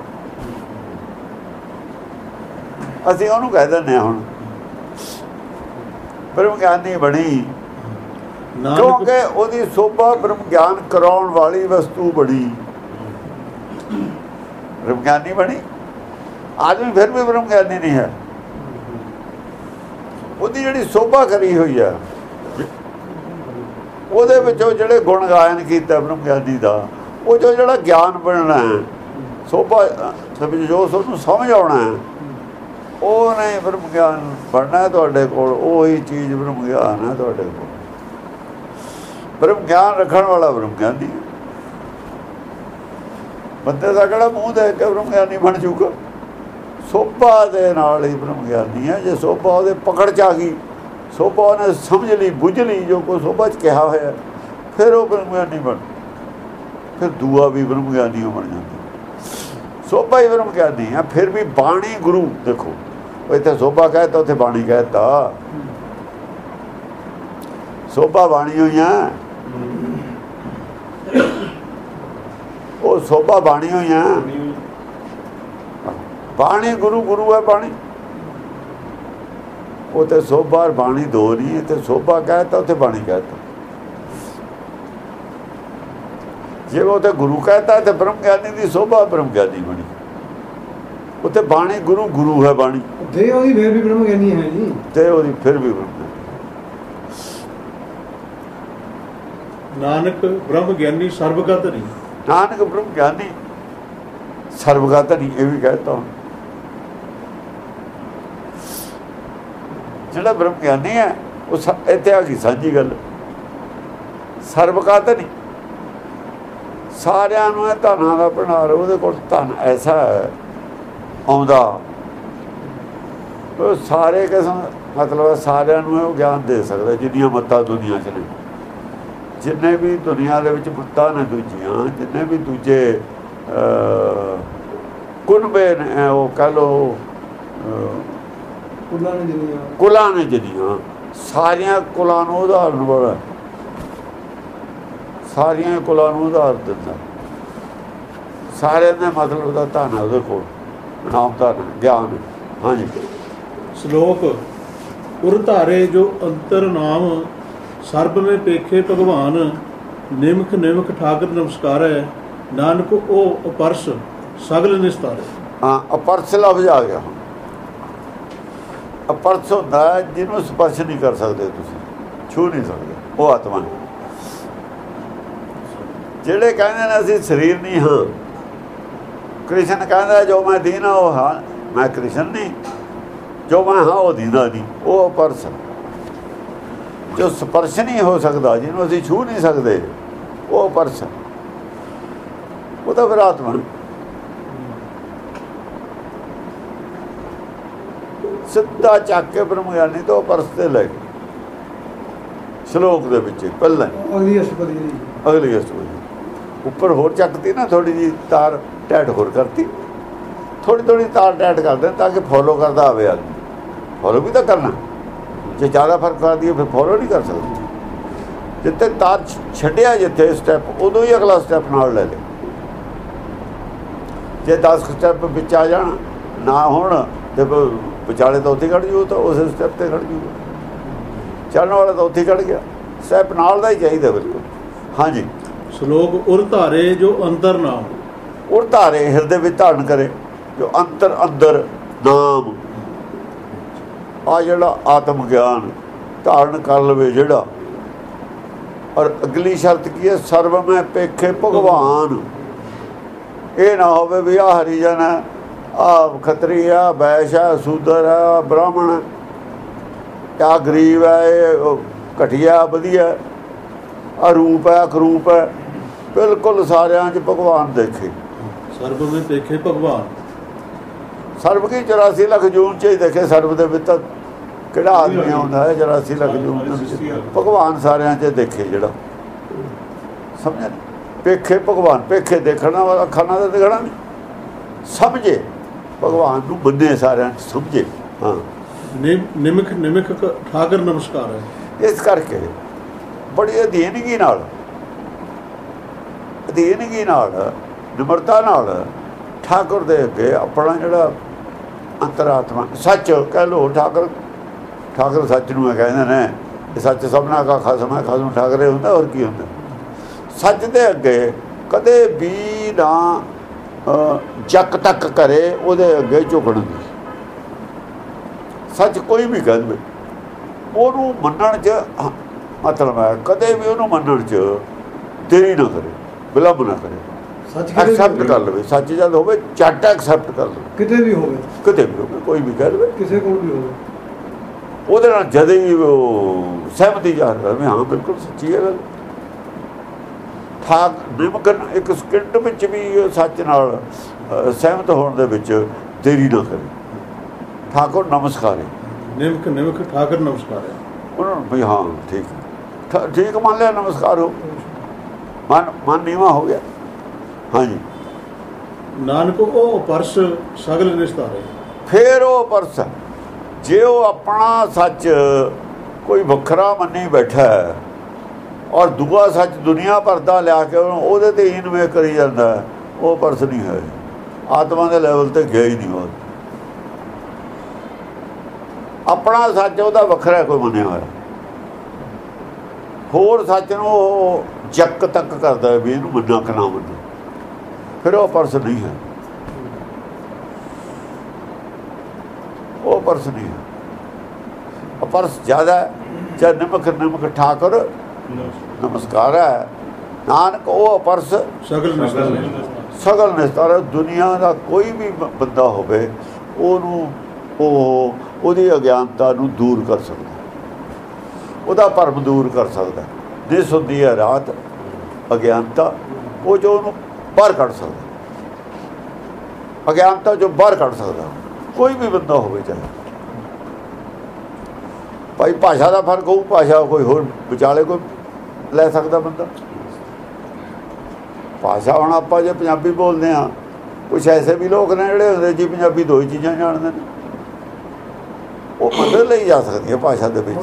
ਅਸੀਂ ਉਹਨੂੰ ਕਹਿ ਦਿੰਦੇ ਹਾਂ ਹੁਣ ਬ੍ਰਹਮ ਗਿਆਨੀ ਬਣੀ, ਕਿਉਂਕਿ ਉਹਦੀ ਸੋਭਾ ਬ੍ਰਹਮ ਗਿਆਨ ਕਰਾਉਣ ਵਾਲੀ ਵਸਤੂ ਬਣੀ, ਬ੍ਰਹਮ ਗਿਆਨੀ ਬਣੀ। ਆਦਮੀ ਫਿਰ ਵੀ ਬ੍ਰਹਮ ਗਿਆਨੀ ਨਹੀਂ ਹੈ। ਉਹਦੀ ਜਿਹੜੀ ਸੋਭਾ ਕਰੀ ਹੋਈ ਹੈ, ਉਹਦੇ ਵਿੱਚੋਂ ਜਿਹੜੇ ਗੁਣ ਗਾਇਨ ਕੀਤਾ ਬ੍ਰਹਮ ਗਿਆਨੀ ਦਾ, ਉਹ ਜੋ ਜਿਹੜਾ ਗਿਆਨ ਬਣਨਾ ਹੈ, ਸੋਭਾ ਜੋ ਉਹਨੂੰ ਸਮਝ ਆਉਣਾ ਹੈ, ਉਹ ਨਹੀਂ ਬ੍ਰਹਮ ਗਿਆਨ ਬਣਨਾ ਤੁਹਾਡੇ ਕੋਲ। ਉਹੀ ਚੀਜ਼ ਬ੍ਰਹਮ ਗਿਆਨ ਹੈ ਤੁਹਾਡੇ ਕੋਲ। ਬ੍ਰਹਮ ਗਿਆਨ ਰੱਖਣ ਵਾਲਾ ਬ੍ਰਹਮ ਗਿਆਨੀ। ਬੰਦੇ ਦਾ ਕਿਹੜਾ ਮੂੰਹ ਦੇਖ ਕੇ ਬ੍ਰਹਮ ਗਿਆਨੀ ਬਣ ਜੂਗਾ? ਸੋਭਾ ਦੇ ਨਾਲ ਹੀ ਬ੍ਰਹਮ ਗਿਆਨੀ ਹੈ। ਜੇ ਸੋਭਾ ਉਹਦੇ ਪਕੜ 'ਚ ਆ ਗਈ, ਸੋਭਾ ਉਹਨੇ ਸਮਝ ਲਈ, ਬੁੱਝ ਲਈ ਜੋ ਕੋਈ ਸੋਭਾ 'ਚ ਕਿਹਾ ਹੋਇਆ, ਫਿਰ ਉਹ ਬ੍ਰਹਮ ਗਿਆਨੀ ਬਣ, ਫਿਰ ਦੂਆ ਵੀ ਬ੍ਰਹਮ ਗਿਆਨੀ ਬਣ ਜਾਂਦਾ। ਸੋਭਾ ਹੀ ਬ੍ਰਹਮ ਗਿਆਨੀ ਹੈ। ਫਿਰ ਵੀ ਬਾਣੀ ਗੁਰੂ ਦੇਖੋ, ਇੱਥੇ ਸੋਭਾ ਕਹਿਤਾ, ਉੱਥੇ ਬਾਣੀ ਕਹਿਤਾ। ਸੋਭਾ ਬਾਣੀ ਹੋਈਆਂ, ਉਹ ਸੋਭਾ ਬਾਣੀ ਹੋਈਆਂ। ਬਾਣੀ ਗੁਰੂ, ਗੁਰੂ ਹੈ ਬਾਣੀ। ਉਹ ਤੇ ਸੋਭਾ ਬਾਣੀ ਦੋ ਨਹੀਂ, ਤੇ ਸੋਭਾ ਕਹਿਤਾ, ਉੱਥੇ ਬਾਣੀ ਕਹਿਤਾ। ਜੇ ਉੱਥੇ ਗੁਰੂ ਕਹਿਤਾ ਤੇ ਬ੍ਰਹਮ ਗਿਆਨੀ ਦੀ ਸੋਭਾ ਬ੍ਰਹਮ ਗਿਆਨੀ ਬਣੀ। ਉੱਥੇ ਬਾਣੀ ਗੁਰੂ, ਗੁਰੂ ਹੈ ਬਾਣੀ, ਤੇ ਉਹਦੀ ਫਿਰ ਵੀ ਬ੍ਰਹਮ ਗਿਆਨੀ ਹੈ ਜੀ, ਤੇ ਉਹਦੀ ਫਿਰ ਵੀ ਬ੍ਰਹਮ। ਨਾਨਕ ਬ੍ਰਹਮ ਗਿਆਨੀ ਸਰਬਗਾ ਧਰੀ। ਨਾਨਕ ਬ੍ਰਹਮ ਗਿਆਨੀ ਸਰਬਗਾ ਧਰੀ, ਇਹ ਵੀ ਕਹਿਤਾ। ਜਿਹੜਾ ਬ੍ਰਹਮ ਗਿਆਨੀ ਹੈ ਉਹ ਇੱਥੇ ਆ ਗਈ ਸਾਂਝੀ ਗੱਲ। ਸਰਬਗਾ ਧਰੀ, ਸਾਰਿਆਂ ਨੂੰ ਇਹ ਧਨਾਂ ਦਾ ਭੰਡਾਰ, ਉਹਦੇ ਕੋਲ ਧਨ ਐਸਾ ਆਉਂਦਾ, ਉਹ ਸਾਰੇ ਕਿਸਮ, ਮਤਲਬ ਸਾਰਿਆਂ ਨੂੰ ਉਹ ਗਿਆਨ ਦੇ ਸਕਦਾ। ਜਿੰਨੀਆਂ ਮੱਤਾਂ ਦੁਨੀਆ 'ਚ ਨੇ, ਜਿੰਨੇ ਵੀ ਦੁਨੀਆ ਦੇ ਵਿੱਚ ਮੱਤਾਂ ਨੇ ਦੂਜੀਆਂ, ਜਿੰਨੇ ਵੀ ਦੂਜੇ ਕੁਨਬੇ ਨੇ, ਉਹ ਕਹਿ ਲਓ ਕੁਲਾਂ ਨੇ ਜਿਹੜੀਆਂ, ਸਾਰੀਆਂ ਕੁਲਾਂ ਨੂੰ ਉਦਾਹਰਨ ਵਾਲਾ, ਸਾਰੀਆਂ ਕੁਲਾਂ ਨੂੰ ਉਦਾਹਰ ਦਿੰਦਾ। ਸਾਰਿਆਂ ਦੇ ਮਤਲਬ ਦਾ ਧਨ ਉਹਦੇ ਕੋਲ, ਨਾਮ ਧਨ, ਗਿਆਨ। ਹਾਂਜੀ। श्लोक उर धारे जो अंतर नाम सर्ब में पेखे भगवान निमख निमख ठाकर नमस्कार है नानक ओ अपरस सगल निस्तारे। हाँ, अपरस लफ्ज आ गया। अपरस होता है जिन्होंने स्पर्श नहीं कर सकते, तुसीं छू नहीं सकते, वो आत्मा है। ਜਿਹੜੇ ਕਹਿੰਦੇ ਨੇ ਅਸੀਂ ਸਰੀਰ ਨਹੀਂ ਹਾਂ, ਕ੍ਰਿਸ਼ਨ ਕਹਿੰਦਾ ਜੋ ਮੈਂ ਦੀਨ ਹਾਂ ਉਹ ਹਾਂ, ਮੈਂ ਕ੍ਰਿਸ਼ਨ ਨਹੀਂ, ਜੋ ਮੈਂ ਹਾਂ ਉਹ ਦੀਨਾ ਨਹੀਂ, ਉਹ ਅਪਰਸ। ਜੋ ਸਪਰਸ਼ ਨਹੀਂ ਹੋ ਸਕਦਾ, ਜਿਹਨੂੰ ਅਸੀਂ ਛੂ ਨਹੀਂ ਸਕਦੇ, ਉਹ ਅਪਰਸ, ਉਹ ਤਾਂ ਫਿਰ ਆਤਮਾ। ਸਿੱਧਾ ਚੱਕ ਕੇ ਬ੍ਰਹਮ ਗਿਆਨੀ ਤੋਂ ਅਪਰਸ ਤੇ ਲੈ ਗਏ ਸ਼ਲੋਕ ਦੇ ਵਿੱਚ ਪਹਿਲਾਂ ਅਗਲੀ ਅਸ਼ਟਪਦੀ ਉੱਪਰ ਹੋਰ ਚੱਕਤੀ ਨਾ, ਥੋੜੀ ਜਿਹੀ ਤਾਰ ਟੈਟ ਹੋਰ ਕਰਤੀ, ਥੋੜੀ ਥੋੜੀ ਤਾਰ ਟੈਟ ਕਰਦੇ ਤਾਂ ਕਿ ਫੋਲੋ ਕਰਦਾ ਆਵੇ ਆਦਮੀ। ਫੋਲੋ ਵੀ ਤਾਂ ਕਰਨਾ, ਜੇ ਜ਼ਿਆਦਾ ਫਰਕ ਕਰ ਦਈਏ ਫਿਰ ਫੋਲੋ ਨਹੀਂ ਕਰ ਸਕਦੇ। ਜਿੱਥੇ ਤਾਰ ਛੱਡਿਆ, ਜਿੱਥੇ ਸਟੈਪ, ਉਦੋਂ ਹੀ ਅਗਲਾ ਸਟੈਪ ਨਾਲ ਲੈ ਲੈ। ਜੇ 10 ਸਟੈਪ ਵਿੱਚ ਆ ਜਾਣ ਨਾ ਹੋਣ ਤੇ ਵਿਚਾਲੇ ਤਾਂ ਉੱਥੇ ਖੜ੍ਹ ਜੂ, ਤਾਂ ਉਸੇ ਸਟੈਪ 'ਤੇ ਖੜ੍ਹ ਜੂਗਾ। ਚੱਲਣ ਵਾਲਾ ਤਾਂ ਉੱਥੇ ਖੜ੍ਹ ਗਿਆ, ਸਟੈਪ ਨਾਲ ਦਾ ਹੀ ਚਾਹੀਦਾ ਬਿਲਕੁਲ। ਹਾਂਜੀ, ਸ਼ਲੋਕ ਉਰ ਧਾਰੇ ਜੋ ਅੰਦਰ ਨਾਮ, ਉਰ ਧਾਰੇ ਹਿਰਦੇ ਵਿੱਚ ਧਾਰਨ ਕਰੇ, ਜੋ ਅੰਤਰ ਅੰਦਰ ਨਾਮ, ਆ ਜਿਹੜਾ ਆਤਮ ਗਿਆਨ ਧਾਰਨ ਕਰ ਲਵੇ ਜਿਹੜਾ। ਔਰ ਅਗਲੀ ਸ਼ਰਤ ਕੀ ਹੈ? ਸਰਬ ਮੈਂ ਪੇਖੇ ਭਗਵਾਨ। ਇਹ ਨਾ ਹੋਵੇ ਵੀ ਆਹ ਹਰੀਜਨ ਹੈ, ਆਹ ਖੱਤਰੀ ਆ, ਵੈਸ਼ ਹੈ, ਸੂਦਰ ਹੈ, ਬ੍ਰਾਹਮਣ, ਆ ਗਰੀਬ ਹੈ, ਇਹ ਘਟੀਆ ਵਧੀਆ, ਆ ਰੂਪ ਹੈ, ਅਖਰੂਪ ਹੈ। ਬਿਲਕੁਲ ਸਾਰਿਆਂ 'ਚ ਭਗਵਾਨ ਦੇਖੇ। ਸਰਬ ਵਿੱਚ ਦੇਖੇ ਭਗਵਾਨ, ਸਰਬ ਕੀ 84 ਲੱਖ ਜੂਨ 'ਚ ਹੀ ਦੇਖੇ। ਸਰਬ ਦੇ ਵਿੱਚ ਤਾਂ ਕਿਹੜਾ ਆਦਮੀ ਆਉਂਦਾ ਹੈ 84 ਲੱਖ ਜੂਨ ਦੇ ਵਿੱਚ? ਭਗਵਾਨ ਸਾਰਿਆਂ 'ਚ ਦੇਖੇ ਜਿਹੜਾ, ਸਮਝਿਆ? ਪੇਖੇ ਭਗਵਾਨ, ਪੇਖੇ ਦੇਖਣਾ ਵਾਲਾ, ਅੱਖਾਂ ਦਾ ਦੇਖਣਾ ਨਹੀਂ, ਸਮਝੇ ਭਗਵਾਨ ਨੂੰ, ਮੰਨੇ ਸਾਰਿਆਂ 'ਚ, ਸਮਝੇ। ਹਾਂ, ਨਿਮਖ ਨਿਮਖ ਠਾਕਰ ਨਮਸਕਾਰ ਹੈ। ਇਸ ਕਰਕੇ ਬੜੀ ਅਧੀਨਗੀ ਨਾਲ, ਅਧੀਨਗੀ ਨਾਲ, ਨਿਮਰਤਾ ਨਾਲ ਠਾਕੁਰ ਦੇ ਅੱਗੇ ਆਪਣਾ ਜਿਹੜਾ ਅੰਤਰਾਤਮਾ ਸੱਚ ਕਹਿ ਲਓ। ਠਾਕੁਰ ਸੱਚ ਨੂੰ ਕਹਿੰਦੇ ਨੇ, ਇਹ ਸੱਚ ਸਭਨਾ ਕਾ ਖਸਮ ਹੈ, ਖਸਮ ਠਾਕਰੇ ਹੁੰਦਾ, ਹੋਰ ਕੀ ਹੁੰਦਾ? ਸੱਚ ਦੇ ਅੱਗੇ ਕਦੇ ਵੀ ਨਾ ਜੱਕ ਤੱਕ ਕਰੇ, ਉਹਦੇ ਅੱਗੇ ਝੁਕਣ ਦੀ। ਸੱਚ ਕੋਈ ਵੀ ਕਹਿ ਦੇਵੇ, ਉਹਨੂੰ ਮੰਨਣ 'ਚ ਮਤਲਬ ਹੈ ਕਦੇ ਵੀ ਉਹਨੂੰ ਮੰਨਣ 'ਚ ਦੇਰੀ ਨਾ ਕਰੇ, ਵਿਲੰਬ ਨਾ ਕਰੇ, ਐਕਸੈਪਟ ਕਰ ਲਵੇ। ਸੱਚ ਜਦ ਹੋਵੇ ਝੱਟ ਐਕਸੈਪਟ ਕਰ ਲਵੇ, ਕਿਤੇ ਵੀ ਹੋਵੇ, ਕਿਤੇ ਵੀ ਹੋਵੇ, ਕੋਈ ਵੀ ਕਹਿ ਲਵੇ, ਕਿਸੇ ਕੋਲ ਵੀ ਹੋਵੇ, ਉਹਦੇ ਨਾਲ ਜਦ ਹੀ ਉਹ ਸਹਿਮਤੀ ਜ਼ਾਹਰ ਕਰਵੇ, ਹਾਂ ਬਿਲਕੁਲ ਸੱਚੀ ਹੈ ਗੱਲ। ਠਾਕ ਨਿਮਕਨ ਇੱਕ ਸਕਿੰਟ ਵਿੱਚ ਵੀ ਸੱਚ ਨਾਲ ਸਹਿਮਤ ਹੋਣ ਦੇ ਵਿੱਚ ਦੇਰੀ ਨਾ ਕਰੇ। ਠਾਕੁਰ ਨਮਸਕਾਰੇ, ਨਿਮਕ ਨਿਮਕ ਠਾਕੁਰ ਨਮਸਕਾਰੇ, ਉਹਨਾਂ ਨੂੰ ਵੀ ਹਾਂ ਠੀਕ ਠੀਕ ਮੰਨ ਲਿਆ, ਨਮਸਕਾਰ ਹੋ, ਮਨ ਨੀਵਾਂ ਹੋ ਗਿਆ। ਹਾਂਜੀ, ਨਾਨਕ ਉਹ ਪਰਸ ਸਗਲ ਨਿਸਤਾਰੇ। ਫਿਰ ਉਹ ਪਰਸ, ਜੇ ਉਹ ਆਪਣਾ ਸੱਚ ਕੋਈ ਵੱਖਰਾ ਮੰਨੀ ਬੈਠਾ ਹੈ ਔਰ ਦੂਆ ਸੱਚ ਦੁਨੀਆ ਭਰ ਦਾ ਲਿਆ ਕੇ ਉਹਦੇ ਤੇ ਇਨਵੇ ਕਰੀ ਜਾਂਦਾ, ਉਹ ਪਰਸ ਨਹੀਂ ਹੈ। ਆਤਮਾ ਦੇ ਲੈਵਲ ਤੇ ਗਿਆ ਹੀ ਨਹੀਂ। ਉਹ ਆਪਣਾ ਸੱਚ ਉਹਦਾ ਵੱਖਰਾ ਕੋਈ ਮੰਨਿਆ ਹੋਇਆ, ਹੋਰ ਸੱਚ ਨੂੰ ਉਹ ਜੱਕ ਤੱਕ ਕਰਦਾ ਵੀ ਇਹਨੂੰ ਮੰਨਾ ਕਿ ਨਾ ਮੰਨਾ, ਫਿਰ ਉਹ ਪਰਸ ਨਹੀਂ ਹੈ। ਉਹ ਪਰਸ ਨਹੀਂ ਹੈ। ਪਰਸ ਜ਼ਿਆਦਾ ਚਾਹੇ ਨਿਮਕ ਨਿਮਕ ਠਾਕੁਰ ਨਮਸਕਾਰ ਹੈ। ਨਾਨਕ ਉਹ ਪਰਸ ਸਗਲ ਨਿਸਤਾਰਾ। ਦੁਨੀਆ ਦਾ ਕੋਈ ਵੀ ਬੰਦਾ ਹੋਵੇ, ਉਹਨੂੰ ਉਹਦੀ ਅਗਿਆਨਤਾ ਨੂੰ ਦੂਰ ਕਰ ਸਕਦਾ, ਉਹਦਾ ਭਰਮ ਦੂਰ ਕਰ ਸਕਦਾ। ਦਿਸ ਹੁੰਦੀ ਹੈ ਰਾਤ ਅਗਿਆਨਤਾ, ਉਹ ਜੋ ਉਹਨੂੰ ਬਾਹਰ ਕੱਢ ਸਕਦਾ, ਅਗਿਆਨਤਾ ਜੋ ਬਾਹਰ ਕੱਢ ਸਕਦਾ ਕੋਈ ਵੀ ਬੰਦਾ ਹੋਵੇ। ਚਾਹੇ ਭਾਈ ਭਾਸ਼ਾ ਦਾ ਫਰਕ ਹੋਊ, ਭਾਸ਼ਾ ਕੋਈ ਹੋਰ ਵਿਚਾਲੇ ਕੋਈ ਲੈ ਸਕਦਾ ਬੰਦਾ। ਭਾਸ਼ਾ ਹੁਣ ਆਪਾਂ ਜੇ ਪੰਜਾਬੀ ਬੋਲਦੇ ਹਾਂ, ਕੁਛ ਐਸੇ ਵੀ ਲੋਕ ਨੇ ਜਿਹੜੇ ਅੰਗਰੇਜ਼ੀ ਪੰਜਾਬੀ ਦੋ ਹੀ ਚੀਜ਼ਾਂ ਜਾਣਦੇ ਨੇ, ਉਹ ਮਦਦ ਲਈ ਜਾ ਸਕਦੀ ਹੈ ਭਾਸ਼ਾ ਦੇ ਵਿੱਚ।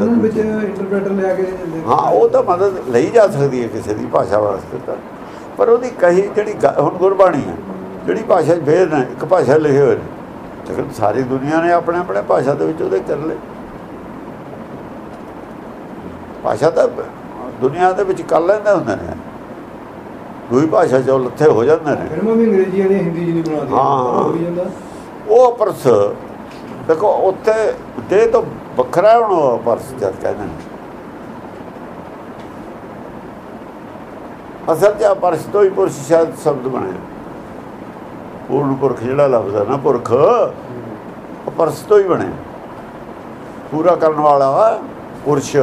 ਹਾਂ, ਉਹ ਤਾਂ ਮਦਦ ਲਈ ਜਾ ਸਕਦੀ ਹੈ ਕਿਸੇ ਦੀ ਭਾਸ਼ਾ ਵਾਸਤੇ ਤਾਂ, ਪਰ ਉਹਦੀ ਕਹੀ ਜਿਹੜੀ ਹੁਣ ਗੁਰਬਾਣੀ ਹੈ, ਜਿਹੜੀ ਭਾਸ਼ਾ 'ਚ ਭੇਦ ਨੇ, ਇੱਕ ਭਾਸ਼ਾ ਲਿਖੇ ਹੋਏ ਨੇ, ਲੇਕਿਨ ਸਾਰੀ ਦੁਨੀਆ ਨੇ ਆਪਣੇ ਆਪਣੇ ਭਾਸ਼ਾ ਦੇ ਵਿੱਚ ਉਹਦੇ ਕਰ ਲਏ। ਭਾਸ਼ਾ ਤਾਂ ਦੁਨੀਆ ਦੇ ਵਿੱਚ ਕਰ ਲੈਂਦੇ ਹੁੰਦੇ ਨੇ, ਦੂਈ ਭਾਸ਼ਾ 'ਚ ਲੱਥੇ ਹੋ ਜਾਂਦੇ ਨੇ। ਫਿਲਮਾਂ ਵੀ ਅੰਗਰੇਜ਼ੀ ਵਾਲੀਆਂ ਹਿੰਦੀ 'ਚ ਨਹੀਂ ਬਣਾਉਂਦੇ। ਹਾਂ, ਉਹ ਪਰਸ ਦੇਖੋ ਉੱਥੇ ਦੇ ਤੋਂ ਵੱਖਰਾ ਹੁਣ ਉਹ ਪਰਸ ਜਦ ਕਹਿੰਦੇ ਨੇ, ਅਸਲ 'ਚ ਪਰਸ ਤੋਂ ਹੀ ਪੁਰਸ਼ ਸ਼ਾਇਦ ਸ਼ਬਦ ਬਣਿਆ। ਪੂਰਨ ਪੁਰਖ ਜਿਹੜਾ ਲਫ਼ਜ਼ ਹੈ ਨਾ, ਪੁਰਖ ਉਹ ਪਰਸ ਤੋਂ ਹੀ ਬਣਿਆ, ਪੂਰਾ ਕਰਨ ਵਾਲਾ ਪੁਰਸ਼।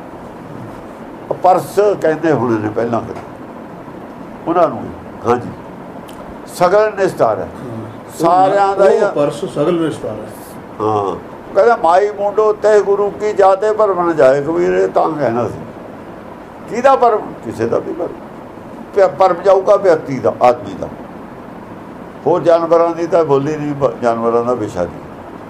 ਪਰਸ ਕਹਿੰਦੇ ਹੋਣੇ ਨੇ ਪਹਿਲਾਂ ਉਹਨਾਂ ਨੂੰ। ਹਾਂਜੀ, ਸਗਲ ਨਿਸਤਾਰ ਹੈ ਸਾਰਿਆਂ ਦਾ ਹੀ ਪਰਸ, ਸਗਲ ਨਿਸਤਾਰ ਹੈ। ਹਾਂ, ਕਹਿੰਦਾ ਮਾਈ ਮੁੰਡੋ ਤੇ ਗੁਰੂ ਕੀ ਜਾਤੇ ਭਰਮ ਜਾਏ ਕਬੀਰ। ਇਹ ਤਾਂ ਕਹਿਣਾ ਸੀ, ਕਿਹਦਾ ਭਰਮ? ਕਿਸੇ ਦਾ ਵੀ ਭਰਮ ਜਾਊਗਾ ਵਿਅਕਤੀ ਦਾ, ਆਦਮੀ ਦਾ। ਹੋਰ ਜਾਨਵਰਾਂ ਦੀ ਤਾਂ ਬੋਲੀ ਨਹੀਂ, ਜਾਨਵਰਾਂ ਦਾ ਵਿਸ਼ਾ ਨਹੀਂ।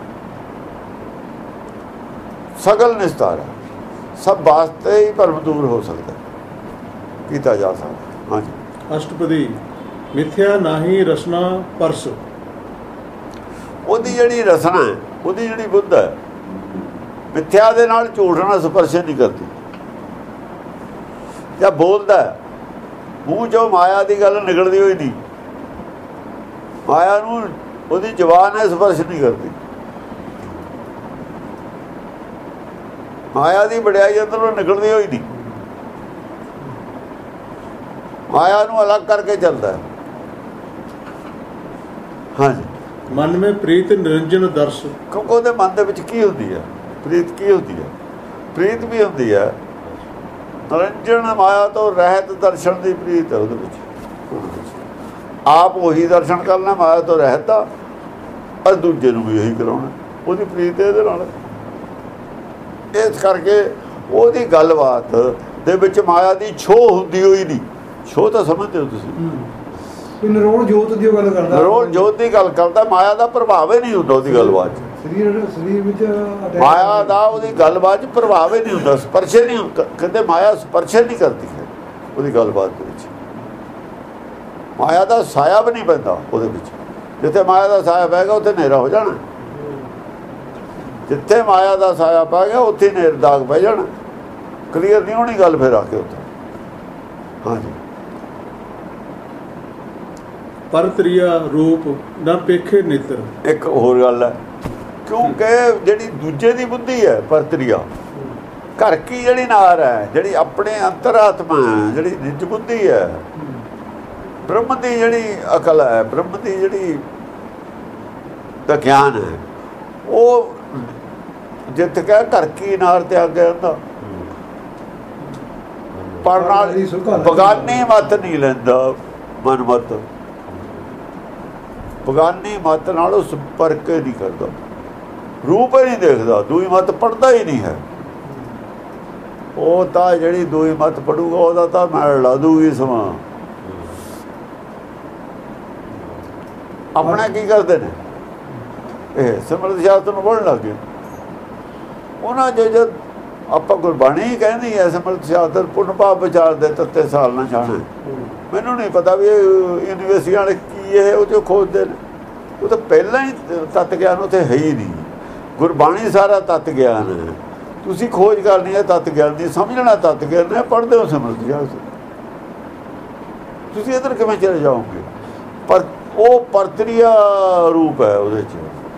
ਸਗਲ ਨਿਸਤਾਰ ਹੈ, ਸਭ ਵਾਸਤੇ ਹੀ ਭਰਮ ਦੂਰ ਹੋ ਸਕਦਾ, ਕੀਤਾ ਜਾ ਸਕਦਾ। ਹਾਂਜੀ, ਅਸ਼ਟਪਦੀ ਮਿਥਿਆ ਨਾਹੀ ਰਸਨਾ ਪਰਸ। ਉਹਦੀ ਜਿਹੜੀ ਰਸਨਾ ਹੈ, ਉਹਦੀ ਜਿਹੜੀ ਬੁੱਧ ਹੈ, ਮਿਥਿਆ ਦੇ ਨਾਲ ਝੂਠ ਨਾਲ ਸਪਰਸ਼ ਨਹੀਂ ਕਰਦੀ। ਜਾਂ ਬੋਲਦਾ ਮੂੰਹ 'ਚੋਂ ਮਾਇਆ ਦੀ ਗੱਲ ਨਿਕਲਦੀ ਹੋਈ ਨਹੀਂ, ਮਾਇਆ ਨੂੰ ਉਹਦੀ ਜ਼ੁਬਾਨ ਹੈ ਸਪਰਸ਼ ਨਹੀਂ ਕਰਦੀ। ਮਾਇਆ ਦੀ ਵਡਿਆਈ ਅੰਦਰੋਂ ਨਿਕਲਦੀ ਹੋਈ ਨਹੀਂ, ਮਾਇਆ ਨੂੰ ਅਲੱਗ ਕਰਕੇ ਚੱਲਦਾ ਹੈ। ਹਾਂਜੀ, ਮਨ ਮੇਂ ਪ੍ਰੀਤ ਨਿਰੰਜਨ ਦਰਸ। ਕਿਉਂਕਿ ਉਹਦੇ ਮਨ ਦੇ ਵਿੱਚ ਕੀ ਹੁੰਦੀ ਹੈ? ਪ੍ਰੀਤ ਕੀ ਹੁੰਦੀ ਹੈ? ਪ੍ਰੀਤ ਵੀ ਹੁੰਦੀ ਹੈ ਨਿਰੰਜਨ, ਮਾਇਆ ਤੋਂ ਰਹਿਤ ਦਰਸ਼ਨ ਦੀ ਪ੍ਰੀਤ ਹੈ ਉਹਦੇ ਵਿੱਚ। ਆਪ ਉਹੀ ਦਰਸ਼ਨ ਕਰਨਾ ਮਾਇਆ ਤੋਂ ਰਹਿਤ ਦਾ, ਔਰ ਦੂਜੇ ਨੂੰ ਵੀ ਉਹੀ ਕਰਾਉਣਾ, ਉਹਦੀ ਪ੍ਰੀਤ ਇਹਦੇ ਨਾਲ। ਇਸ ਕਰਕੇ ਉਹਦੀ ਗੱਲਬਾਤ ਦੇ ਵਿੱਚ ਮਾਇਆ ਦੀ ਛੋਹ ਹੁੰਦੀ ਹੋਈ ਨਹੀਂ। ਛੋਹ ਤਾਂ ਸਮਝਦੇ ਹੋ ਤੁਸੀਂ, ਨਰੋਲ ਜੋਤ ਦੀ ਗੱਲ ਕਰਦਾ, ਨਰੋਲ ਜੋਤ ਦੀ ਗੱਲ ਕਰਦਾ। ਮਾਇਆ ਦਾ ਪ੍ਰਭਾਵ ਹੀ ਨਹੀਂ ਹੁੰਦਾ ਉਹਦੀ ਗੱਲਬਾਤ 'ਚ। ਸਰੀਰ ਵਿੱਚ ਮਾਇਆ ਦਾ ਉਹਦੀ ਗੱਲਬਾਤ 'ਚ ਪ੍ਰਭਾਵ ਹੀ ਨਹੀਂ ਹੁੰਦਾ, ਸਪਰਸ਼ ਨਹੀਂ ਹੁੰਦਾ। ਕਹਿੰਦੇ ਮਾਇਆ ਸਪਰਸ਼ ਨਹੀਂ ਕਰਦੀ ਹੈ ਉਹਦੀ ਗੱਲਬਾਤ ਦੇ ਵਿੱਚ। ਮਾਇਆ ਦਾ ਸਾਇਆ ਵੀ ਨਹੀਂ ਪੈਂਦਾ ਉਹਦੇ ਵਿੱਚ। ਜਿੱਥੇ ਮਾਇਆ ਦਾ ਸਾਇਆ ਪੈ ਗਿਆ ਉੱਥੇ ਹਨੇਰਾ ਹੋ ਜਾਣਾ, ਜਿੱਥੇ ਮਾਇਆ ਦਾ ਸਾਇਆ ਪੈ ਗਿਆ ਉੱਥੇ ਹਨੇਰ ਦਾਗ ਪੈ ਜਾਣਾ। ਕਲੀਅਰ ਨਹੀਂ ਹੋਣੀ ਗੱਲ ਫਿਰ ਆ ਕੇ ਉੱਥੇ। ਹਾਂਜੀ, ਪਰਤਰੀਆ ਰੂਪ ਨਾ ਪੇਖੇ ਨੇਤਰ। ਇੱਕ ਹੋਰ ਗੱਲ ਹੈ, ਕਿਉਂਕਿ ਜਿਹੜੀ ਦੂਜੇ ਦੀ ਬੁੱਧੀ ਹੈ ਪਰਤਰੀਆ, ਘਰ ਕੀ ਜਿਹੜੀ ਨਾਰ ਹੈ, ਜਿਹੜੀ ਆਪਣੇ ਅੰਤਰਾਤਮਾ ਹੈ, ਜਿਹੜੀ ਨਿੱਜ ਬੁੱਧੀ ਹੈ, ਬ੍ਰਹਮ ਦੀ ਜਿਹੜੀ ਅਕਲ ਹੈ, ਬ੍ਰਹਮ ਦੀ ਜਿਹੜੀ ਦਾ ਗਿਆਨ ਹੈ, ਉਹ ਜਿੱਤ ਕੇ ਘਰ ਕੀ ਨਾਰ ਤੇ ਆ ਗਿਆ ਹੁੰਦਾ। ਪਰ ਨਾਲ ਬਗਾਨੀ ਮੱਤ ਨਹੀਂ ਲੈਂਦਾ ਮਨ ਮੱਤ, ਬਗਾਨੀ ਮੱਤ ਨਾਲ ਉਹ ਸੰਪਰਕ ਨਹੀਂ ਕਰਦਾ, ਰੂਪ ਹੀ ਨਹੀਂ ਦੇਖਦਾ, ਦੂਈ ਮੱਤ ਪੜ੍ਹਦਾ ਹੀ ਨਹੀਂ ਹੈ। ਉਹ ਤਾਂ ਜਿਹੜੀ ਦੂਈ ਮੱਤ ਪੜੂਗਾ ਉਹਦਾ ਤਾਂ ਮੈਲ ਲਾ ਦੂਗੀ ਸਮਾਂ। ਆਪਣਾ ਕੀ ਕਰਦੇ ਨੇ ਇਹ ਸਿਮਰਤ ਸ਼ਾਸਤਰ ਨੂੰ ਪੜ੍ਹਨ ਲੱਗ ਗਏ। ਉਹਨਾਂ ਜਦ ਆਪਾਂ ਗੁਰਬਾਣੀ ਕਹਿੰਦੀ ਹੈ ਸਿਮਰਤ ਸ਼ਾਸਤਰ ਪੁੰਨ ਪਾਪ ਵਿਚਾਰ ਦੇ ਤੱਤੇ ਸਾਲ ਨਾ ਜਾਣਾ। ਮੈਨੂੰ ਨਹੀਂ ਪਤਾ ਵੀ ਯੂਨੀਵਰਸਿਟੀ ਵਾਲੇ ਕੀ ਇਹ ਉਹ 'ਚੋਂ ਖੋਜਦੇ ਨੇ। ਉਹ ਤਾਂ ਪਹਿਲਾਂ ਹੀ ਤੱਤ ਗਿਆਨ ਉੱਥੇ ਹੈ ਹੀ ਨਹੀਂ। ਗੁਰਬਾਣੀ ਸਾਰਾ ਤੱਤ ਗਿਆਨ ਹੈ, ਤੁਸੀਂ ਖੋਜ ਕਰਨੀ ਹੈ ਤੱਤ ਗਿਆਨ ਦੀ, ਸਮਝਣਾ ਤੱਤ ਗਿਆਨ ਹੈ। ਪੜ੍ਹਦੇ ਹੋ ਸਿਮਰਤ ਸ਼ਾਸਤਰ, ਤੁਸੀਂ ਇੱਧਰ ਕਿਵੇਂ ਚਲੇ ਜਾਓਗੇ? ਪਰ ਉਹ ਪਰਤਰੀਆ ਰੂਪ ਹੈ ਉਹਦੇ 'ਚ,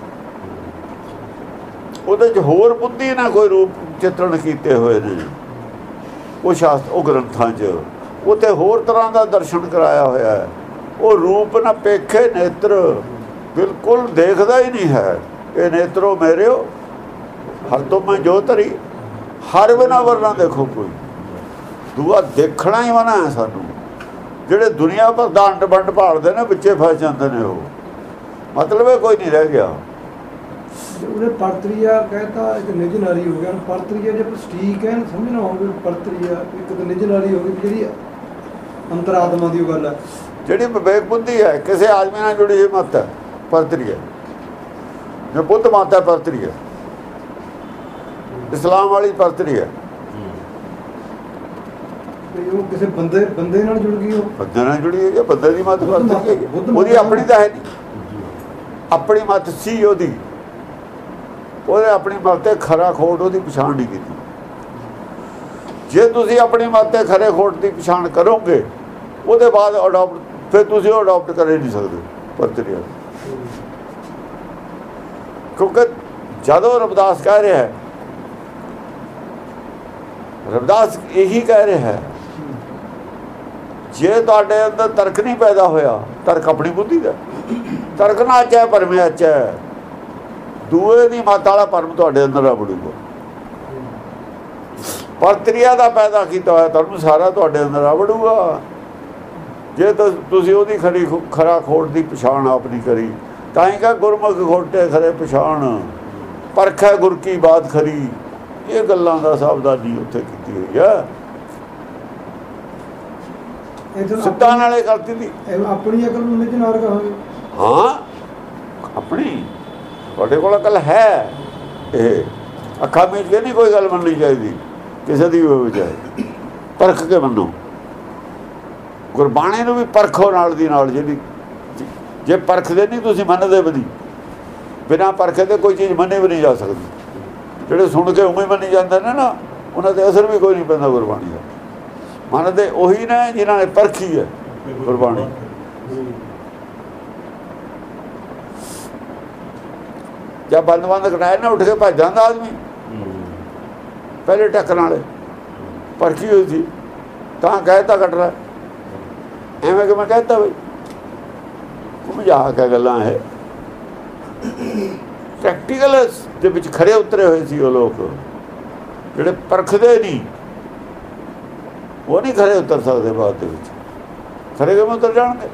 ਉਹਦੇ 'ਚ ਹੋਰ ਬੁੱਧੀ ਨਾ ਕੋਈ ਰੂਪ ਚਿੱਤਰਨ ਕੀਤੇ ਹੋਏ ਨੇ ਉਹ ਸ਼ਾਸਤਰ, ਉਹ ਗ੍ਰੰਥਾਂ 'ਚ। ਉੱਥੇ ਹੋਰ ਤਰ੍ਹਾਂ ਦਾ ਦਰਸ਼ਨ ਕਰਾਇਆ ਹੋਇਆ ਹੈ। ਉਹ ਰੂਪ ਨਾ ਪੇਖੇ ਨੇਤਰ, ਬਿਲਕੁਲ ਦੇਖਦਾ ਹੀ ਨਹੀਂ ਹੈ। ਇਹ ਨੇਤਰੋ ਮੇਰਿਓ ਹਰ ਤੋਂ ਮੈਂ ਜੋ ਧਰੀ, ਹਰ ਬਿਨਾ ਵਰਨਾ ਦੇਖੋ ਕੋਈ ਦੂਆ ਦੇਖਣਾ ਹੀ ਮਨਾ ਹੈ ਸਾਨੂੰ। ਜਿਹੜੇ ਦੁਨੀਆ ਭਰ ਦਾ ਅੰਡ ਵੰਡ ਭਾਲਦੇ ਨੇ ਵਿੱਚੇ ਫਸ ਜਾਂਦੇ ਨੇ, ਉਹ ਮਤਲਬ ਇਹ ਕੋਈ ਨਹੀਂ ਰਹਿ ਗਿਆ। ਉਹਨੇ ਪਰਤਰੀਆ ਕਹਿਤਾ, ਇੱਕ ਨਿਜ ਨਾਰੀ ਹੋ ਗਿਆ। ਪਰਤਰੀਆ ਜੇ ਸਟੀਕ ਹੈ ਸਮਝਣਾ ਹੋਵੇ, ਪਰਤਰੀਆ ਇੱਕ ਤਾਂ ਨਿਜ ਨਾਰੀ ਹੋ ਗਈ ਜਿਹੜੀ ਅੰਤਰਾਤਮਾ ਦੀ ਉਹ ਗੱਲ ਹੈ, ਜਿਹੜੀ ਵਿਵੇਕ ਬੁੱਧੀ ਹੈ, ਕਿਸੇ ਆਦਮੀ ਨਾਲ ਜੁੜੀ ਹੋਈ ਮੱਤ ਹੈ ਪਰਤਰੀਆ। ਜੋ ਬੁੱਧ ਮਾਤਾ ਪਰਤਰੀਆ, ਇਸਲਾਮ ਵਾਲੀ ਪਰਤਰੀਆ, ਉਹ ਕਿਸੇ ਬੰਦੇ ਨਾਲ ਜੁੜ ਗਈ, ਉਹ ਬੰਦੇ ਨਾਲ ਜੁੜੀ ਹੋਈ ਹੈ। ਬੰਦੇ ਦੀ ਮੱਤ ਪਰਤਰੀਆ, ਉਹਦੀ ਆਪਣੀ ਤਾਂ ਹੈ ਨਹੀਂ। ਆਪਣੀ ਮੱਤ ਸੀ ਉਹਦੀ, ਉਹਨੇ ਆਪਣੀ ਮੱਤ ਤੇ ਖਰਾ ਖੋਟ ਉਹਦੀ ਪਛਾਣ ਨਹੀਂ ਕੀਤੀ। ਜੇ ਤੁਸੀਂ ਆਪਣੀ ਮੱਤ ਤੇ ਖਰੇ ਖੋਟ ਦੀ ਪਛਾਣ ਕਰੋਗੇ, ਉਹਦੇ ਬਾਅਦ ਅਡਾਪਟ, ਫਿਰ ਤੁਸੀਂ ਉਹ ਅਡਾਪਟ ਕਰ ਨਹੀਂ ਸਕਦੇ ਪ੍ਰਤੀਕਿਰਿਆ। ਕਿਉਂਕਿ ਜਦੋਂ ਰਵਿਦਾਸ ਕਹਿ ਰਿਹਾ ਹੈ, ਰਵਿਦਾਸ ਇਹੀ ਕਹਿ ਰਿਹਾ ਹੈ, ਜੇ ਤੁਹਾਡੇ ਅੰਦਰ ਤਰਕ ਨਹੀਂ ਪੈਦਾ ਹੋਇਆ, ਤਰਕ ਆਪਣੀ ਬੁੱਧੀ ਦਾ, ਤਰਕ ਨਾ ਆਚੈ ਪਰਮੇ ਆਚੈ, ਦੂਏ ਦੀ ਮੱਤ ਵਾਲਾ ਪਰਮ ਤੁਹਾਡੇ ਅੰਦਰ ਆ ਵੜੂਗਾ। ਪ੍ਰਤੀਕਿਰਿਆ ਦਾ ਪੈਦਾ ਕੀਤਾ ਹੋਇਆ ਤੁਹਾਨੂੰ ਸਾਰਾ ਤੁਹਾਡੇ ਅੰਦਰ ਆ ਵੜੂਗਾ। ਜੇ ਤੁਸੀਂ ਉਹਦੀ ਖਰਾ ਖੋਟ ਦੀ ਪਛਾਣ ਆਪ ਨਹੀਂ ਕਰੀ, ਤਾਂ ਹੀ ਕਹ ਗੁਰਮੁਖ ਖੋਟੇ ਖਰੇ ਪਛਾਣ, ਪਰਖੈ ਗੁਰ ਕੀ ਬਾਤ ਖਰੀ। ਇਹ ਗੱਲਾਂ ਦਾ ਸਾਵਧਾਨੀ ਉੱਥੇ ਕੀਤੀ ਹੋਈ ਆ, ਸਿੱਧਾਂ ਨਾਲੇ ਕਰਤੀ ਦੀ। ਆਪਣੀ ਅਕਲ ਨੂੰ ਨਿਜਨਾਰ ਕਹਾਂਗੇ। ਹਾਂ, ਆਪਣੀ ਤੁਹਾਡੇ ਕੋਲ ਅਕਲ ਹੈ। ਇਹ ਅੱਖਾਂ ਮੀਚ ਕੇ ਨਹੀਂ ਕੋਈ ਗੱਲ ਮੰਨਣੀ ਚਾਹੀਦੀ, ਕਿਸੇ ਦੀ ਹੋਵੇ ਚਾਹੇ, ਪਰਖ ਕੇ ਮੰਨੋ। ਗੁਰਬਾਣੀ ਨੂੰ ਵੀ ਪਰਖੋ ਨਾਲ ਦੀ ਨਾਲ। ਜਿਹੜੀ ਜੇ ਪਰਖਦੇ ਨਹੀਂ ਤੁਸੀਂ ਮੰਨਦੇ ਬਦੀ, ਬਿਨਾਂ ਪਰਖੇ ਤੇ ਕੋਈ ਚੀਜ਼ ਮੰਨੀ ਵੀ ਨਹੀਂ ਜਾ ਸਕਦੀ। ਜਿਹੜੇ ਸੁਣ ਕੇ ਉਵੇਂ ਮੰਨੀ ਜਾਂਦੇ ਨੇ ਨਾ, ਉਹਨਾਂ ਤੇ ਅਸਰ ਵੀ ਕੋਈ ਨਹੀਂ ਪੈਂਦਾ ਗੁਰਬਾਣੀ ਦਾ। ਮੰਨਦੇ ਉਹੀ ਨੇ ਜਿਨ੍ਹਾਂ ਨੇ ਪਰਖੀ ਹੈ ਗੁਰਬਾਣੀ। ਜਦ ਬੰਦ ਕਟਾਏ ਨਾ, ਉੱਠ ਕੇ ਭੱਜ ਜਾਂਦਾ ਆਦਮੀ। ਪਹਿਲੇ ਟੱਕਰਾਂ ਵਾਲੇ ਪਰਖੀ ਹੋਈ ਸੀ ਤਾਂ ਕਹਿਤਾ ਕੱਟ ਰਿਹਾ। ਐਵੇਂ ਕਿ ਮੈਂ ਕਹਿਤਾ ਬਈ ਮਜ਼ਾਕ ਹੈ ਗੱਲਾਂ। ਇਹ ਪ੍ਰੈਕਟੀਕਲ ਦੇ ਵਿੱਚ ਖਰੇ ਉਤਰੇ ਹੋਏ ਸੀ ਉਹ ਲੋਕ, ਜਿਹੜੇ ਪਰਖਦੇ ਨਹੀਂ, ਉਹ ਨਹੀਂ ਖਰੇ ਉਤਰ ਸਕਦੇ। ਬਾਅਦ ਦੇ ਵਿੱਚ ਖਰੇ ਕਿਵੇਂ ਉਤਰ ਜਾਣਗੇ?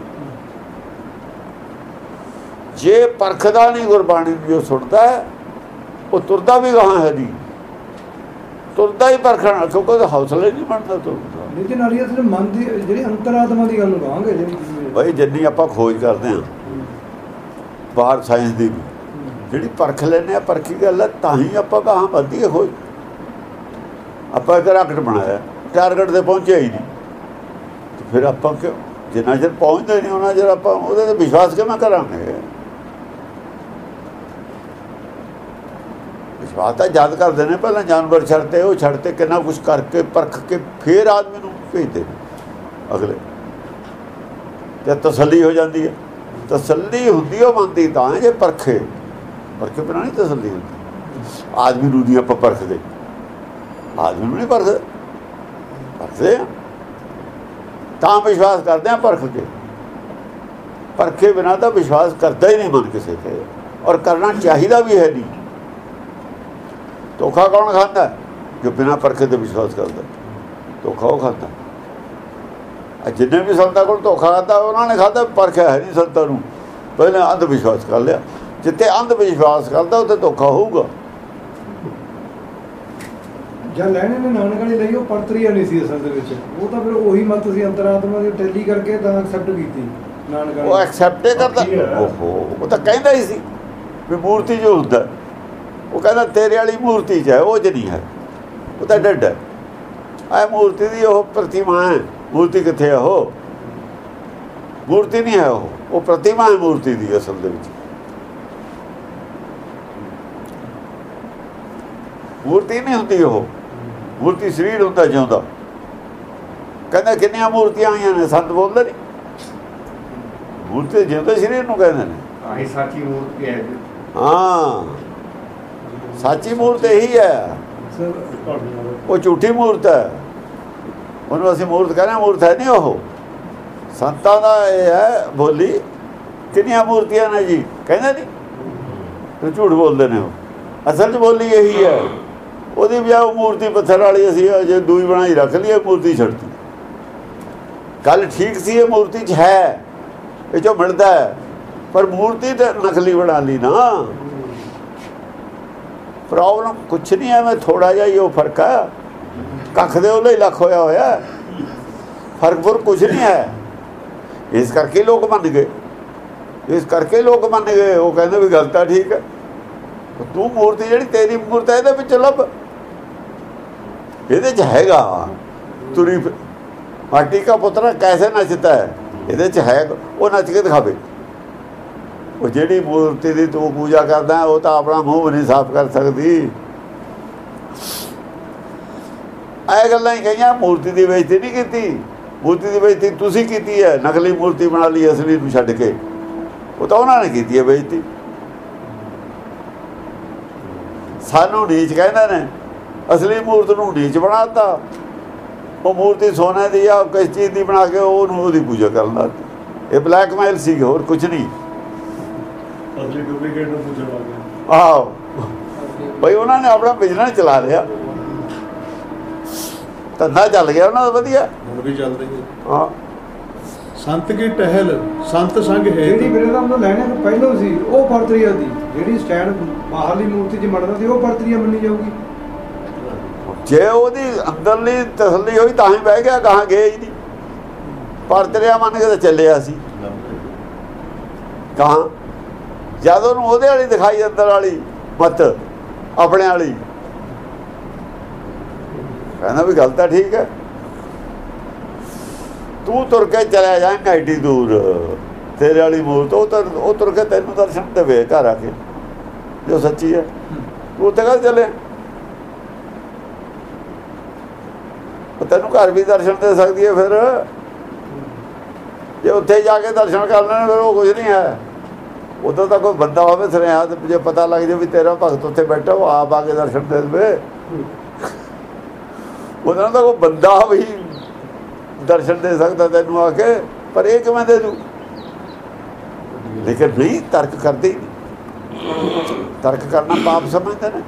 ਜੇ ਪਰਖਦਾ ਨਹੀਂ ਗੁਰਬਾਣੀ ਜੋ ਸੁਣਦਾ ਹੈ, ਉਹ ਤੁਰਦਾ ਵੀ ਗਾਹਾਂ ਹੈ ਜੀ, ਤੁਰਦਾ ਹੀ ਪਰਖਣ, ਕਿਉਂਕਿ ਉਹਦਾ ਹੌਸਲਾ ਹੀ ਨਹੀਂ ਬਣਦਾ ਤੁਰਦਾ। ਲੇਕਿਨ ਨਾਲੀ ਅਸਲ ਮਨ ਦੀ ਜਿਹੜੀ ਅੰਤਰਾਤਮਾ ਦੀ ਗੱਲ ਕਹਾਂਗੇ, ਜਿਹੜੀ ਬਈ ਜਿੰਨੀ ਆਪਾਂ ਖੋਜ ਕਰਦੇ ਹਾਂ ਬਾਹਰ ਸਾਇੰਸ ਦੀ, ਜਿਹੜੀ ਪਰਖ ਲੈਂਦੇ ਹਾਂ, ਪਰਖੀ ਗੱਲ ਹੈ, ਤਾਂ ਹੀ ਆਪਾਂ ਗਾਹਾਂ ਵੱਧਦੀ ਹੈ ਖੋਜ। ਆਪਾਂ ਇੱਕ ਰਾਕਟ ਬਣਾਇਆ, ਟਾਰਗੇਟ 'ਤੇ ਪਹੁੰਚਿਆ ਹੀ ਨਹੀਂ, ਫਿਰ ਆਪਾਂ ਕਿਉਂ, ਜਿੰਨਾ ਚਿਰ ਪਹੁੰਚਦੇ ਨਹੀਂ ਉਹਨਾਂ ਚਿਰ ਆਪਾਂ ਉਹਦੇ 'ਤੇ ਵਿਸ਼ਵਾਸ ਕਿਵੇਂ ਕਰਾਂਗੇ? ਵਿਸ਼ਵਾਸ ਤਾਂ ਯਾਦ ਕਰਦੇ ਨੇ, ਪਹਿਲਾਂ ਜਾਨਵਰ ਛੱਡਤੇ, ਉਹ ਛੱਡਤੇ, ਕਿੰਨਾ ਕੁਛ ਕਰਕੇ ਪਰਖ ਕੇ ਫਿਰ ਆਦਮੀ ਨੂੰ ਭੇਜਦੇ ਅਗਲੇ। ਜਦ ਤਸੱਲੀ ਹੋ ਜਾਂਦੀ ਹੈ, ਤਸੱਲੀ ਹੁੰਦੀ ਉਹ ਮੰਨਦੀ ਤਾਂ ਜੇ ਪਰਖੇ ਬਿਨਾਂ ਨਹੀਂ ਤਸੱਲੀ ਹੁੰਦੀ। ਆਦਮੀ ਨੂੰ ਨਹੀਂ ਆਪਾਂ ਪਰਖਦੇ, ਆਦਮੀ ਨੂੰ ਨਹੀਂ ਪਰਖਦੇ, ਪਰਖਦੇ ਤਾਂ ਵਿਸ਼ਵਾਸ ਕਰਦੇ ਹਾਂ ਪਰਖ ਕੇ। ਪਰਖੇ ਬਿਨਾਂ ਤਾਂ ਵਿਸ਼ਵਾਸ ਕਰਦਾ ਹੀ ਨਹੀਂ ਮਨ ਕਿਸੇ 'ਤੇ, ਔਰ ਕਰਨਾ ਚਾਹੀਦਾ ਵੀ ਹੈ ਨਹੀਂ। ਧੋਖਾ ਕੌਣ ਖਾਂਦਾ? ਜੋ ਬਿਨਾਂ ਪਰਖੇ ਤੇ ਵਿਸ਼ਵਾਸ ਕਰਦਾ, ਧੋਖਾ ਉਹ ਖਾਂਦਾ। ਜਿੰਨੇ ਵੀ ਸੰਤਾਂ ਕੋਲ ਧੋਖਾ ਖਾਂਦਾ, ਉਹਨਾਂ ਨੇ ਖਾਧਾ, ਪਰਖਿਆ ਹੈ ਨਹੀਂ ਸੰਤਾਂ ਨੂੰ, ਪਹਿਲਾਂ ਅੰਧ ਵਿਸ਼ਵਾਸ ਕਰ ਲਿਆ। ਜਿੱਥੇ ਅੰਧ ਵਿਸ਼ਵਾਸ ਕਰਦਾ ਉੱਥੇ ਧੋਖਾ ਹੋਊਗਾ। ਜਾਂ ਲੈਣੇ ਨੇ ਨਾਨਕ ਵਾਲੀ ਲਈ, ਉਹ ਪਰਤਰੀਆ ਨਹੀਂ ਸੀ ਅਸਲ ਦੇ ਵਿੱਚ, ਉਹ ਤਾਂ ਫਿਰ ਉਹੀ ਮਤ ਸੀ ਅੰਤਰਾਤਮਾ ਦੀ ਟੈਲੀ ਕਰਕੇ ਤਾਂ ਐਕਸੈਪਟ ਕੀਤੀ ਨਾਨਕ ਵਾਲੀ। ਉਹ ਐਕਸੈਪਟ ਹੀ ਕਰਦਾ। ਓਹੋ, ਉਹ ਤਾਂ ਕਹਿੰਦਾ ਹੀ ਸੀ ਵੀ ਮੂਰਤੀ ਜੋ ਹੁੰਦਾ, ਉਹ ਕਹਿੰਦਾ ਤੇਰੇ ਵਾਲੀ ਮੂਰਤੀ 'ਚ ਹੈ, ਉਹ 'ਚ ਨਹੀਂ ਹੈ, ਉਹ ਤਾਂ ਡੱਡ ਹੈ। ਇਹ ਮੂਰਤੀ ਦੀ ਉਹ ਪ੍ਰਤਿਮਾ ਹੈ। ਮੂਰਤੀ ਕਿੱਥੇ ਹੈ? ਉਹ ਮੂਰਤੀ ਨਹੀਂ ਹੈ, ਉਹ ਪ੍ਰਤਿਮਾ ਹੈ ਮੂਰਤੀ ਦੀ ਅਸਲ ਦੇ ਵਿੱਚ। ਮੂਰਤੀ ਨਹੀਂ ਹੁੰਦੀ ਉਹ, ਮੂਰਤੀ ਸਰੀਰ ਹੁੰਦਾ ਜਿਉਂਦਾ। ਕਹਿੰਦਾ ਕਿੰਨੀਆਂ ਮੂਰਤੀਆਂ ਆਈਆਂ ਨੇ, ਸੰਤ ਬੋਲਦੇ ਨਹੀਂ। ਮੂਰਤੀ ਜਿਉਂਦੇ ਸਰੀਰ ਨੂੰ ਕਹਿੰਦੇ ਨੇ। ਆਹੀ ਸਾਚੀ ਮੂਰਤੀ ਹੈ। ਹਾਂ, ਸਾਚੀ ਮੂਰਤ ਇਹੀ ਹੈ, ਉਹ ਝੂਠੀ ਮੂਰਤ ਹੈ। ਉਹਨੂੰ ਅਸੀਂ ਮੂਰਤ ਕਹਿੰਦੇ, ਮੂਰਤ ਹੈ ਨਹੀਂ ਉਹ। ਸੰਤਾਂ ਦਾ ਇਹ ਹੈ ਬੋਲੀ, ਕਿੰਨੀਆਂ ਮੂਰਤੀਆਂ ਨੇ ਜੀ ਕਹਿੰਦੇ ਨਹੀਂ, ਝੂਠ ਬੋਲਦੇ ਨੇ। ਉਹ ਅਸਲ 'ਚ ਬੋਲੀ ਇਹੀ ਹੈ। ਉਹਦੀ ਵੀ ਉਹ ਮੂਰਤੀ ਪੱਥਰ ਵਾਲੀ ਅਸੀਂ ਜੇ ਦੂਈ ਬਣਾਈ ਰੱਖ ਲਈ, ਮੂਰਤੀ ਛੱਡਤੀ। ਗੱਲ ਠੀਕ ਸੀ, ਇਹ ਮੂਰਤੀ 'ਚ ਹੈ, ਇਹ 'ਚੋਂ ਮਿਲਦਾ ਹੈ, ਪਰ ਮੂਰਤੀ ਤਾਂ ਨਕਲੀ ਬਣਾ ਲਈ ਨਾ। ਪ੍ਰੋਬਲਮ ਕੁਛ ਨਹੀਂ ਹੈ, ਮੈਂ ਥੋੜਾ ਜਿਹਾ ਹੀ ਉਹ ਫਰਕ ਹੈ। ਕੱਖ ਦੇ ਉਹਲੇ ਲੱਖ ਹੋਇਆ ਫਰਕ ਕੁਛ ਨਹੀਂ ਹੈ। ਇਸ ਕਰਕੇ ਲੋਕ ਮੰਨ ਗਏ, ਇਸ ਕਰਕੇ ਲੋਕ ਮੰਨ ਗਏ। ਉਹ ਕਹਿੰਦੇ ਵੀ ਗੱਲ ਤਾਂ ਠੀਕ ਹੈ, ਤੂੰ ਮੂਰਤੀ ਜਿਹੜੀ ਤੇਰੀ ਮੂਰਤ ਹੈ ਇਹਦੇ ਵਿੱਚ ਲੱਭ, ਇਹਦੇ 'ਚ ਹੈਗਾ। ਤੁਰੀ ਮਾਟੀ ਕਾ ਪੁੱਤਰਾ ਕੈਸੇ ਨੱਚਦਾ ਹੈ, ਇਹਦੇ 'ਚ ਹੈ। ਉਹ ਨੱਚ ਕੇ ਦਿਖਾਵੇ, ਉਹ ਜਿਹੜੀ ਮੂਰਤੀ ਦੀ ਤੂੰ ਪੂਜਾ ਕਰਦਾ ਉਹ ਤਾਂ ਆਪਣਾ ਮੂੰਹ ਨਹੀਂ ਸਾਫ਼ ਕਰ ਸਕਦੀ। ਇਹ ਗੱਲਾਂ ਹੀ ਕਹੀਆਂ, ਮੂਰਤੀ ਦੀ ਬੇਇੱਜ਼ਤੀ ਨਹੀਂ ਕੀਤੀ। ਮੂਰਤੀ ਦੀ ਬੇਇੱਜ਼ਤੀ ਤੁਸੀਂ ਕੀਤੀ ਹੈ, ਨਕਲੀ ਮੂਰਤੀ ਬਣਾ ਲਈ ਅਸਲੀ ਨੂੰ ਛੱਡ ਕੇ। ਉਹ ਤਾਂ ਉਹਨਾਂ ਨੇ ਕੀਤੀ ਹੈ ਬੇਇੱਜ਼ਤੀ। ਸਾਨੂੰ ਨੀਚ ਕਹਿੰਦੇ ਨੇ, ਅਸਲੀ ਮੂਰਤ ਨੂੰ ਨੀਚ ਬਣਾਤਾ। ਉਹ ਮੂਰਤੀ ਸੋਨੇ ਦੀ ਆ, ਕਿਸ ਚੀਜ਼ ਦੀ ਬਣਾ ਕੇ ਉਹਨੂੰ ਉਹਦੀ ਪੂਜਾ ਕਰਨ ਲੱਗ ਪਏ। ਇਹ ਬਲੈਕਮੇਲ ਸੀ, ਹੋਰ ਕੁਝ ਨਹੀਂ। ਅਸਲੀ ਡੁਪਲੀਕੇਟ ਨੂੰ ਪੂਜਣ ਲੱਗ ਗਏ। ਆਹੋ ਬਈ ਉਹਨਾਂ ਨੇ ਆਪਣਾ ਬਿਜ਼ਨਸ ਚਲਾ ਲਿਆ, ਧੰਦਾ ਚੱਲ ਗਿਆ ਉਹਨਾਂ ਦਾ ਵਧੀਆ, ਹੁਣ ਵੀ ਚੱਲ ਰਹੀ ਹੈ। ਹਾਂ ਸੰਤ ਕੀ ਟਹਿਲ ਸੰਤ ਸੰਗ ਹੈ। ਜਿਹੜੀ ਮੇਰੇ ਦਾ ਮਤਲਬ ਲੈਣੇ ਤੋਂ ਪਹਿਲਾਂ ਸੀ ਉਹ ਪਰਤਰੀਆ ਦੀ, ਜਿਹੜੀ ਸਟੈਂਡ ਬਾਹਰਲੀ ਮੂਰਤੀ 'ਚ ਮੜਦਾ ਸੀ ਉਹ ਪਰਤਰੀਆ ਮੰਨੀ ਜਾਊਗੀ। ਜੇ ਉਹਦੀ ਅੰਦਰਲੀ ਤਸੱਲੀ ਹੋਈ ਤਾਂ ਹੀ ਬਹਿ ਗਿਆ, ਕਹਾਂ ਗਏ ਹੀ ਨਹੀਂ। ਪਰਤਰਿਆ ਮੰਨ ਕੇ ਤਾਂ ਚੱਲਿਆ ਸੀ। ਕਹਾਂ ਜਦ ਉਹਨੂੰ ਉਹਦੇ ਵਾਲੀ ਦਿਖਾਈ, ਅੰਦਰ ਵਾਲੀ ਮਤ ਆਪਣੇ ਵਾਲੀ, ਕਹਿੰਦਾ ਵੀ ਗੱਲ ਤਾਂ ਠੀਕ ਹੈ। ਤੂੰ ਤੁਰ ਕੇ ਚਲਿਆ ਜਾਏਂਗਾ ਏਡੀ ਦੂਰ, ਤੇਰੇ ਵਾਲੀ ਮੂਰਤ ਉਹ ਤੁਰ ਕੇ ਤੈਨੂੰ ਦਰਸ਼ਨ ਦੇਵੇ ਘਰ ਆ ਕੇ, ਜੋ ਸੱਚੀ ਹੈ। ਤੂੰ ਉੱਥੇ ਕਦ ਚੱਲੇ? ਤੈਨੂੰ ਘਰ ਵੀ ਦਰਸ਼ਨ ਦੇ ਸਕਦੀ ਹੈ। ਫਿਰ ਜੇ ਉੱਥੇ ਜਾ ਕੇ ਦਰਸ਼ਨ ਕਰ ਲੈਣ ਫਿਰ ਉਹ ਕੁਝ ਨਹੀਂ ਹੈ। ਉਦੋਂ ਤਾਂ ਕੋਈ ਬੰਦਾ ਹੋਵੇ ਸੁਨੇਹਾ, ਤੇ ਜੇ ਪਤਾ ਲੱਗ ਜਾਵੇ ਵੀ ਤੇਰਾ ਭਗਤ ਉੱਥੇ ਬੈਠਾ, ਉਹ ਆਪ ਆ ਕੇ ਦਰਸ਼ਨ ਦੇ ਦੇਵੇ। ਉਹਦਾ ਤਾਂ ਕੋਈ ਬੰਦਾ ਵੀ ਦਰਸ਼ਨ ਦੇ ਸਕਦਾ ਤੈਨੂੰ ਆ ਕੇ, ਪਰ ਇਹ ਕਿਵੇਂ ਦੇ ਦੂ? ਲੇਕਿਨ ਨਹੀਂ, ਤਰਕ ਕਰਦੇ ਨਹੀਂ। ਤਰਕ ਕਰਨਾ ਪਾਪ ਸਮਝਦੇ ਨੇ,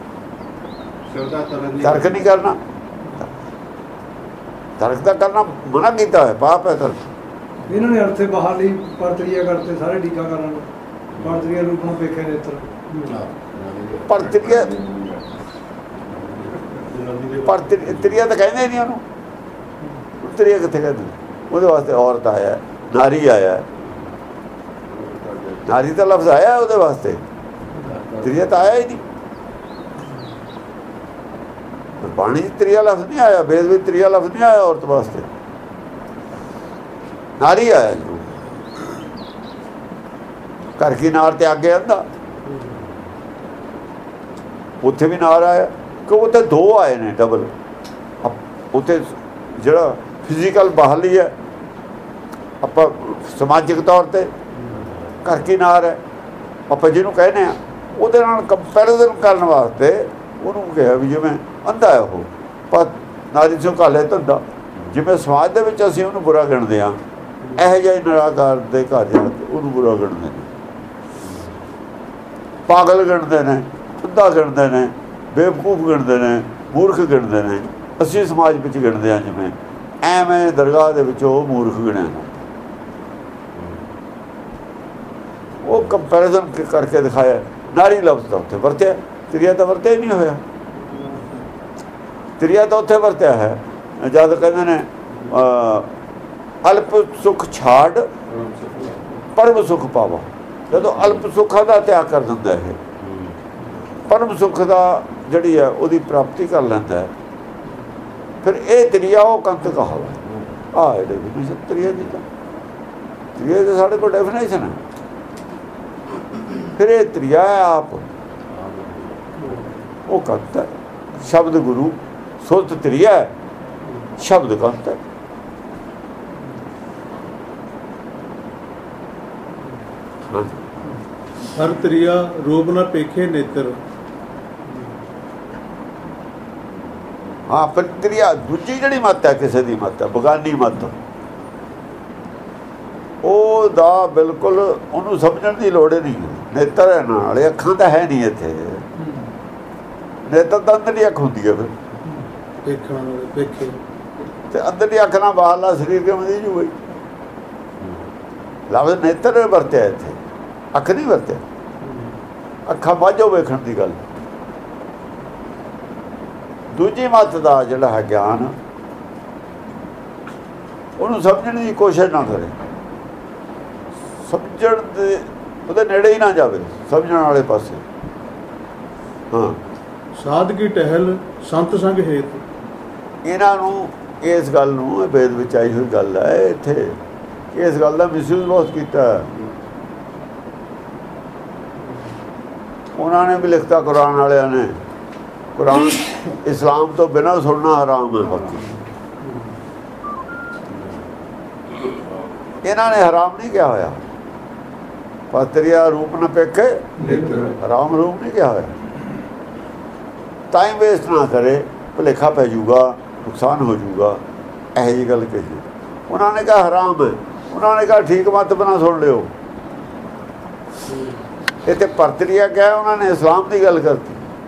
ਤਰਕ ਨਹੀਂ ਕਰਨਾ। ਤਰਕ ਤਾਂ ਕਰਨਾ ਮਨਾ ਕੀਤਾ ਹੈ, ਪਾਪ ਹੈ ਤਰਕ। ਇਹਨਾਂ ਨੇ ਅਰਥੇ ਬਾਹਰਲੀ ਪਰਤਰੀਆ ਕਰਤੇ ਸਾਰੇ ਟੀਕਾਕਰਨ ਨੂੰ, ਪਰਤਰੀਆ ਰੂਪ ਨੂੰ ਵੇਖੇ ਨੇਤਰ। ਪਰਤਰੀਆ ਪਰਤਰੀਆ ਤਾਂ ਕਹਿੰਦੇ ਨਹੀਂ ਉਹਨੂੰ। ਤਰੀਆ ਕਿੱਥੇ ਕਹਿੰਦੇ? ਉਹਦੇ ਵਾਸਤੇ ਔਰਤ ਆਇਆ, ਨਾਰੀ ਆਇਆ, ਨਾਰੀ ਦਾ ਲਫ਼ਜ਼ ਆਇਆ ਉਹਦੇ ਵਾਸਤੇ, ਤਰੀਆ ਤਾਂ ਆਇਆ ਹੀ ਨਹੀਂ। ਬਾਣੀ ਤਰੀਆ ਲਫ਼ਜ਼ ਨਹੀਂ ਆਇਆ, ਵੇਦ ਵਿੱਚ ਤਰੀਆ ਲਫ਼ਜ਼ ਨਹੀਂ ਆਇਆ ਔਰਤ ਵਾਸਤੇ, ਨਾਰੀ ਆਇਆ। ਘਰ ਕੀ ਨਾਰ ਤੇ ਅੱਗੇ ਆਂਦਾ, ਉੱਥੇ ਵੀ ਨਾਰ ਆਇਆ ਕਿ ਉੱਥੇ ਦੋ ਆਏ ਨੇ ਡਬਲ। ਉੱਥੇ ਜਿਹੜਾ ਫਿਜ਼ੀਕਲ ਬਾਹਰਲੀ ਹੈ, ਆਪਾਂ ਸਮਾਜਿਕ ਤੌਰ ਤੇ ਘਰ ਕੀ ਨਾਰ ਹੈ ਆਪਾਂ ਜਿਹਨੂੰ ਕਹਿੰਦੇ ਆ, ਉਹਦੇ ਨਾਲ ਕੰਪੈਰੀਜ਼ਨ ਕਰਨ ਵਾਸਤੇ ਉਹਨੂੰ ਕਿਹਾ ਵੀ ਜਿਵੇਂ ਅੰਧਾ ਹੈ ਉਹ, ਪਰ ਨਾਰੀ ਚੋਂ ਕਾਲੇ ਧੰਦਾ। ਜਿਵੇਂ ਸਮਾਜ ਦੇ ਵਿੱਚ ਅਸੀਂ ਉਹਨੂੰ ਬੁਰਾ ਗਿਣਦੇ ਹਾਂ, ਇਹੋ ਜਿਹੇ ਨਿਰਾਕਾਰ ਦੇ ਘਰ ਜਾ ਕੇ ਉਹਨੂੰ ਬੁਰਾ ਗਿਣਦੇ ਨੇ, ਪਾਗਲ ਗਿਣਦੇ ਨੇ, ਅੰਧਾ ਗਿਣਦੇ ਨੇ, ਬੇਵਕੂਫ ਗਿਣਦੇ ਨੇ, ਮੂਰਖ ਗਿਣਦੇ ਨੇ। ਅਸੀਂ ਸਮਾਜ ਵਿੱਚ ਗਿਣਦੇ ਹਾਂ ਜਿਵੇਂ, ਐਵੇਂ ਦਰਗਾਹ ਦੇ ਵਿੱਚ ਉਹ ਮੂਰਖ ਗਿਣਿਆ। ਉਹ ਕੰਪੈਰੀਜ਼ਨ ਕਰਕੇ ਦਿਖਾਇਆ। ਨਾਰੀ ਲਫ਼ਜ਼ ਤਾਂ ਉੱਥੇ ਵਰਤਿਆ, ਤ੍ਰਿਆ ਤਾਂ ਵਰਤਿਆ ਹੀ ਨਹੀਂ ਹੋਇਆ। ਤ੍ਰਿਆ ਤਾਂ ਉੱਥੇ ਵਰਤਿਆ ਹੈ ਜਦ ਕਹਿੰਦੇ ਨੇ ਅਲਪ ਸੁਖ ਛਾੜ ਪਰਮ ਸੁਖ ਪਾਵਾ। ਜਦੋਂ ਅਲਪ ਸੁੱਖਾਂ ਦਾ ਤਿਆਗ ਕਰ ਦਿੰਦਾ ਹੈ, ਪਰਮ ਸੁੱਖ ਦਾ ਜਿਹੜੀ ਹੈ ਉਹਦੀ ਪ੍ਰਾਪਤੀ ਕਰ ਲੈਂਦਾ ਹੈ, ਫਿਰ ਇਹ ਤ੍ਰਿਆ ਉਹ ਕੰਤ ਕਹਾਵਾ। ਆਹ ਡੈਫੀਨੇਸ਼ਨ ਤ੍ਰਿਆ ਦੀ, ਤਾਂ ਤ੍ਰਿਆ ਦੀ ਸਾਡੇ ਕੋਲ ਡੈਫੀਨੇਸ਼ਨ ਹੈ। ਫਿਰ ਇਹ ਤ੍ਰਿਆ ਹੈ ਆਪ, ਉਹ ਕੰਤ ਹੈ। ਸ਼ਬਦ ਗੁਰੂ ਸੁਰਤ ਤ੍ਰਿਆ ਹੈ, ਸ਼ਬਦ ਕੰਤ ਹੈ। ਹਰ ਤ੍ਰਿਆ ਰੂਪ ਨਾ ਪੇਖੇ ਨੇਤਰ। ਹਾਂ, ਪਰ ਤ੍ਰਿਆ ਦੂਜੀ ਜਿਹੜੀ ਮੱਤ ਹੈ, ਕਿਸੇ ਦੀ ਮੱਤ ਹੈ, ਬਗਾਨੀ ਮੱਤ, ਉਹਦਾ ਬਿਲਕੁਲ ਉਹਨੂੰ ਸਮਝਣ ਦੀ ਲੋੜ ਨਹੀਂ। ਨੇਤਰ ਹੈ ਨਾਲ, ਅੱਖਾਂ ਤਾਂ ਹੈ ਨਹੀਂ ਇੱਥੇ। ਨੇਤਰ ਤਾਂ ਅੰਦਰਲੀ ਅੱਖ ਹੁੰਦੀ ਹੈ, ਫਿਰ ਦੇਖਣ ਵਾਲੇ ਦੇਖੇ ਤੇ ਅੰਦਰਲੀ ਅੱਖ ਨਾਲ ਬਾਹਰਲਾ ਸਰੀਰ ਕਿਵੇਂ ਦੀ ਜੂ? ਲਫ਼ਜ਼ ਨੇਤਰ ਵਰਤਿਆ ਇੱਥੇ, ਅੱਖ ਨਹੀਂ ਵਰਤਿਆ। ਅੱਖਾਂ ਬਾਝੋਂ ਵੇਖਣ ਦੀ ਗੱਲ। ਦੂਜੀ ਮੱਤ ਦਾ ਜਿਹੜਾ ਹੈ ਗਿਆਨ, ਉਹਨੂੰ ਸਮਝਣ ਦੀ ਕੋਸ਼ਿਸ਼ ਨਾ ਕਰੇ, ਸਮਝਣ ਦੇ ਉਹਦੇ ਨੇੜੇ ਹੀ ਨਾ ਜਾਵੇ, ਸਮਝਣ ਵਾਲੇ ਪਾਸੇ। ਹਾਂ, ਸਾਧ ਕੀ ਟਹਿਲ ਸੰਤ ਸੰਗ ਹੇਤ। ਇਹਨਾਂ ਨੂੰ ਇਸ ਗੱਲ ਨੂੰ, ਵੇਦ ਵਿੱਚ ਆਈ ਹੋਈ ਗੱਲ ਹੈ, ਇੱਥੇ ਇਸ ਗੱਲ ਦਾ ਮਿਸਯੂਜ਼ ਬਹੁਤ ਕੀਤਾ। ਉਹਨਾਂ ਨੇ ਵੀ ਲਿਖਤਾ ਕੁਰਾਨ ਵਾਲਿਆਂ ਨੇ, ਕੁਰਾਨ ਇਸਲਾਮ ਤੋਂ ਬਿਨਾਂ ਸੁਣਨਾ ਹਰਾਮ ਹੈ। ਬਾਕੀ ਇਹਨਾਂ ਨੇ ਹਰਾਮ ਨਹੀਂ ਕਿਹਾ ਹੋਇਆ, ਪਤਰੀਆ ਰੂਪ ਨਾ ਪੇਖੇ ਹਰਾਮ ਰੂਪ ਨਹੀਂ ਕਿਹਾ ਹੋਇਆ। ਟਾਈਮ ਵੇਸਟ ਨਾ ਕਰੇ, ਭੁਲੇਖਾ ਪੈ ਜਾਊਗਾ, ਨੁਕਸਾਨ ਹੋ ਜਾਊਗਾ, ਇਹੋ ਜਿਹੀ ਗੱਲ ਕਹੀ। ਉਹਨਾਂ ਨੇ ਕਿਹਾ ਹਰਾਮ ਹੈ, ਉਹਨਾਂ ਨੇ ਕਿਹਾ ਠੀਕ ਮਤ ਬਣਾ ਸੁਣ ਲਿਓ। ਇਹ ਤੇ ਪਰਤਰੀਆ ਕਿਹਾ, ਉਹਨਾਂ ਨੇ ਇਸਲਾਮ ਦੀ ਗੱਲ ਕਰਤੀ।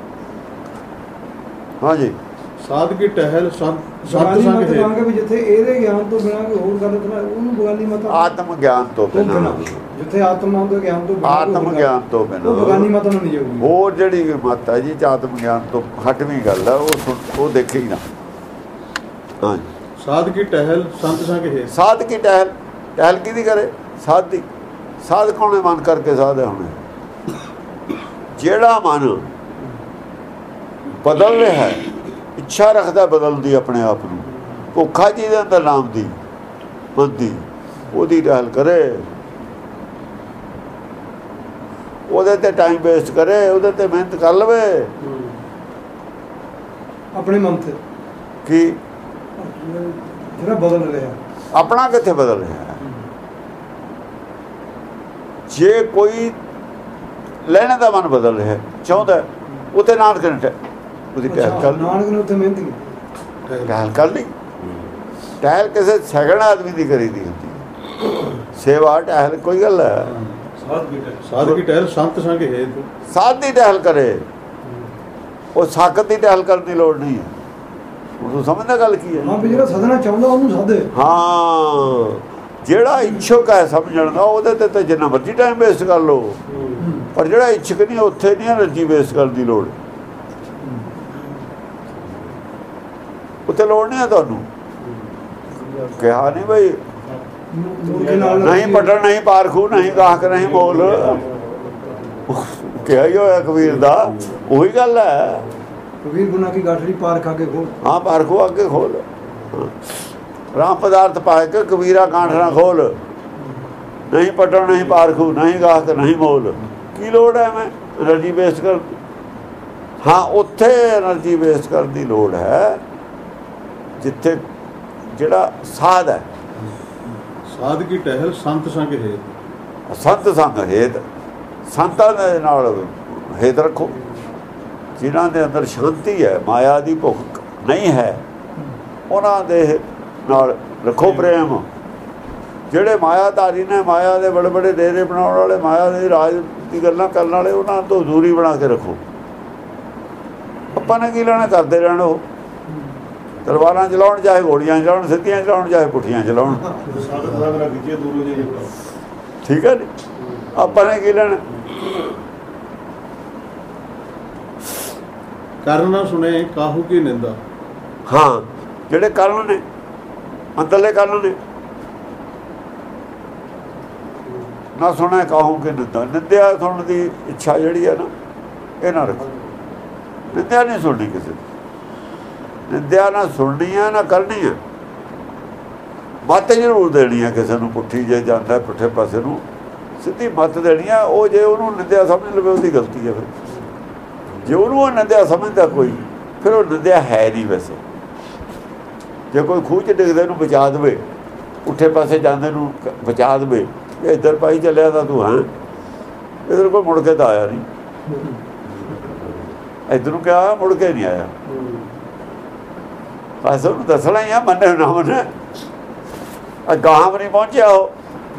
ਹਾਂਜੀ, ਸਾਧ ਕੀ ਟਹਿਲ ਸੰਤ ਸੰਗ ਹੈ ਵੀ ਜਿੱਥੇ ਇਹਦੇ ਗਿਆਨ ਤੋਂ ਬਿਨਾਂ ਕੋਈ ਹੋਰ ਗੱਲ ਕਰਾ ਉਹਨੂੰ ਬਗਾਨੀ ਮਤ, ਆਤਮ ਗਿਆਨ ਤੋਂ ਬਿਨਾਂ, ਜਿੱਥੇ ਆਤਮਾ ਦੇ ਗਿਆਨ ਤੋਂ ਬਿਨਾਂ, ਆਤਮ ਗਿਆਨ ਤੋਂ ਬਿਨਾਂ ਉਹ ਬਗਾਨੀ ਮਤ ਨੂੰ ਨਹੀਂ ਜਾਊਗੀ। ਹੋਰ ਜਿਹੜੀ ਮਤ ਹੈ ਜੀ ਆਤਮ ਗਿਆਨ ਤੋਂ ਹਟਵੀਂ ਗੱਲ ਹੈ, ਉਹ ਦੇਖੇ ਹੀ ਨਾ। ਹਾਂਜੀ, ਸਾਧ ਕੀ ਟਹਿਲ ਸੰਤ ਸੰਗ ਹੈ। ਸਾਧ ਕੀ ਟਹਿਲ, ਟਹਿਲ ਕਿਹਦੀ ਕਰੇ? ਸਾਧ ਦੀ। ਸਾਧ ਕੌਣੇ? ਮਨ ਕਰਕੇ ਸਾਧ ਹੋਣੇ। ਜਿਹੜਾ ਮਨ ਬਦਲ ਰਿਹਾ ਹੈ, ਇੱਛਾ ਰੱਖਦਾ ਬਦਲਣ ਦੀ ਆਪਣੇ ਆਪ ਨੂੰ, ਭੁੱਖਾ ਜਿਹਦੇ ਅੰਦਰ ਨਾਮ ਦੀ ਮਨ ਦੀ, ਉਹਦੀ ਟਹਿਲ ਕਰੇ, ਉਹਦੇ ਤੇ ਟਾਈਮ ਵੇਸਟ ਕਰੇ, ਉਹਦੇ ਤੇ ਮਿਹਨਤ ਕਰ ਲਵੇ ਆਪਣੇ ਮਨ ਤੇ। ਕਿ ਜਿਹੜਾ ਬਦਲ ਰਿਹਾ, ਆਪਣਾ ਕਿੱਥੇ ਬਦਲ ਰਿਹਾ? ਜੇ ਕੋਈ ਲੈਣੇ ਦਾ ਮਨ ਬਦਲ ਰਿਹਾ ਚਾਹੁੰਦਾ, ਉੱਥੇ ਨਾਨਕ ਨੇ ਉਹਦੀ ਟਹਿਲ ਕਰ ਲਈ। ਨਾਨਕ ਨੇ ਉੱਥੇ ਮਿਹਨਤ ਕੀਤੀ, ਟਹਿਲ ਕਰ ਲਈ। ਟਹਿਲ ਕਿਸੇ ਸੈਕਿੰਡ ਆਦਮੀ ਦੀ ਕਰੀ ਦੀ ਹੁੰਦੀ, ਸੇਵਾ ਟਹਿਲ ਕੋਈ ਗੱਲ ਹੈ। ਸਾਧ ਕੀ ਟਹਿਲ ਸੰਤ ਸੰਗ ਹੈ। ਸਾਧ ਦੀ ਟਹਿਲ ਕਰੇ, ਉਹ ਸਾਖਤ ਦੀ ਟਹਿਲ ਕਰਨ ਦੀ ਲੋੜ ਨਹੀਂ ਹੈ। ਉਹ ਸਮਝਦਾ ਗੱਲ ਕੀ ਹੈ? ਹਾਂ, ਵੀ ਜਿਹੜਾ ਸਦਨਾ ਚਾਹੁੰਦਾ ਉਹਨੂੰ ਸਾਧੇ। ਹਾਂ, ਜਿਹੜਾ ਇੱਛੁਕ ਹੈ ਸਮਝਣ ਦਾ, ਉਹਦੇ ਤੇ ਜਿੰਨਾ ਮਰਜ਼ੀ ਟਾਈਮ ਵੇਸਟ ਕਰ ਲਓ, ਪਰ ਜਿਹੜਾ ਇੱਛੁਕ ਨਹੀਂ, ਉੱਥੇ ਨਹੀਂ ਐਨਰਜੀ ਵੇਸਟ ਕਰਨ ਦੀ ਲੋੜ। ਉੱਥੇ ਲੋੜ ਨਹੀਂ ਹੈ ਤੁਹਾਨੂੰ। ਕਿਹਾ ਨਹੀਂ ਬਈ ਨਹੀਂ ਪਟਣ, ਨਹੀਂ ਪਾਰਖੂ, ਨਹੀਂ ਗਾਹਕ, ਨਹੀਂ ਬੋਲ, ਕਿਹਾ ਹੀ ਹੋਇਆ ਕਬੀਰ ਦਾ। ਉਹੀ ਗੱਲ ਹੈ, ਕਬੀਰ ਗੁਨਾ ਕੀ ਗਾਠੜੀ ਪਾਰਖ ਅੱਗੇ ਖੋਲ। ਹਾਂ, ਪਾਰਖੂ ਅੱਗੇ ਖੋਲ। ਰਾਮ ਪਦਾਰਥ ਪਾਏ ਕੇ ਕਬੀਰਾ ਗਾਂਠਣਾ ਖੋਲ। ਨਹੀਂ ਪਟਣ, ਨਹੀਂ ਪਾਰਖੂ, ਨਹੀਂ ਗਾਹਕ, ਨਹੀਂ ਮੋਲ। ਕੀ ਲੋੜ ਹੈ ਮੈਂ ਐਨਰਜੀ ਵੇਸਟ ਕਰ? ਹਾਂ, ਉੱਥੇ ਐਨਰਜੀ ਵੇਸਟ ਕਰਨ ਦੀ ਲੋੜ ਹੈ ਜਿੱਥੇ ਜਿਹੜਾ ਸਾਧ ਹੈ। ਸਾਧ ਕੀ ਟਹਿਲ ਸੰਤ ਸੰਗ ਹੈ। ਸੰਤ ਸੰਗ ਹੇਤ, ਸੰਤਾਂ ਦੇ ਨਾਲ ਹੇਤ ਰੱਖੋ, ਜਿਨ੍ਹਾਂ ਦੇ ਅੰਦਰ ਸ਼ਾਂਤੀ ਹੈ, ਮਾਇਆ ਦੀ ਭੁੱਖ ਨਹੀਂ ਹੈ, ਉਹਨਾਂ ਦੇ ਨਾਲ ਰੱਖੋ ਪ੍ਰੇਮ। ਜਿਹੜੇ ਮਾਇਆਧਾਰੀ ਨੇ, ਮਾਇਆ ਦੇ ਬੜੇ ਬੜੇ ਡੇਰੇ ਬਣਾਉਣ ਵਾਲੇ, ਮਾਇਆ ਦੇ ਰਾਜ ਦੀ ਗੱਲਾਂ ਕਰਨ ਵਾਲੇ, ਉਹਨਾਂ ਤੋਂ ਦੂਰੀ ਬਣਾ ਕੇ ਰੱਖੋ। ਆਪਾਂ ਨੇ ਕੀ ਲੈਣਾ? ਕਰਦੇ ਰਹਿਣ। ਉਹ ਤਲਵਾਰਾਂ ਚਲਾਉਣ, ਚਾਹੇ ਗੋਲੀਆਂ ਚਲਾਉਣ, ਸਿੱਧੀਆਂ ਚਲਾਉਣ, ਚਾਹੇ ਪੁੱਠੀਆਂ ਚਲਾਉਣ। ਠੀਕ ਹੈ ਜੀ, ਆਪਾਂ ਨੇ ਕੀ ਲੈਣਾ? ਕਰਨ ਨਾ ਸੁਣੇ ਕਾਹੂ ਕੀ ਨਿੰਦਾ। ਹਾਂ, ਜਿਹੜੇ ਕਰਨ ਨੇ, ਅੰਦਰਲੇ ਕਰਨ ਨੇ, ਨਾ ਸੁਣੇ ਕਾਹੂ ਕੀ ਨਿੰਦਾ। ਨਿੰਦਿਆ ਸੁਣਨ ਦੀ ਇੱਛਾ ਜਿਹੜੀ ਹੈ ਨਾ, ਇਹ ਨਾ ਰੱਖੋ। ਨਿੰਦਿਆ ਨਹੀਂ ਸੁਣਨੀ ਕਿਸੇ ਦੀ, ਨਿੰਦਿਆ ਨਾ ਸੁਣਨੀ ਹੈ ਨਾ ਕਰਨੀ ਹੈ। ਮੱਤ ਜ਼ਰੂਰ ਦੇਣੀ ਹੈ ਕਿਸੇ ਨੂੰ, ਪੁੱਠੀ ਜੇ ਜਾਂਦਾ ਪੁੱਠੇ ਪਾਸੇ ਨੂੰ, ਸਿੱਧੀ ਮੱਤ ਦੇਣੀ ਹੈ। ਉਹ ਜੇ ਉਹਨੂੰ ਨਿੰਦਿਆ ਸਮਝ ਲਵੇ, ਉਹਦੀ ਗਲਤੀ ਹੈ। ਫਿਰ ਜੇ ਉਹਨੂੰ ਉਹ ਨਿੰਦਿਆ ਸਮਝਦਾ ਕੋਈ, ਫਿਰ ਉਹ ਨਿੰਦਿਆ ਹੈ ਨਹੀਂ। ਵੈਸੇ ਜੇ ਕੋਈ ਖੂਹ 'ਚ ਡਿੱਗਦੇ ਨੂੰ ਬਚਾ ਦੇਵੇ, ਪੁੱਠੇ ਪਾਸੇ ਜਾਂਦੇ ਨੂੰ ਬਚਾ ਦੇਵੇ, ਜੇ ਇੱਧਰ ਪਾਈ ਚੱਲਿਆ ਤਾਂ ਤੂੰ ਹਾਂ, ਇੱਧਰ ਕੋਈ ਮੁੜ ਕੇ ਤਾਂ ਆਇਆ ਨਹੀਂ, ਇੱਧਰ ਨੂੰ ਕਿਹਾ ਮੁੜ ਕੇ ਨਹੀਂ ਆਇਆ। ਬਸ ਉਹਨੂੰ ਦੱਸਣਾ ਹੀ ਆ, ਮੰਨੇ ਨਾ ਮੰਨੇ, ਗਾਹਾਂ ਵੀ ਨਹੀਂ ਪਹੁੰਚਿਆ ਉਹ।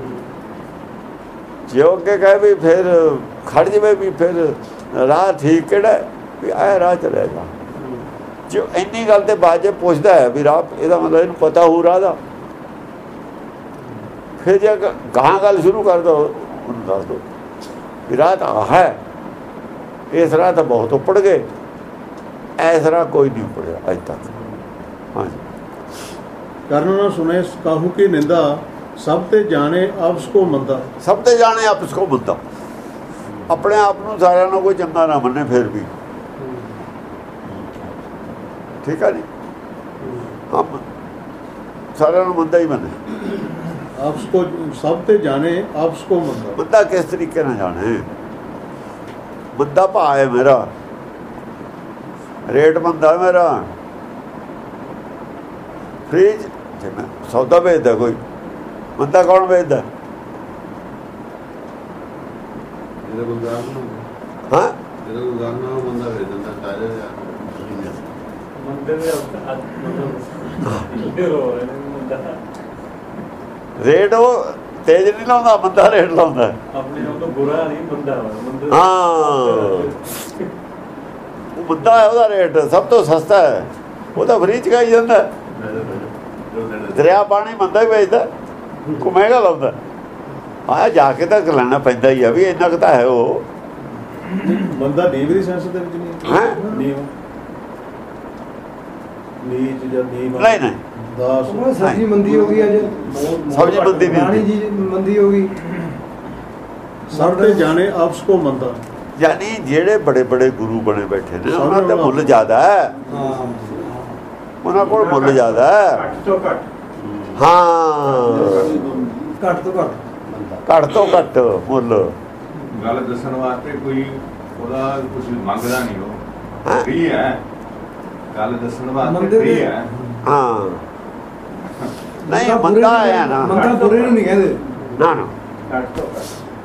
ਜੇ ਉਹ ਅੱਗੇ ਕਹੇ ਵੀ ਫਿਰ ਖੜ ਜਾਵੇ, ਵੀ ਫਿਰ ਰਾਹ ਠੀਕ ਕਿਹੜਾ, ਵੀ ਆਹ ਰਾਹ ਚਲਿਆ ਜਾ। ਜੇ ਇੰਨੀ ਗੱਲ ਤੇ ਬਾਅਦ ਜੇ ਪੁੱਛਦਾ ਹੈ ਵੀ ਰਾਹ, ਇਹਦਾ ਮਤਲਬ ਇਹਨੂੰ ਪਤਾ ਹੋਊ ਰਾਹ ਦਾ। ਫਿਰ ਜੇ ਗਾਹਾਂ ਗੱਲ ਸ਼ੁਰੂ ਕਰ ਦੋ, ਉਹਨੂੰ ਦੱਸ ਦਿਓ ਵੀ ਰਾਹ ਤਾਂ ਹੈ, ਇਸ ਰਾਹ ਤਾਂ ਬਹੁਤ ਉੱਪੜ ਗਏ, ਇਸ ਰਾਹ ਕੋਈ ਨਹੀਂ ਉੱਪੜਿਆ ਅੱਜ ਤੱਕ। ਹਾਂਜੀ, ਕਰਨ ਨਾ ਸੁਣੇ ਕਾਹੂ ਕੀ ਨਿੰਦਾ, ਸਭ ਤੇ ਜਾਣੇ ਆਪਸ ਕੋ ਮੰਦਾ। ਸਭ ਤੇ ਜਾਣੇ ਆਪਸ ਕੋ ਮੰਦਾ। ਆਪਣੇ ਆਪ ਨੂੰ ਸਾਰਿਆਂ ਨੂੰ ਕੋਈ ਚੰਗਾ ਨਾ ਮੰਨੇ, ਫਿਰ ਵੀ ਠੀਕ ਹੈ ਜੀ। ਹਮ ਸਾਰਿਆਂ ਨੂੰ ਮੰਦਾ ਹੀ ਮੰਨੇ। ਆਪਸ ਕੋ ਸਭ ਤੇ ਜਾਣੇ ਆਪਸ ਕੋ ਮੰਦਾ। ਮੰਦਾ ਕਿਸ ਤਰੀਕੇ ਨਾਲ ਜਾਣੇ? ਮੰਦਾ ਭਾਅ ਹੈ ਮੇਰਾ, ਰੇਟ ਮੰਦਾ ਮੇਰਾ। ਫ੍ਰੀਜ ਜੇ ਮੈਂ ਸੌਦਾ ਵੇਚਦਾ ਕੋਈ, ਮੰਦਾ ਕੌਣ ਵੇਚਦਾ? ਹਾਂ ਰੇਟ ਉਹ ਤੇਜ਼ ਨਹੀਂ ਲਾਉਂਦਾ, ਮੰਦਾ ਰੇਟ ਲਾਉਂਦਾ। ਹਾਂ ਉਹ ਮੰਦਾ ਹੈ, ਉਹਦਾ ਰੇਟ ਸਭ ਤੋਂ ਸਸਤਾ ਹੈ, ਉਹਦਾ ਫ੍ਰੀ ਚ ਖਾਈ ਜਾਂਦਾ। ਦਰਿਆ ਪਾਣੀ ਮੰਦਾ ਹੀ ਵੇਚਦਾ, ਕੋ ਮਹਿੰਗਾ ਲਾਉਂਦਾ। ਆ ਜਾ ਕੇ ਤਾਂ ਲੈਣਾ ਪੈਂਦਾ ਹੀ ਆ ਵੀ ਇੰਨਾ ਕੁ ਤਾਂ ਹੈ। ਉਹ ਬੰਦਾ ਡੀਵਰੀ ਸੈਂਸ ਦੇ ਵਿੱਚ ਨਹੀਂ ਹੈ, ਨੀਚ ਜਾਂ ਨੀਚ ਨਹੀਂ ਨਹੀਂ ਦਾਸ ਸਬਜ਼ੀ ਮੰਦੀ ਹੋ ਗਈ, ਅੱਜ ਸਬਜ਼ੀ ਮੰਦੀ ਰਾਣੀ ਨਹੀਂ, ਜੀ ਮੰਦੀ ਹੋ ਗਈ। ਸਭ ਤੇ ਜਾਣੇ ਆਪਸ ਕੋ ਮੰਦਾ। ਯਾਨੀ ਜਿਹੜੇ ਬੜੇ ਬੜੇ ਗੁਰੂ ਬਣੇ ਬੈਠੇ ਨੇ ਉਹਨਾਂ ਦਾ ਮੁੱਲ ਜ਼ਿਆਦਾ ਹੈ, ਉਹਨਾਂ ਕੋਲ ਮੁੱਲ ਜ਼ਿਆਦਾ ਹੈ। ਘੱਟ ਤੋਂ ਘੱਟ, ਹਾਂ ਘੱਟ ਤੋਂ ਘੱਟ, ਘੱਟ ਤੋਂ ਘੱਟ ਮੁੱਲ। ਗੱਲ ਦੱਸਣ ਵਾਸਤੇ ਕੋਈ ਉਹਦਾ ਕੁਝ ਮੰਗਦਾ ਨਹੀਂ, ਉਹ ਫ੍ਰੀ ਹੈ। ਗੱਲ ਦੱਸਣ ਵਾਸਤੇ ਫ੍ਰੀ ਹੈ। ਹਾਂ ਨਹੀਂ ਮੰਦਾ ਆਇਆ ਨਾ, ਮੰਦਾ ਬੁਰੇ ਨੂੰ ਨਹੀਂ ਕਹਿੰਦੇ ਨਾ ਨਾ। ਘੱਟ ਤੋਂ ਘੱਟ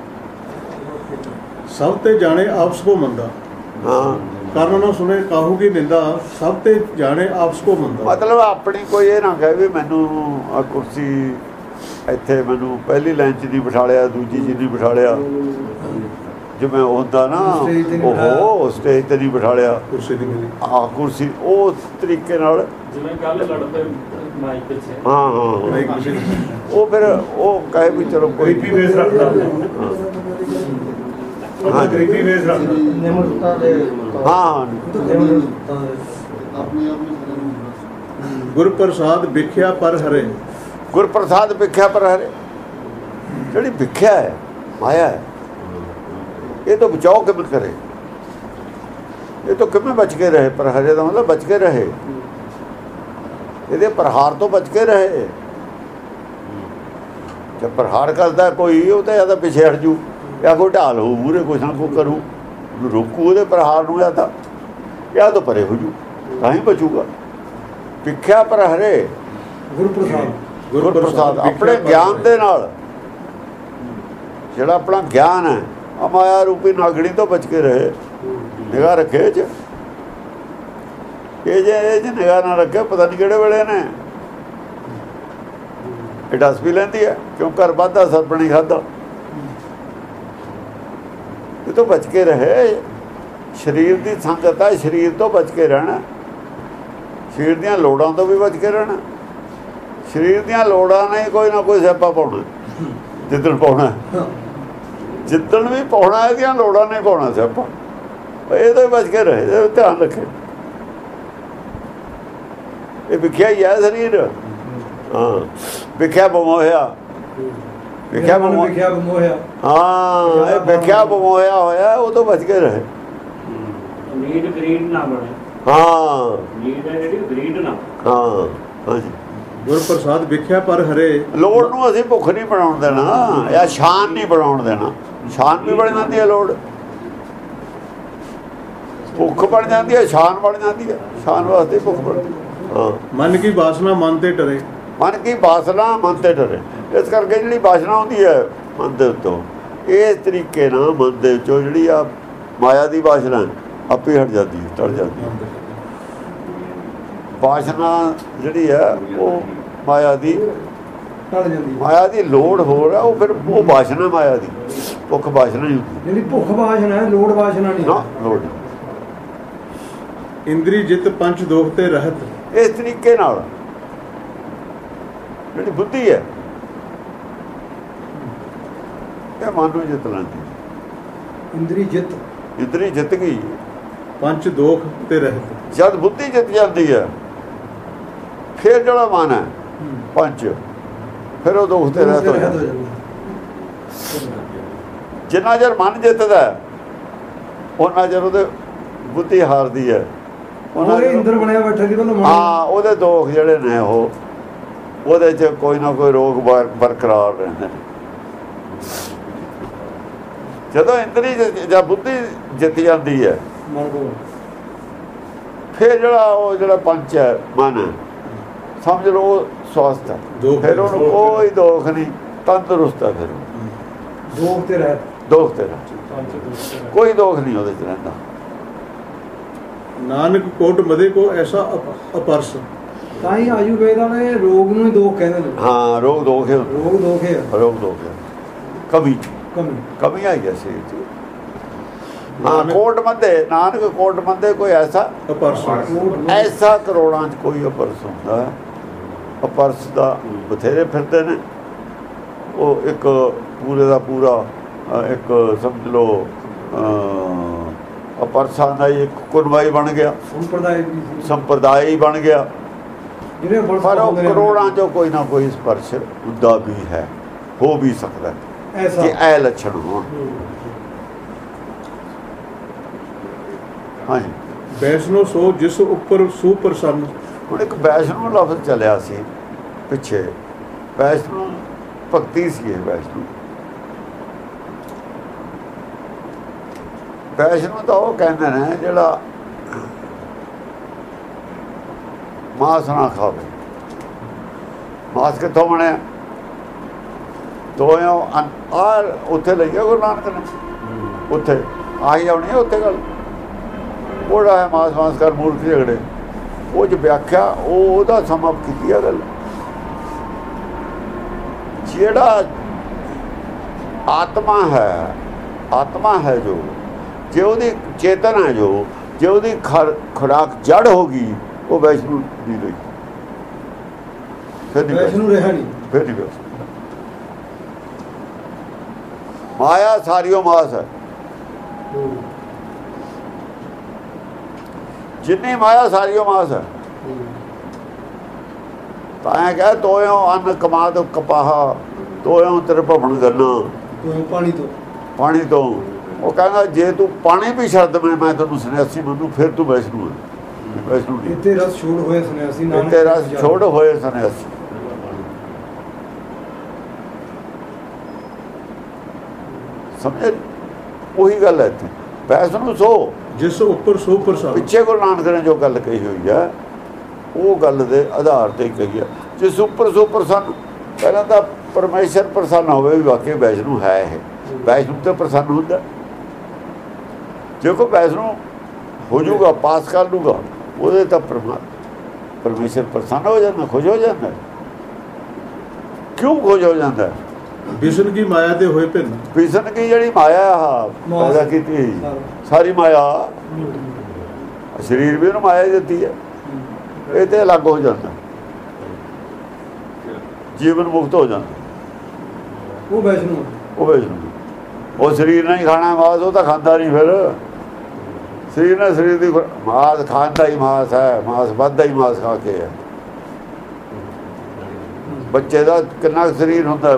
ਸਭ ਤੇ ਜਾਣੇ ਆਪਸ ਕੋ ਮੰਦਾ। ਹਾਂ ਕਰਨ ਨਾ ਸੁਣੇ ਕਾਹੂ ਕੀ ਨਿੰਦਾ, ਸਭ ਤੇ ਜਾਣੇ ਆਪਸ ਕੋ ਮੰਦਾ। ਮਤਲਬ ਆਪਣੀ ਕੋਈ ਇਹ ਨਾ ਕਹੇ ਵੀ ਮੈਨੂੰ ਆ ਕੁਰਸੀ ਇੱਥੇ ਮੈਨੂੰ ਪਹਿਲੀ ਲਾਈਨ 'ਚ ਨਹੀਂ ਬਿਠਾ ਲਿਆ, ਦੂਜੀ 'ਚ ਨਹੀਂ ਬਿਠਾ ਲਿਆ, ਜਿਵੇਂ ਹੁੰਦਾ ਨਾ ਉਹ ਸਟੇਜ ਤੇ ਨਹੀਂ ਬਿਠਾ ਲਿਆ, ਕੁਰਸੀ ਨਹੀਂ ਮਿਲੀ। ਆਹ ਕੁਰਸੀ ਉਸ ਤਰੀਕੇ ਨਾਲ ਜਿਵੇਂ ਕੱਲ ਲੜਦੇ ਮਾਈਕ ਪਿੱਛੇ। ਹਾਂ ਹਾਂ ਉਹ ਫਿਰ ਉਹ ਕਹੇ ਵੀ ਚਲੋ ਕੋਈ ਵੇਸ ਰੱਖਦਾ, ਹਾਂ ਗਰੀਬੀ ਵੇਸ ਰੱਖਦਾ। ਨਿਮਰਤਾ ਦੇ, ਹਾਂ ਨਿਮਰਤਾ ਦੇ ਗੁਰ ਪ੍ਰਸਾਦ ਵਿਖਿਆ ਪਰ ਹਰੇ। ਗੁਰਪ੍ਰਸਾਦ ਵਿਖਿਆ ਪਰ ਹਰੇ। ਜਿਹੜੀ ਵਿਖਿਆ ਹੈ ਮਾਇਆ ਹੈ, ਇਹ ਤੋਂ ਬਚਾਓ ਕਿਵੇਂ ਕਰੇ, ਇਹ ਤੋਂ ਕਿਵੇਂ ਬਚ ਕੇ ਰਹੇ? ਪਰ ਹਰੇ ਦਾ ਮਤਲਬ ਬਚ ਕੇ ਰਹੇ, ਇਹਦੇ ਪ੍ਰਹਾਰ ਤੋਂ ਬਚ ਕੇ ਰਹੇ। ਜੇ ਪ੍ਰਹਾਰ ਕਰਦਾ ਕੋਈ, ਉਹ ਤਾਂ ਜ਼ਿਆਦਾ ਪਿੱਛੇ ਹਟ ਜੂ, ਜਾਂ ਕੋਈ ਢਾਲ ਹੋਊ ਮੂਹਰੇ, ਕੁਛ ਨਾ ਕੋਈ ਕਰੂ ਰੋਕੂ ਉਹਦੇ ਪ੍ਰਹਾਰ ਨੂੰ, ਜਾਂ ਤਾਂ ਪਰੇ ਹੋ ਜੂ, ਤਾਂ ਹੀ ਬਚੂਗਾ। ਵਿਖਿਆ ਪਰ ਹਰੇ ਗੁਰਪ੍ਰਸਾਦ, ਗੁਰਪ੍ਰਸਾਦ ਆਪਣੇ ਗਿਆਨ ਦੇ ਨਾਲ, ਜਿਹੜਾ ਆਪਣਾ ਗਿਆਨ ਹੈ ਆ ਮਾਇਆ ਰੂਪੀ ਨਾਗੜੀ ਤੋਂ ਬਚ ਕੇ ਰਹੇ, ਨਿਗਾਹ ਰੱਖੇ ਇਹ 'ਚ। ਇਹ ਜੇ ਨਿਗਾਹ ਨਾ ਰੱਖੇ, ਪਤਾ ਨਹੀਂ ਕਿਹੜੇ ਵੇਲੇ ਨੇ ਇਹ ਡਸ ਵੀ ਲੈਂਦੀ ਹੈ, ਕਿਉਂ ਘਰ ਵਾਧਾ ਸਰਪ ਨਹੀਂ ਖਾਧਾ। ਇਹ ਤੋਂ ਬਚ ਕੇ ਰਹੇ। ਸਰੀਰ ਦੀ ਸੰਗਤ ਹੈ, ਸਰੀਰ ਤੋਂ ਬਚ ਕੇ ਰਹਿਣਾ, ਸਰੀਰ ਦੀਆਂ ਲੋੜਾਂ ਤੋਂ ਵੀ ਬਚ ਕੇ ਰਹਿਣਾ। ਸਰੀਰ ਦੀਆਂ ਲੋੜਾਂ ਨੇ ਕੋਈ ਨਾ ਕੋਈ ਸਿਆਪਾ ਪਾਉਣਾ, ਜਿੱਦਣ ਪਾਉਣਾ, ਜਿੱਦਣ ਵੀ ਪਾਉਣਾ ਇਹਦੀਆਂ ਲੋੜਾਂ ਨੇ ਪਾਉਣਾ ਸਿਆਪਾ। ਇਹ ਤੋਂ ਬਚ ਕੇ ਰਹੇ, ਧਿਆਨ ਰੱਖੇ। ਇਹ ਵਿਖਿਆ ਹੀ ਹੈ ਸਰੀਰ। ਹਾਂ ਵਿਖਿਆ ਬਮੋਹਿਆ, ਵਿਖਿਆ ਬਮੋਹਿਆ, ਹਾਂ ਇਹ ਵਿਖਿਆ ਬਮੋਹਿਆ ਹੋਇਆ, ਉਹ ਤੋਂ ਬਚ ਕੇ ਰਹੇ। ਨੀਡ ਗ੍ਰੀਡ ਨਾ ਬਣੇ। ਹਾਂ ਨੀਡ ਹੈ ਜਿਹੜੀ ਗ੍ਰੀਡ ਨਾ। ਹਾਂ ਹਾਂਜੀ। ਗੁਰਪ੍ਰਸਾਦ ਵਿਖਿਆ ਪਰ ਹਰੇ। ਲੋੜ ਨੂੰ ਅਸੀਂ ਭੁੱਖ ਨਹੀਂ ਬਣਾਉਣ ਦੇਣਾ, ਜਾਂ ਸ਼ਾਨ ਨਹੀਂ ਬਣਾਉਣ ਦੇਣਾ। ਸ਼ਾਨ ਵੀ ਬਣ ਜਾਂਦੀ ਹੈ, ਲੋੜ ਭੁੱਖ ਬਣ ਜਾਂਦੀ ਹੈ, ਸ਼ਾਨ ਬਣ ਜਾਂਦੀ ਹੈ। ਸ਼ਾਨ ਵਾਸਤੇ ਭੁੱਖ ਬਣਦੀ। ਹਾਂ ਮਨ ਕੀ ਵਾਸਨਾ ਮਨ ਤੇ ਡਰੇ। ਮਨ ਕੀ ਵਾਸਨਾ ਮਨ ਤੇ ਡਰੇ। ਇਸ ਕਰਕੇ ਜਿਹੜੀ ਵਾਸਨਾ ਹੁੰਦੀ ਹੈ ਮਨ ਦੇ ਉੱਤੋਂ, ਇਸ ਤਰੀਕੇ ਨਾਲ ਮਨ ਦੇ ਵਿੱਚੋਂ ਜਿਹੜੀ ਆ ਮਾਇਆ ਦੀ ਵਾਸਨਾ ਆਪੇ ਹਟ ਜਾਂਦੀ, ਟਲ ਜਾਂਦੀ। ਵਾਸਨਾ ਜਿਹੜੀ ਹੈ ਉਹ ਮਾਇਆ ਦੀ ਟਲ ਜਾਂਦੀ। ਮਾਇਆ ਦੀ ਲੋੜ ਹੋਰ ਹੈ, ਉਹ ਫਿਰ ਉਹ ਵਾਸਨਾ ਮਾਇਆ ਦੀ। ਭੁੱਖ ਵਾਸਨਾ ਨਹੀਂ ਹੁੰਦੀ, ਜਿਹੜੀ ਭੁੱਖ ਵਾਸਨਾ ਹੈ, ਲੋੜ ਵਾਸਨਾ ਨਹੀਂ। ਨਾ ਲੋੜ। ਇੰਦਰੀ ਜਿਤ ਪੰਜ ਦੋਖ ਤੇ ਰਹਿਤ। ਇਸ ਤਰੀਕੇ ਨਾਲ ਜਿਹੜੀ ਬੁੱਧੀ ਹੈ ਇਹ ਮਨ ਨੂੰ ਜਿੱਤ ਲੈਂਦੀ। ਇੰਦਰੀ ਜਿੱਤ, ਇੰਦਰੀ ਜਿੱਤ ਗਈ, ਪੰਜ ਦੋਖ ਤੇ ਰਹਿਤ। ਜਦ ਬੁੱਧੀ ਜਿੱਤ ਜਾਂਦੀ ਹੈ, ਫਿਰ ਜਿਹੜਾ ਮਨ ਹੈ ਪੰਜ, ਫਿਰ ਉਹ ਦੋਖ ਤੇ ਰਹਿਤ ਹੋ ਜਾਂਦਾ। ਜਿੰਨਾ ਚਿਰ ਮਨ ਜਿੱਤਦਾ ਉਹਨਾਂ ਚਿਰ ਉਹਦੇ ਬੁੱਧੀ ਹਾਰਦੀ ਹੈ। ਉਹਦੇ ਇੰਦਰ ਬਣਿਆ ਬੈਠਾ ਸੀ ਪਹਿਲਾਂ। ਹਾਂ ਉਹਦੇ ਦੋਖ ਜਿਹੜੇ ਨੇ ਉਹ ਉਹਦੇ 'ਚ ਕੋਈ ਨਾ ਕੋਈ ਰੋਗ ਬਰਕਰਾਰ ਰਹਿੰਦੇ ਨੇ। ਜਦੋਂ ਇੰਦਰੀ ਜਾਂ ਬੁੱਧੀ ਜਿੱਤ ਜਾਂਦੀ ਹੈ ਫਿਰ ਜਿਹੜਾ ਪੰਚ ਹੈ ਮਨ, ਸਮਝ ਲਓ ਉਹ ਸਵਸਥ ਹੈ, ਫਿਰ ਉਹਨੂੰ ਕੋਈ ਦੋਖ ਨਹੀਂ, ਤੰਦਰੁਸਤ ਹੈ। ਫਿਰ ਦੋਖ ਤੇ ਰਹਿ ਕੋਈ ਦੋਖ ਨਹੀਂ ਉਹਦੇ ਚ ਰਹਿੰਦਾ। ਨਾਨਕ ਕੋਟ ਮਦੇ ਕੋ ਐਸਾ ਅਪਰਸ, ਤਾਂ ਹੀ ਆਯੁਰਵੇਦ ਵਾਲੇ ਰੋਗ ਨੂੰ ਹੀ ਦੋਖ ਕਹਿੰਦੇ ਨੇ। ਹਾਂ, ਰੋਗ ਦੋਖ ਹੈ, ਰੋਗ ਦੋਖ ਹੈ, ਕਮੀ ਆਈ ਹੈ ਸਰੀਰ ਚ। ਹਾਂ, ਕੋਟ ਮੰਦੇ, ਨਾਨਕ ਕੋਟ ਮੰਦੇ ਕੋਈ ਐਸਾ ਅਪਰਸ, ਐਸਾ ਕਰੋੜਾਂ ਚ ਕੋਈ ਅਪਰਸ ਹੁੰਦਾ। ਅਪਰਸ ਦਾ ਬਥੇਰੇ ਫਿਰਦੇ ਨੇ। ਉਹ ਇੱਕ ਪੂਰੇ ਦਾ ਪੂਰਾ ਇੱਕ ਸਮਝ ਲਓ ਅਪਰਸਾਂ ਦਾ ਇੱਕ ਕੁਨਵਾਈ ਬਣ ਗਿਆ, ਸੰਪਰਦਾਇ ਬਣ ਗਿਆ। ਪਰ ਉਹ ਕਰੋੜਾਂ ਚੋਂ ਕੋਈ ਨਾ ਕੋਈ ਸਪਰਸ਼ ਹੁੰਦਾ ਵੀ ਹੈ, ਹੋ ਵੀ ਸਕਦਾ ਕਿ ਇਹ ਲੱਛਣ ਹੋਣ। ਹਾਂਜੀ, ਵੈਸ਼ਨੋ ਸੋ ਜਿਸ ਉੱਪਰ ਸੁਪ੍ਰਸੰਨ। ਹੁਣ ਇੱਕ ਵੈਸ਼ਨੋ ਲਫ਼ਜ਼ ਚੱਲਿਆ ਸੀ ਪਿੱਛੇ, ਵੈਸ਼ਨੋ ਭਗਤੀ ਸੀ। ਵੈਸ਼ਨੋ ਤਾਂ ਉਹ ਕਹਿੰਦੇ ਨੇ ਜਿਹੜਾ ਮਾਸ ਨਾ ਖਾਵੇ। ਮਾਸ ਕਿੱਥੋਂ ਬਣਿਆ? ਤੋਇਓ ਆ ਉੱਥੇ ਲਈਆ ਗੁਰੂ ਨਾਨਕ ਨੇ, ਉੱਥੇ ਆਹੀ ਆਉਣੀ ਉੱਥੇ ਗੱਲ। ਉਹਦਾ ਹੈ ਮਾਸ ਕਰ ਮੂਰਖ ਝਗੜੇ, ਉਹ 'ਚ ਵਿਆਖਿਆ ਉਹਦਾ ਸਮਾਪ ਕੀਤੀ ਆ ਗੱਲ। ਜਿਹੜਾ ਆਤਮਾ ਹੈ ਜੋ, ਜੇ ਉਹਦੀ ਚੇਤਨ ਹੈ ਜੋ, ਜੇ ਉਹਦੀ ਖੁਰਾਕ ਜੜ ਹੋ ਗਈ, ਉਹ ਵੈਸ਼ਨੂ ਦੀ ਰਹੀ, ਫਿਰ ਨਹੀਂ। ਮਾਇਆ ਸਾਰੀਓ ਮਾਸ ਹੈ। ਜਿੰਨੀ ਮਾਇਆ ਸਾਰੀਓ ਮਾਸ ਹੈ। ਤਾਂ ਕਹਿ ਤੋਇਓ ਅੰਨ ਕਮਾਦ ਕਪਾਹਾ, ਤੋਇਓ ਤੇਰੇ ਭਵਨ ਗੰਨਾ, ਪਾਣੀ ਤੋਂ। ਉਹ ਕਹਿੰਦਾ ਜੇ ਤੂੰ ਪਾਣੀ ਵੀ ਛੱਡ ਮੈਂ ਤੈਨੂੰ ਸੰਨਿਆਸੀ ਮੰਨੂ, ਫਿਰ ਤੂੰ ਵੈਸ਼ਨੂ ਹੈ। ਵੈਸ਼ਨੂ ਨਹੀਂ। ਇੱਥੇ ਰਸ ਛੋੜ ਹੋਏ ਸੰਨਿਆਸੀ, ਇੱਥੇ ਰਸ ਛੋੜ ਹੋਏ ਸੰਨਿਆਸੀ। ਸਮਝੇ? ਉਹੀ ਗੱਲ ਹੈ ਇੱਥੇ। ਵੈਸ਼ਨੂ ਸੋ ਜਿਸ ਉੱਪਰ ਸੁਪ੍ਰਸੰਨ। ਪਿੱਛੇ ਗੁਰੂ ਨਾਨਕ ਨੇ ਜੋ ਗੱਲ ਕਹੀ ਹੋਈ ਹੈ, ਉਹ ਗੱਲ ਦੇ ਆਧਾਰ ਤੇ ਕਹੀ ਹੈ। ਜਿਸ ਉੱਪਰ ਸੁਪ੍ਰਸੰਨ, ਪਹਿਲਾਂ ਤਾਂ ਪਰਮੇਸ਼ਰ ਪ੍ਰਸੰਨ ਹੋਵੇ ਵੀ ਵਾਕਈ ਵੈਸ਼ਨੂ ਹੈ। ਇਹ ਵੈਸ਼ਨੂ ਤੇ ਪ੍ਰਸੰਨ ਹੁੰਦਾ। ਜੇ ਕੋਈ ਵੈਸ਼ਨੂ ਹੋ ਜਾਊਗਾ, ਪਾਸ ਕਰ ਲੂਗਾ, ਉਹਦੇ ਤਾਂ ਪਰਮੇਸ਼ਰ ਪ੍ਰਸੰਨ ਹੋ ਜਾਂਦਾ, ਖੁਸ਼ ਹੋ ਜਾਂਦਾ। ਕਿਉਂ ਖੁਸ਼ ਹੋ ਜਾਂਦਾ? ਵਿਸ਼ਨ ਕੀ ਮਾਇਆ ਦੇ ਹੋਏ ਭਿੰਨ। ਵਿਸ਼ਨ ਕੀ ਜਿਹੜੀ ਮਾਇਆ ਪੈਦਾ ਕੀਤੀ, ਸਾਰੀ ਮਾਇਆ, ਸਰੀਰ ਵੀ ਉਹਨੂੰ ਮਾਇਆ ਦਿੱਤੀ ਹੈ, ਇਹ ਤੇ ਅਲੱਗ ਹੋ ਜਾਂਦਾ, ਜੀਵਨ ਮੁਕਤ ਹੋ ਜਾਂਦਾ। ਉਹ ਵੈਸ਼ਨੂ ਉਹ ਸਰੀਰ ਨਹੀਂ ਖਾਣਾ ਮਾਸ, ਉਹ ਤਾਂ ਖਾਂਦਾ ਨਹੀਂ। ਫਿਰ ਸਰੀਰ ਨਾਲ ਸਰੀਰ ਦੀ ਮਾਸ ਖਾਂਦਾ ਹੀ ਮਾਸ ਹੈ, ਮਾਸ ਵੱਧਦਾ ਹੀ ਮਾਸ ਖਾ ਕੇ ਹੈ। ਬੱਚੇ ਦਾ ਕਿੰਨਾ ਸਰੀਰ ਹੁੰਦਾ,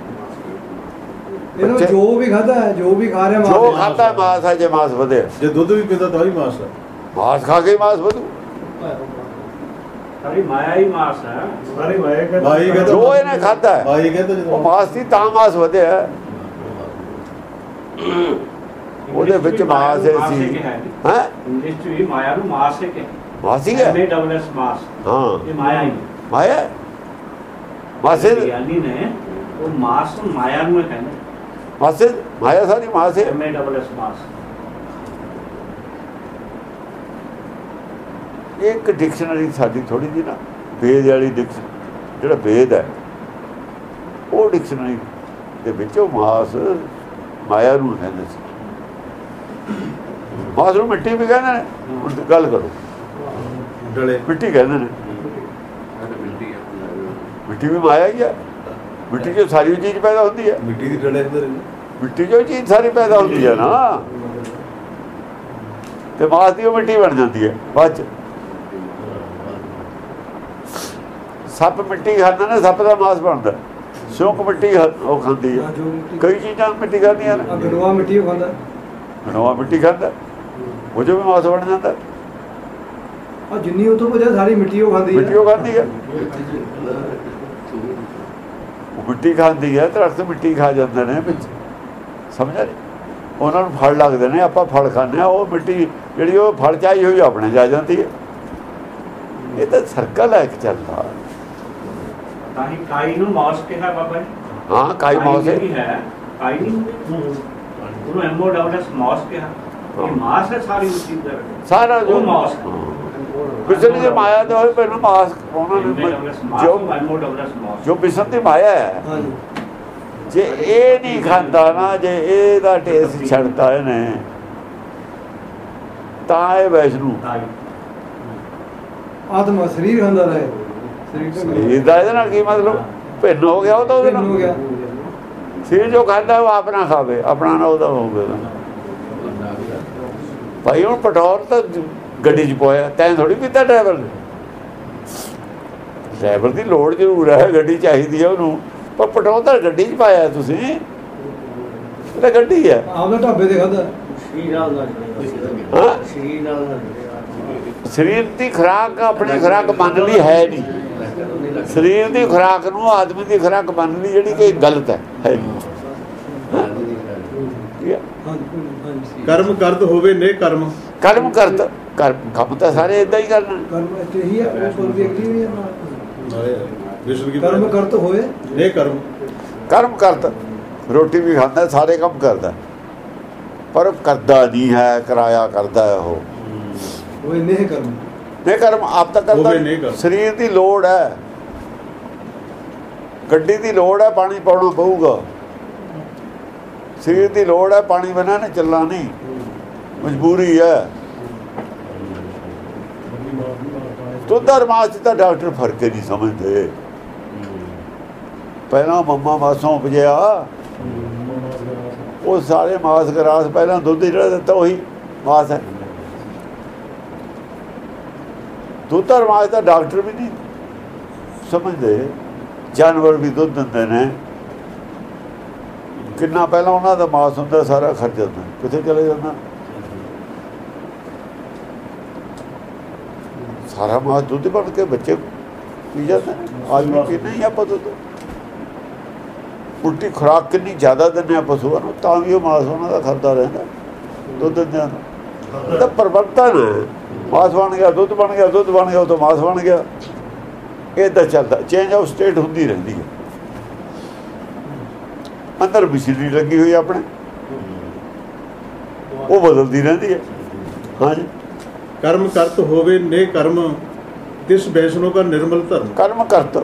ਜੋ ਵੀ ਖਾਂਦਾ ਹੈ, ਜੋ ਵੀ ਖਾ ਰਿਹਾ, ਜੋ ਖਾਂਦਾ ਮਾਸ ਹੈ। ਜੇ ਮਾਸ ਵਧੇ, ਜੇ ਦੁੱਧ ਵੀ ਪੀਂਦਾ ਤਾਂ ਹੀ ਮਾਸ ਹੈ। ਮਾਸ ਖਾ ਕੇ ਮਾਸ ਵਧੂ। ਸਾਰੀ ਮਾਇਆ ਹੀ ਮਾਸ ਹੈ। ਸਾਰੀ ਮਾਇਆ ਜੋ ਇਹਨੇ ਖਾਧਾ ਹੈ ਉਹ ਮਾਸ ਸੀ, ਤਾਂ ਮਾਸ ਵਧਿਆ। ਉਹਦੇ ਵਿੱਚ ਮਾਸ ਸੀ। ਹੈ ਇੰਗਲਿਸ਼ ਚ ਵੀ ਮਾਇਆ ਨੂੰ ਮਾਸ ਹੈ ਕਿ ਮਾਸ ਹੀ ਹੈ। ਮਾਸ। ਹਾਂ, ਇਹ ਮਾਇਆ ਹੀ ਮਾਇਆ ਮਾਸੇ ਗਿਆਨੀ ਨੇ ਉਹ ਮਾਸ ਨੂੰ ਮਾਇਆ ਨੂੰ ਕਹਿੰਦੇ। ਮਾਸੇ ਮਾਇਆ ਸਾਰੀ ਮਾਸ ਹੈ। ਮਾਸ ਇੱਕ ਡਿਕਸ਼ਨਰੀ ਸਾਡੀ ਥੋੜੀ ਜਿਹੀ ਨਾ, ਵੇਦ ਵਾਲੀ ਜਿਹੜਾ ਵੇਦ ਹੈ, ਉਹ ਡਿਕਸ਼ਨਰੀ ਦੇ ਵਿੱਚ ਉਹ ਮਾਸ ਮਾਇਆ ਨੂੰ ਕਹਿੰਦੇ ਸੀ। ਮਾਸ ਨੂੰ ਮਿੱਟੀ ਵੀ ਕਹਿੰਦੇ ਨੇ। ਹੁਣ ਗੱਲ ਕਰੋ, ਮਿੱਟੀ ਕਹਿੰਦੇ ਨੇ। ਮਿੱਟੀ ਵੀ ਮਾਇਆ ਹੀ ਹੈ। ਮਿੱਟੀ ਚੋਂ ਸਾਰੀ ਚੀਜ਼ ਪੈਦਾ ਹੁੰਦੀ ਹੈ। ਮਿੱਟੀ ਦੀ ਡਲੇ ਅੰਦਰ, ਮਿੱਟੀ ਚੋਂ ਚੀਜ਼ ਸਾਰੀ ਪੈਦਾ ਹੁੰਦੀ ਹੈ ਨਾ, ਤੇ ਮਾਸ ਦੀ ਉਹ ਮਿੱਟੀ ਬਣ ਜਾਂਦੀ ਹੈ ਬਾਅਦ ਚ। ਸੱਪ ਮਿੱਟੀ ਖਾਂਦਾ ਨਾ, ਸੱਪ ਦਾ ਮਾਸ ਬਣਦਾ। ਸਿਉਂਕ ਮਿੱਟੀ ਉਹ ਖਾਂਦੀ ਹੈ। ਕਈ ਚੀਜ਼ਾਂ ਮਿੱਟੀ ਖਾਂਦੀਆਂ ਨੇ। ਗੰਡੋਆ ਮਿੱਟੀ ਖਾਂਦਾ, ਗੰਡੋਆ ਮਿੱਟੀ ਖਾਂਦਾ, ਉਹ ਜੋ ਵੀ ਮਾਸ ਬਣ ਜਾਂਦਾ। ਆ ਜਿੰਨੀ ਉਹ ਤੋਂ ਵਜ੍ਹਾ ਸਾਰੀ ਮਿੱਟੀ ਉਹ ਖਾਂਦੀ ਹੈ। ਮਿੱਟੀ ਉਹ ਖਾਂਦੀ ਹੈ, ਮਿੱਟੀ ਖਾਂਦੀ ਹੈ। ਦਰਖਤ ਮਿੱਟੀ ਖਾ ਜਾਂਦੇ ਨੇ ਵਿੱਚ, ਸਮਝਿਆ? ਉਹਨਾਂ ਨੂੰ ਫਲ ਲੱਗਦੇ ਨੇ, ਆਪਾਂ ਫਲ ਖਾਂਦੇ ਆ, ਉਹ ਮਿੱਟੀ ਜਿਹੜੀ ਉਹ ਫਲ ਚਾਹੀ ਹੋਈ ਆਪਣੇ ਜਾ ਜਾਂਦੀ ਹੈ। ਇਹ ਤਾਂ ਸਰਕਲ ਹੈ ਇੱਕ ਚੱਲਦਾ। ਤਾਂ ਹੀ ਕਾਈ ਨੂੰ ਮੌਸ ਕਿਹਾ ਬਾਬਾ ਜੀ। ਹਾਂ ਕਾਈ ਮੌਸ ਹੈ, ਕਾਈ ਨਹੀਂ ਹੁੰਦੀ, ਉਹਨੂੰ ਐਮਓਡਬਲਸ ਮੌਸ ਕਿਹਾ। ਇਹ ਮਾਸ ਹੈ ਸਾਰੀ ਉਸ ਚੀਜ਼ ਦਾ, ਸਾਰਾ ਜੋ ਮੌਸ ਬਿਸਨ ਦੀ ਮਾਇਆ ਤੇ ਹੋਏ ਪਹਿਲਾਂ ਮਾਸ ਉਹਨਾਂ ਨੇ ਜੋ ਬਿਸਨ ਦੀ ਮਾਇਆ ਹੈ। ਜੇ ਇਹ ਨਹੀਂ ਖਾਂਦਾ ਨਾ, ਜੇ ਇਹਦਾ ਟੇਸਟ ਛੱਡਦਾ ਇਹਨੇ, ਤਾਂ ਇਹ ਵੈਸ਼ਨੂੰ ਆਤਮਾ ਸਰੀਰ ਖਾਂਦਾ ਰਹੇ। ਸਰੀਰ ਦਾ ਇਹਦੇ ਨਾਲ ਕੀ ਮਤਲਬ? ਭਿੰਨ ਹੋ ਗਿਆ ਉਹ ਤਾਂ ਉਹਦੇ ਨਾਲ। ਸਰੀਰ ਜੋ ਖਾਂਦਾ ਉਹ ਆਪਣਾ ਖਾਵੇ, ਆਪਣਾ ਨਾ ਉਹਦਾ ਹੋਵੇ। ਭਾਈ ਹੁਣ ਪੈਟਰੋਲ ਤਾਂ ਗੱਡੀ 'ਚ ਪਾਇਆ, ਤੈਂ ਥੋੜ੍ਹੀ ਪੀਤਾ ਡਰਾਈਵਰ ਨੇ। ਡਰਾਈਵਰ ਦੀ ਲੋੜ ਜ਼ਰੂਰ ਹੈ, ਗੱਡੀ ਚਾਹੀਦੀ ਹੈ ਉਹਨੂੰ, ਪਰ ਪੈਟਰੋਲ ਤਾਂ ਗੱਡੀ 'ਚ ਪਾਇਆ ਤੁਸੀਂ, ਇਹ ਤਾਂ ਗੱਡੀ ਹੈ। ਆਪਦਾ ਢਾਬੇ ਤੇ ਖਾਦਾ। ਸਰੀਰ ਦੀ ਖੁਰਾਕ ਆਪਣੀ ਖੁਰਾਕ ਮੰਨ ਲਈ ਹੈ ਨਹੀਂ। ਸਰੀਰ ਦੀ ਖੁਰਾਕ ਨੂੰ ਆਦਮੀ ਦੀ ਖੁਰਾਕ ਮੰਨ ਲਈ, ਜਿਹੜੀ ਕਿ ਗਲਤ ਹੈ ਨਹੀਂ। ਕਰਮ ਕਰਦ ਹੋਵੇ ਨੇ ਕਰਮ। ਕਰਮ ਕਰਤ ਕੰਮ ਤਾਂ ਸਾਰੇ ਏਦਾਂ ਹੀ ਕਰਨਾ। ਕਰਮ ਕਰਤ ਹੋਏ ਨੇ ਕਰਮ। ਕਰਮ ਕਰਤ ਰੋਟੀ ਵੀ ਖਾਂਦਾ, ਸਾਰੇ ਕੰਮ ਕਰਦਾ, ਪਰ ਕਰਦਾ ਨਹੀਂ ਹੈ, ਕਿਰਾਇਆ ਕਰਦਾ ਹੈ ਉਹ। ਨੇ ਕਰਮ, ਨੇ ਕਰਮ ਆਪ ਤਾਂ ਕਰਦਾ। ਸਰੀਰ ਦੀ ਲੋੜ ਹੈ, ਗੱਡੀ ਦੀ ਲੋੜ ਹੈ, ਪਾਣੀ ਪਾਉਣਾ ਪਊਗਾ। ਸਰੀਰ ਦੀ ਲੋੜ ਹੈ, ਪਾਣੀ ਬਿਨਾਂ ਨੇ ਚੱਲਣਾ ਨਹੀਂ, ਮਜਬੂਰੀ ਹੈ। ਦੁੱਧ ਔਰ ਮਾਸ 'ਚ ਤਾਂ ਡਾਕਟਰ ਫਰਕ ਹੀ ਨਹੀਂ ਸਮਝਦੇ। ਪਹਿਲਾਂ ਮੰਮਾ ਮਾਸੋਂ ਉਪਜਿਆ, ਉਹ ਸਾਰੇ ਮਾਸ ਗਰਾਸ ਪਹਿਲਾਂ ਦੁੱਧ ਜਿਹੜਾ ਦਿੱਤਾ ਉਹੀ ਮਾਸ ਹੈ। ਦੁੱਧ ਔਰ ਮਾਸ ਦਾ ਡਾਕਟਰ ਵੀ ਨਹੀਂ ਸਮਝਦੇ। ਜਾਨਵਰ ਵੀ ਦੁੱਧ ਦਿੰਦੇ ਨੇ, ਕਿੰਨਾ ਪਹਿਲਾਂ ਉਹਨਾਂ ਦਾ ਮਾਸ ਹੁੰਦਾ, ਸਾਰਾ ਖਰਚ ਜਾਂਦਾ, ਕਿੱਥੇ ਚਲੇ ਜਾਂਦਾ? ਸਾਰਾ ਮਾਸ ਦੁੱਧ ਬਣ ਕੇ ਬੱਚੇ ਪੀ ਜਾਂਦੇ ਨੇ, ਆਦਮੀ ਪੀਂਦੇ ਹੀ ਆਪਾਂ ਦੁੱਧ। ਉਲਟੀ ਖੁਰਾਕ ਕਿੰਨੀ ਜ਼ਿਆਦਾ ਦਿੰਦੇ ਆ ਪਸ਼ੂਆਂ ਨੂੰ, ਤਾਂ ਵੀ ਉਹ ਮਾਸ ਉਹਨਾਂ ਦਾ ਖਾਂਦਾ ਰਹਿੰਦਾ। ਦੁੱਧ ਦਿੰਦੇ ਆ ਤਾਂ ਪਰਿਵਰਤਨ ਹੈ, ਮਾਸ ਬਣ ਗਿਆ, ਦੁੱਧ ਬਣ ਗਿਆ, ਦੁੱਧ ਬਣ ਗਿਆ, ਉਹ ਤੋਂ ਮਾਸ ਬਣ ਗਿਆ। ਇਹ ਤਾਂ ਚੱਲਦਾ, ਚੇਂਜ ਆਫ ਸਟੇਟ ਹੁੰਦੀ ਰਹਿੰਦੀ ਹੈ। ਅੰਦਰ ਮਸ਼ੀਨਰੀ ਲੱਗੀ ਹੋਈ ਆਪਣੇ, ਉਹ ਬਦਲਦੀ ਰਹਿੰਦੀ ਹੈ। ਹਾਂਜੀ कर्म करत होवे ने कर्म तिस वैष्णो का निर्मल धर्म। कर्म करत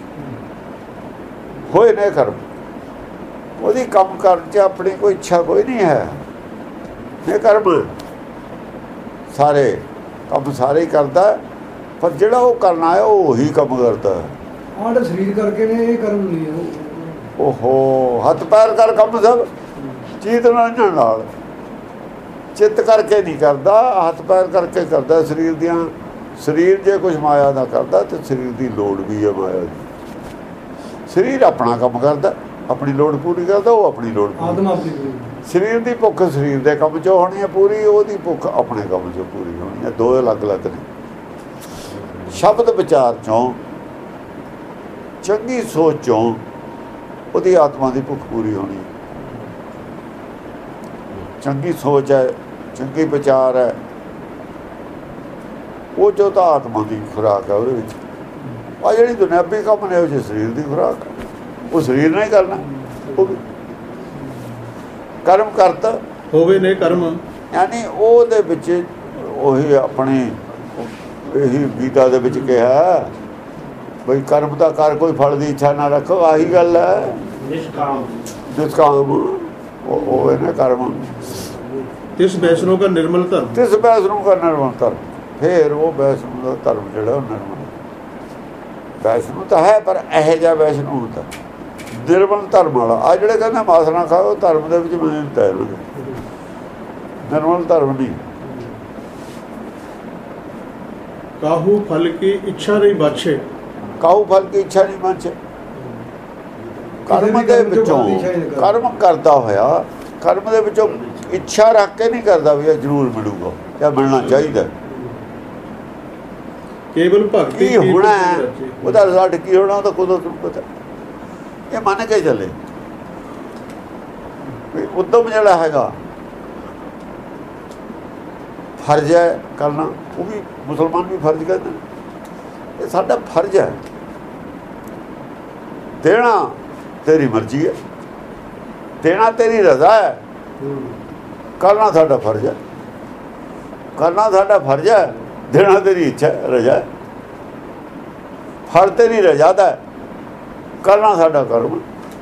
होए ने कर्म, ਉਹਦੀ ਕੰਮ ਕਰਨ 'ਚ ਆਪਣੀ ਕੋਈ ਇੱਛਾ ਕੋਈ ਨਹੀਂ ਹੈ। ਇਹ ਕਰਮ ਸਾਰੇ ਕੰਮ ਸਾਰੇ ਹੀ ਕਰਦਾ, ਪਰ ਜਿਹੜਾ ਉਹ ਕਰਨਾ ਹੈ ਉਹ ਉਹੀ ਕੰਮ ਕਰਦਾ। ਆਹ ਸਰੀਰ ਕਰਕੇ ਨੇ ਇਹ ਕਰਮ ਨਹੀਂ। ਓਹੋ ਹੱਥ ਪੈਰ ਕਰ ਕੰਮ ਸਭ ਚੀਤ ਨਾਲ ਚਿੱਤ ਕਰਕੇ ਨਹੀਂ ਕਰਦਾ, ਹੱਥ ਪੈਰ ਕਰਕੇ ਕਰਦਾ। ਸਰੀਰ ਦੀਆਂ ਸਰੀਰ ਜੇ ਕੁਛ ਮਾਇਆ ਦਾ ਕਰਦਾ ਤੇ ਸਰੀਰ ਦੀ ਲੋੜ ਵੀ ਹੈ ਮਾਇਆ ਦੀ। ਸਰੀਰ ਆਪਣਾ ਕੰਮ ਕਰਦਾ, ਆਪਣੀ ਲੋੜ ਪੂਰੀ ਕਰਦਾ, ਉਹ ਆਪਣੀ ਲੋੜ ਪੂਰੀ। ਸਰੀਰ ਦੀ ਭੁੱਖ ਸਰੀਰ ਦੇ ਕੰਮ 'ਚੋਂ ਹੋਣੀ ਹੈ ਪੂਰੀ, ਉਹਦੀ ਭੁੱਖ ਆਪਣੇ ਕੰਮ 'ਚੋਂ ਪੂਰੀ ਹੋਣੀ ਹੈ। ਦੋ ਅਲੱਗ-ਅਲੱਗ ਨੇ। ਸ਼ਬਦ ਵਿਚਾਰ 'ਚੋਂ, ਚੰਗੀ ਸੋਚ 'ਚੋਂ ਉਹਦੀ ਆਤਮਾ ਦੀ ਭੁੱਖ ਪੂਰੀ ਹੋਣੀ। ਚੰਗੀ ਸੋਚ ਹੈ, ਚੰਗੀ ਵਿਚਾਰ ਹੈ, ਉਹ ਜੋ ਤਾਂ ਆਤਮਾ ਦੀ ਖੁਰਾਕ ਹੈ ਉਹਦੇ ਵਿੱਚ। ਆ ਜਿਹੜੀ ਦੁਨਿਆਵੀ ਕੰਮ ਨੇ ਉਹ ਜਿਹੇ ਸਰੀਰ ਦੀ ਖੁਰਾਕ ਹੈ, ਉਹ ਸਰੀਰ ਨਾਲ ਹੀ ਕਰਨਾ। ਉਹ ਵੀ ਕਰਮ ਕਰਤ ਹੋਵੇ ਨੇ ਕਰਮ, ਯਾਨੀ ਉਹਦੇ ਵਿੱਚ ਉਹੀ ਆਪਣੀ ਇਹੀ ਗੀਤਾ ਦੇ ਵਿੱਚ ਕਿਹਾ ਬਈ ਕਰਮ ਤਾਂ ਕਰ, ਕੋਈ ਫਲ ਦੀ ਇੱਛਾ ਨਾ ਰੱਖੋ। ਆਹੀ ਗੱਲ ਹੈ, ਨਿਸ਼ਕਾਮ ਉਹ ਹੈ ਨਾ ਕਰਮ। ਤਿਸ ਵੈਸ਼ਨੋ ਦਾ ਨਿਰਮਲ ਧਰਮ, ਤਿਸ ਵੈਸ਼ਨੋ ਦਾ ਨਿਰਮਲ ਧਰਮ। ਫਿਰ ਉਹ ਵੈਸ਼ਨੋ ਦਾ ਧਰਮ ਜਿਹੜਾ ਉਹ ਨਿਰਮਲ ਵੈਸ਼ਨੋ ਤਾਂ ਹੈ, ਪਰ ਇਹੋ ਜਿਹਾ ਵੈਸ਼ਨੋ ਹੁੰਦਾ ਨਿਰਮਲ ਧਰਮ ਵਾਲਾ। ਆ ਜਿਹੜੇ ਕਹਿੰਦੇ ਮਾਸ ਨਾ ਖਾਓ, ਧਰਮ ਦੇ ਵਿੱਚ ਮਿਹਨਤ ਹੈ, ਨਿਰਮਲ ਧਰਮ ਨਹੀਂ। ਕਾਹੂ ਫਲ ਕੀ ਇੱਛਾ ਨਹੀਂ ਬਾਛੇ, ਕਾਹੂ ਫਲ ਕੀ ਇੱਛਾ ਨਹੀਂ ਬਾਛੇ। ਕਰਮ ਦੇ ਵਿੱਚੋਂ ਕਰਮ ਕਰਦਾ ਹੋਇਆ, ਕਰਮ ਦੇ ਵਿੱਚੋਂ ਇੱਛਾ ਰੱਖ ਕੇ ਨਹੀਂ ਕਰਦਾ ਵੀ ਇਹ ਜ਼ਰੂਰ ਮਿਲੂਗਾ ਜਾਂ ਮਿਲਣਾ ਚਾਹੀਦਾ। ਕੇਵਲ ਭਗਤੀ ਕੀ ਹੋਣਾ ਉਹਦਾ ਰਿਜ਼ਲਟ ਕੀ ਹੋਣਾ ਉਹਦਾ ਕੁਦਰਤ ਨੂੰ ਪਤਾ। ਇਹ ਮੰਨ ਕੇ ਚੱਲੇ ਵੀ ਉਦਮ ਜਿਹੜਾ ਹੈਗਾ ਫਰਜ਼ ਹੈ ਕਰਨਾ, ਉਹ ਵੀ ਮੁਸਲਮਾਨ ਵੀ ਫਰਜ਼ ਕਹਿੰਦੇ ਨੇ। ਇਹ ਸਾਡਾ ਫਰਜ਼ ਹੈ, ਦੇਣਾ ਤੇਰੀ ਮਰਜ਼ੀ ਹੈ, ਦੇਣਾ ਤੇਰੀ ਰਜ਼ਾ ਹੈ, ਕਰਨਾ ਸਾਡਾ ਫਰਜ਼ ਹੈ, ਕਰਨਾ ਸਾਡਾ ਫਰਜ਼ ਹੈ, ਦੇਣਾ ਤੇਰੀ ਇੱਛਾ ਰਜ਼ਾ ਹੈ। ਫਰਜ਼ ਤੇਰੀ ਰਜ਼ਾ ਦਾ, ਕਰਨਾ ਸਾਡਾ ਕਰਮ।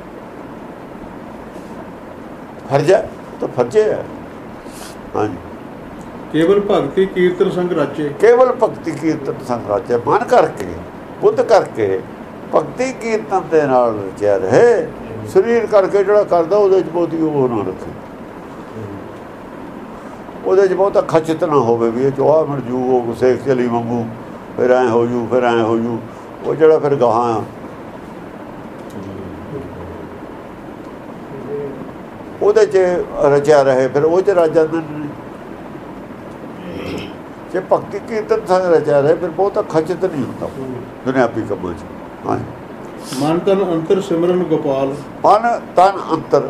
ਫਰਜ਼ ਹੈ ਤਾਂ ਫਰਜ਼ ਹੈ। ਹਾਂਜੀ, ਕੇਵਲ ਭਗਤੀ ਕੀਰਤਨ ਸੰਗ ਰਾਚੇ, ਕੇਵਲ ਭਗਤੀ ਕੀਰਤਨ ਸੰਗ ਰਾਚੇ, ਮਨ ਕਰਕੇ ਬੁੱਧ ਕਰਕੇ ਭਗਤੀ ਕੀਰਤਨ ਦੇ ਨਾਲ ਰਚਿਆ ਰਹੇ। ਸਰੀਰ ਕਰਕੇ ਜਿਹੜਾ ਕਰਦਾ ਉਹਦੇ 'ਚ ਬਹੁਤੀ ਉਹ ਨਾ ਰੱਖੇ, ਉਹਦੇ 'ਚ ਬਹੁਤਾ ਖਚਤ ਨਾ ਹੋਵੇ ਵੀ ਇਹ ਚੋਆ ਮਿਲ ਜੂ, ਉਹ ਸੇਖ ਚਲੀ ਵਾਂਗੂ ਫਿਰ ਐਂ ਹੋ ਜੂ, ਫਿਰ ਐਂ ਹੋ ਜੂ। ਉਹ ਜਿਹੜਾ ਫਿਰ ਗਾਹਾਂ ਉਹਦੇ 'ਚ ਰਚਿਆ ਰਹੇ, ਫਿਰ ਉਹ 'ਚ ਰਚ ਜਾਂਦੇ ਨੇ। ਜੇ ਭਗਤੀ ਕੀਰਤਨ ਸੰਗ ਰਚਿਆ ਰਹੇ ਫਿਰ ਬਹੁਤਾ ਖਚਤ ਨਹੀਂ ਹੁੰਦਾ ਦੁਨਿਆਵੀ ਕੰਮਾਂ 'ਚ। ਹਾਂਜੀ, ਮਨ ਤਨ ਅੰਤਰ ਸਿਮਰਨ ਗੋਪਾਲ, ਮਨ ਤਨ ਅੰਤਰ,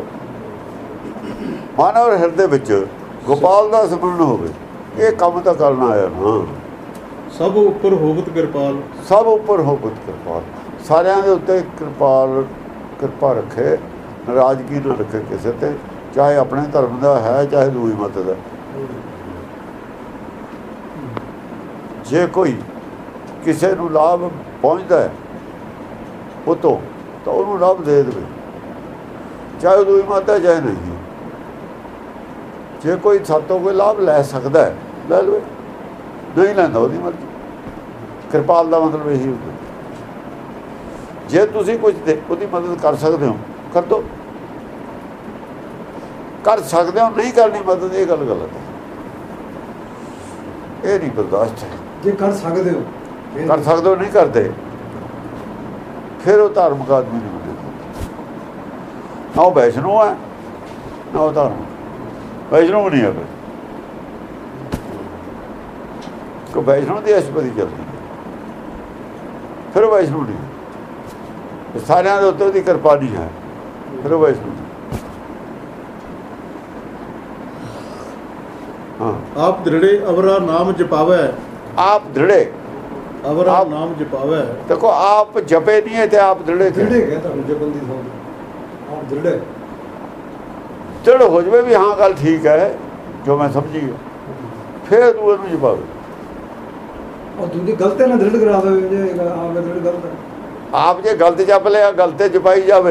ਮਨ ਔਰ ਹਿਰਦੇ ਵਿੱਚ ਗੋਪਾਲ ਦਾ ਸਿਮਰਨ ਹੋਵੇ। ਇਹ ਕੰਮ ਤਾਂ ਕਰਨਾ ਆਇਆ ਨਾ। ਸਭ ਉੱਪਰ ਹੋਵਤ ਕਿਰਪਾਲ, ਸਭ ਉੱਪਰ ਹੋਵਤ ਕਿਰਪਾਲ, ਸਾਰਿਆਂ ਦੇ ਉੱਤੇ ਕਿਰਪਾਲ ਕਿਰਪਾ ਰੱਖੇ, ਨਾਰਾਜ਼ਗੀ ਨਾ ਰੱਖੇ ਕਿਸੇ ਤੇ, ਚਾਹੇ ਆਪਣੇ ਧਰਮ ਦਾ ਹੈ ਚਾਹੇ ਦੂਜੀ ਮਤ ਦਾ। ਜੇ ਕੋਈ ਕਿਸੇ ਨੂੰ ਲਾਭ ਪਹੁੰਚਦਾ ਹੈ ਉਹ ਤੋਂ, ਤਾਂ ਉਹਨੂੰ ਲਾਭ ਦੇ ਦੇਵੇ, ਚਾਹੇ ਦੂਜੀ ਮਤ ਹੈ ਚਾਹੇ ਨਹੀਂ। ਜੇ ਕੋਈ ਸਾਤੋਂ ਕੋਈ ਲਾਭ ਲੈ ਸਕਦਾ ਹੈ ਲੈ ਲਵੇ, ਨਹੀਂ ਲੈਂਦਾ ਉਹਦੀ ਮਰਜ਼ੀ। ਕਿਰਪਾਲ ਦਾ ਮਤਲਬ ਇਹੀ ਹੁੰਦਾ। ਜੇ ਤੁਸੀਂ ਕੁਝ ਉਹਦੀ ਮਦਦ ਕਰ ਸਕਦੇ ਹੋ ਕਰ ਦਿਓ, ਕਰ ਸਕਦੇ ਹੋ, ਨਹੀਂ ਕਰਨੀ ਮਦਦ ਇਹ ਗੱਲ ਗਲਤ ਹੈ, ਇਹ ਨਹੀਂ ਬਰਦਾਸ਼ਤ ਹੈ। ਜੇ ਕਰ ਸਕਦੇ ਹੋ, ਕਰ ਸਕਦੇ ਹੋ, ਨਹੀਂ ਕਰਦੇ ਫਿਰ ਉਹ ਧਾਰਮਿਕ ਆਦਮੀ ਨਹੀਂ ਬਣਦਾ। ਨਾ ਉਹ ਵੈਸ਼ਨੋ ਹੈ ਨਾ ਉਹ ਧਾਰਮਿਕ। ਵੈਸ਼ਨੋ ਨਹੀਂ ਹੈ ਕੋਈ ਵੈਸ਼ਨੋ ਦੀ ਅਸ਼ਪਤੀ ਚੱਲਦੀ, ਫਿਰ ਉਹ ਵੈਸ਼ਨੋ ਨਹੀਂ। ਸਾਰਿਆਂ ਦੇ ਉੱਤੇ ਉਹਦੀ ਕਿਰਪਾ ਨਹੀਂ ਹੈ, ਫਿਰ ਉਹ ਵੈਸ਼ਨੋ। ਹਾਂ, ਆਪ ਦ੍ਰਿੜੇ ਅਵਰਾ ਨਾਮ ਜਪਾਵੈ, ਆਪ ਦ੍ਰਿੜੇ ਅਵਰਾ ਨਾਮ ਜਪਾਵੈ। ਦੇਖੋ ਆਪ ਜਪੇ ਨਹੀਂ ਹੈ ਤੇ ਆਪ ਦ੍ਰਿੜੇ ਦ੍ਰਿੜੇ ਹੈ ਤੁਹਾਨੂੰ ਜਪਨ ਦੀ ਥਾਂ ਆਪ ਦ੍ਰਿੜੇ ਦ੍ਰਿੜ ਹੋ ਜਾਵੇ ਵੀ ਹਾਂ ਗੱਲ ਠੀਕ ਹੈ ਜੋ ਮੈਂ ਸਮਝੀ, ਫਿਰ ਤੂੰ ਇਹਨੂੰ ਜਪਾਵੇ। ਉਹ ਦੂਜੀ ਗਲਤ ਹੈ ਨਾ ਦ੍ਰਿੜ ਕਰਾ ਦੇਵੇ, ਜੇ ਆਪ ਦ੍ਰਿੜ ਗਲਤ ਹੈ। ਆਪ ਜੇ ਗਲਤ ਜਪ ਲਿਆ ਗਲਤ ਜਪਾਈ ਜਾਵੇ,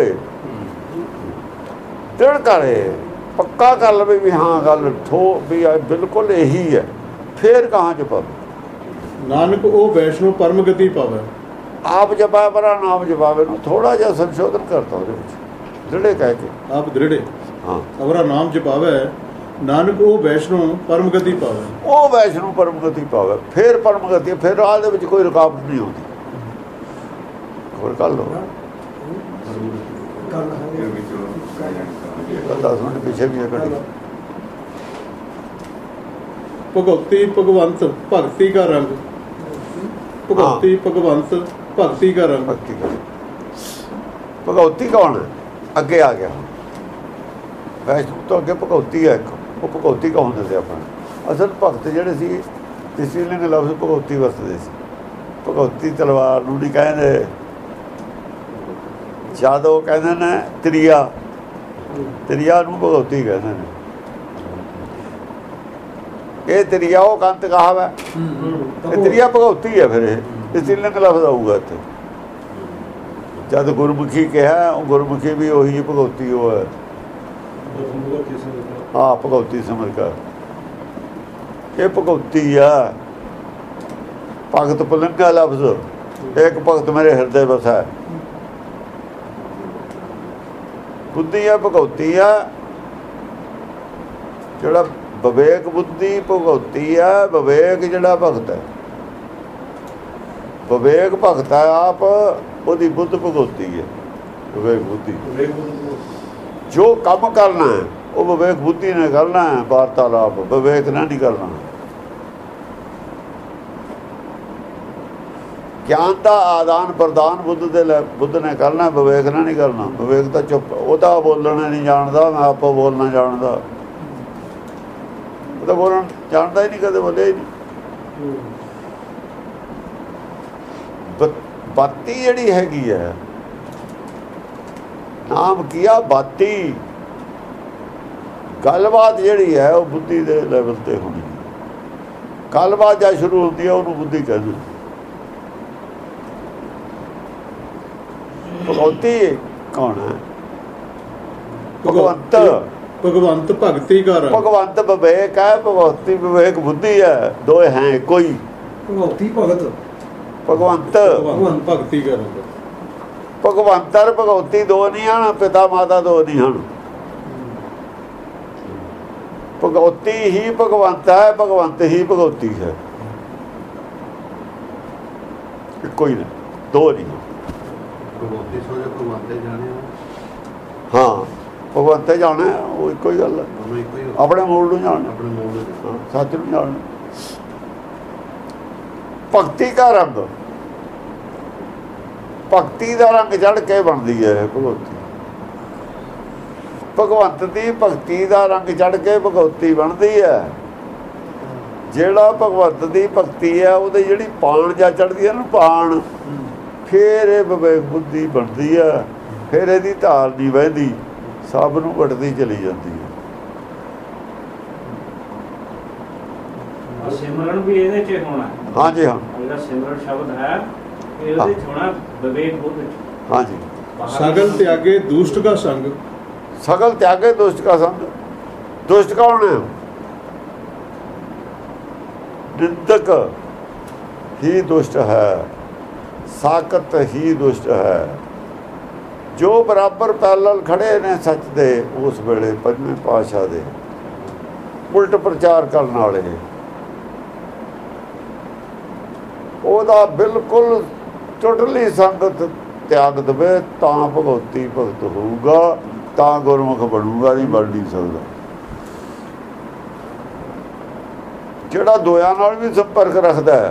ਦ੍ਰਿੜ ਕਰੇ, ਪੱਕਾ ਕਰ ਲਵੇ ਵੀ ਹਾਂ ਗੱਲ ਵੀ ਬਿਲਕੁਲ ਇਹੀ ਹੈ, ਫਿਰ ਕਹਾਂ ਜਪਾਵੇ। ਨਾਨਕ ਉਹ ਵੈਸ਼ਨੋ ਪਰਮ ਗਤੀ ਪਾਵੇ। ਆਪ ਜਪਾਇਆ ਪਰ ਨਾਮ ਜਪਾਵੇ ਨੂੰ ਥੋੜਾ ਜਿਹਾ ਸੰਸ਼ੋਧਨ ਕਰਤਾ ਉਹਦੇ ਵਿੱਚ, ਦ੍ਰਿੜੇ ਕਹਿ ਕੇ। ਆਪ ਦ੍ਰਿੜੇ ਹਾਂ, ਅਵਰਾ ਨਾਮ ਜਪਾਵੇ, ਨਾਨਕ ਉਹ ਵੈਸ਼ਨੋ ਪਰਮ ਗਤੀ ਪਾਵੇ। ਉਹ ਵੈਸ਼ਨੂ ਪਰਮ ਗਤੀ ਪਾਵੇ, ਫਿਰ ਪਰਮ ਗਤੀ, ਫਿਰ ਰਾਹ ਦੇ ਵਿੱਚ ਕੋਈ ਰੁਕਾਵਟ ਨਹੀਂ ਆਉਂਦੀ। ਹੋਰ ਕਰ ਲਓ, ਗੱਲ 10 ਮਿੰਟ ਪਿੱਛੇ ਵੀ ਹੈ। ਭਗਵਤੀ ਭਗਵੰਤ ਭਗਤੀ ਕਾ ਰੰਗ, ਭਗਵਤੀ ਭਗਵੰਤ ਭਗਤੀ ਕਾ ਰੰਗ। ਭਗਤੀ ਕਰ, ਭਗਵਤੀ ਕੌਣ ਹੈ? ਅੱਗੇ ਆ ਗਿਆ ਵੈਸ਼ਨੂ ਤੋਂ ਅੱਗੇ ਭਗਵਤੀ ਹੈ ਇੱਕ। ਉਹ ਭਗਵਤੀ ਕੌਣ ਹੁੰਦੇ ਸੀ ਆਪਾਂ? ਅਸਲ ਭਗਤ ਜਿਹੜੇ ਸੀ ਇਸ ਲਈ ਲਫ਼ਜ਼ ਭਗਵਤੀ ਵਰਤਦੇ ਸੀ। ਭਗਵਤੀ ਤਲਵਾਰ ਨੂੰ ਨਹੀਂ ਕਹਿੰਦੇ, ਜਦ ਉਹ ਕਹਿੰਦੇ ਨੇ ਤ੍ਰਿਆ, ਤ੍ਰਿਆ ਨੂੰ ਭਗਵਤੀ ਕਹਿੰਦੇ ਨੇ। ਇਹ ਤ੍ਰਿਆ ਉਹ ਕੰਤ ਕਹਾਵ ਹੈ, ਇਹ ਤ੍ਰਿਆ ਭਗਵਤੀ ਹੈ। ਫਿਰ ਇਹ ਇਸ ਲਈ ਲਫ਼ਜ਼ ਆਊਗਾ ਇੱਥੇ। ਜਦ ਗੁਰਮੁਖੀ ਕਿਹਾ, ਉਹ ਗੁਰਮੁਖੀ ਵੀ ਉਹੀ ਭਗਵਤੀ ਉਹ ਹੈ। ਹਾਂ, ਭਗਵਤੀ ਸਮਝ ਕਰ, ਇਹ ਭਗਵਤੀ ਆ। ਭਗਤ ਪੁਲਿੰਗਾ ਲਫ਼ਜ਼, ਇੱਕ ਭਗਤ ਮੇਰੇ ਹਿਰਦੇ ਵਸਾ। ਬੁੱਧੀ ਆ ਭਗਵਤੀ ਆ, ਜਿਹੜਾ ਵਿਵੇਕ ਬੁੱਧੀ ਭਗਵਤੀ ਆ। ਵਿਵੇਕ ਜਿਹੜਾ ਭਗਤ ਹੈ, ਵਿਵੇਕ ਭਗਤ ਹੈ ਆਪ, ਉਹਦੀ ਬੁੱਧ ਭਗਵਤੀ ਹੈ। ਵਿਵੇਕ ਬੁੱਧੀ ਜੋ ਕੰਮ ਕਰਨਾ ਹੈ ਉਹ ਵਿਵੇਕ ਬੁੱਧੀ ਨੇ ਕਰਨਾ ਹੈ, ਵਾਰਤਾਲਾਪ ਵਿਵੇਕ ਨਾਲ ਨਹੀਂ ਕਰਨਾ। ਗਿਆਨ ਦਾ ਆਦਾਨ ਪ੍ਰਦਾਨ ਬੁੱਧ ਨੇ ਕਰਨਾ, ਵਿਵੇਕ ਨਾਲ ਨਹੀਂ ਕਰਨਾ। ਵਿਵੇਕ ਤਾਂ ਚੁੱਪ, ਉਹਦਾ ਬੋਲਣਾ ਨਹੀਂ ਜਾਣਦਾ, ਮੈਂ ਆਪੋ ਬੋਲਣਾ ਜਾਣਦਾ। ਉਹ ਤਾਂ ਬੋਲਣ ਜਾਣਦਾ ਹੀ ਨਹੀਂ, ਕਦੇ ਬੋਲਿਆ ਹੀ ਨਹੀਂ। ਬਾਤੀ ਜਿਹੜੀ ਹੈਗੀ ਹੈ, ਨਾਮ ਕੀਆ ਬਾਤੀ, ਗੱਲਬਾਤ ਜਿਹੜੀ ਹੈ ਉਹ ਬੁੱਧੀ ਦੇ ਲੈਵਲ ਤੇ ਹੋਣੀ। ਗੱਲਬਾਤ ਜਾਂ ਸ਼ੁਰੂ ਹੁੰਦੀ ਹੈ ਉਹਨੂੰ ਬੁੱਧੀ ਕਹਿੰਦੇ। ਭਗਵੰਤੀ ਕੌਣ ਹੈ? ਭਗਵੰਤ। ਭਗਵੰਤ ਭਗਤੀ ਕਰ। ਭਗਵੰਤ ਵਿਵੇਕ ਹੈ, ਭਗਵੰਤੀ ਵਿਵੇਕ ਬੁੱਧੀ ਹੈ, ਦੋਏ ਹੈ ਕੋਈ। ਭਗਵਤੀ ਭਗਤ, ਭਗਵੰਤ ਭਗਤੀ ਕਰ। ਭਗਵੰਤ ਔਰ ਭਗਵਤੀ ਦੋ ਨਹੀਂ ਹਨ, ਪਿਤਾ ਮਾਤਾ ਦੋ ਨਹੀਂ ਹਨ। ਭਗਵਤੀ ਹੀ ਭਗਵੰਤ ਹੈ, ਭਗਵੰਤ ਹੀ ਭਗਵਤੀ ਹੈ, ਕੋਈ ਨਹੀਂ, ਦੋ ਨਹੀਂ। ਭਗਵਤੀ ਸੋਝੇ ਭਗਵੰਤੇ ਜਾਣੇ। ਹਾਂ, ਭਗਵੰਤੇ ਜਾਣਾ ਉਹ ਇੱਕੋ ਹੀ ਗੱਲ ਹੈ, ਆਪਣੇ ਮੂਲ ਨੂੰ ਜਾਣਾ, ਆਪਣੇ ਮੂਲ ਨੂੰ, ਸੱਚ ਨੂੰ ਜਾਣਾ। ਭਗਤੀ ਦਾ ਰੰਗ, ਭਗਤੀ ਦਾ ਰੰਗ ਚੜ੍ਹ ਕੇ ਬਣਦੀ ਹੈ ਭਗਵਤੀ। ਭਗਵੰਤ ਦੀ ਭਗਤੀ ਦਾ ਰੰਗ ਚੜ੍ਹ ਕੇ ਭਗਵਤੀ ਬਣਦੀ ਹੈ। ਜਿਹੜਾ ਭਗਵੰਤ ਦੀ ਭਗਤੀ ਹੈ ਉਹਦੇ ਜਿਹੜੀ ਪਾਣ ਜਾਂ ਚੜ੍ਹਦੀ ਹੈ ਨਾ, ਪਾਣ, ਫਿਰ ਇਹ ਵਿਵੇਕ ਬੁੱਧੀ ਬਣਦੀ ਹੈ। ਫਿਰ ਇਹਦੀ ਧਾਰ ਨਹੀਂ ਵਹਿੰਦੀ, ਸਭ ਨੂੰ ਵਟਦੀ ਚਲੀ ਜਾਂਦੀ ਹੈ। ਸਿਮਰਨ ਵੀ ਇਹਦੇ 'ਚ ਹੋਣਾ। ਹਾਂਜੀ ਹਾਂ, ਜਿਹੜਾ ਸਿਮਰਨ ਸ਼ਬਦ ਹੈ ਇਹਦੇ 'ਚ ਹੋਣਾ ਵਿਵੇਕ ਬੁੱਧ 'ਚ। ਹਾਂਜੀ। ਸਗਲ ਤਿਆਗੇ ਦੁਸ਼ਟ ਕਾ ਸੰਗ। ਸਗਲ ਤਿਆਗੇ ਦੁਸ਼ਟ ਕਾ ਸੰਗ। ਦੁਸ਼ਟ ਕੌਣ ਹੈ? ਨਿੰਦਕ ਹੀ ਦੁਸ਼ਟ ਹੈ, ਸਾਕਤ ਹੀ ਦੁਸ਼ਟ ਹੈ। ਜੋ ਬਰਾਬਰ ਪੈਰਲਲ ਖੜੇ ਨੇ ਸੱਚ ਦੇ, ਉਸ ਵੇਲੇ ਪੰਜਵੇਂ ਪਾਤਸ਼ਾਹ ਦੇ ਉਲਟ ਪ੍ਰਚਾਰ ਕਰਨ ਵਾਲੇ, ਉਹਦਾ ਬਿਲਕੁਲ ਟੋਟਲੀ ਸੰਗਤ ਤਿਆਗ ਦੇਵੇ ਤਾਂ ਭਗਵਤੀ ਭਗਤ ਹੋਊਗਾ, ਤਾਂ ਗੁਰਮੁਖ ਬਣੂਗਾ, ਨਹੀਂ ਬਣ ਨਹੀਂ ਸਕਦਾ। ਜਿਹੜਾ ਦੋਆਂ ਨਾਲ ਵੀ ਸੰਪਰਕ ਰੱਖਦਾ ਹੈ,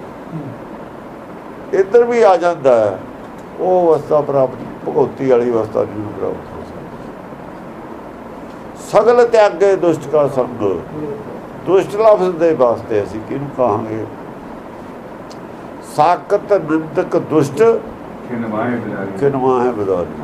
ਇੱਧਰ ਵੀ ਆ ਜਾਂਦਾ ਹੈ, ਉਹ ਅਵਸਥਾ ਪ੍ਰਾਪਤ ਭਗਵਤੀ ਵਾਲੀ ਅਵਸਥਾ ਨਹੀਂ ਪ੍ਰਾਪਤ ਹੋ ਸਕਦੀ। ਸਗਲ ਤਿਆਗੇ ਦੁਸ਼ਟ ਕਾ ਸੰਗ। ਦੁਸ਼ਟ ਲਫ਼ਜ਼ ਦੇ ਵਾਸਤੇ ਅਸੀਂ ਕਿਹਨੂੰ ਕਹਾਂਗੇ? ਸਾਕਤ ਨਿੰਦਕ ਦੁਸ਼ਟ ਕਿਨਵਾ ਹੈ ਬਦਾਰੀ।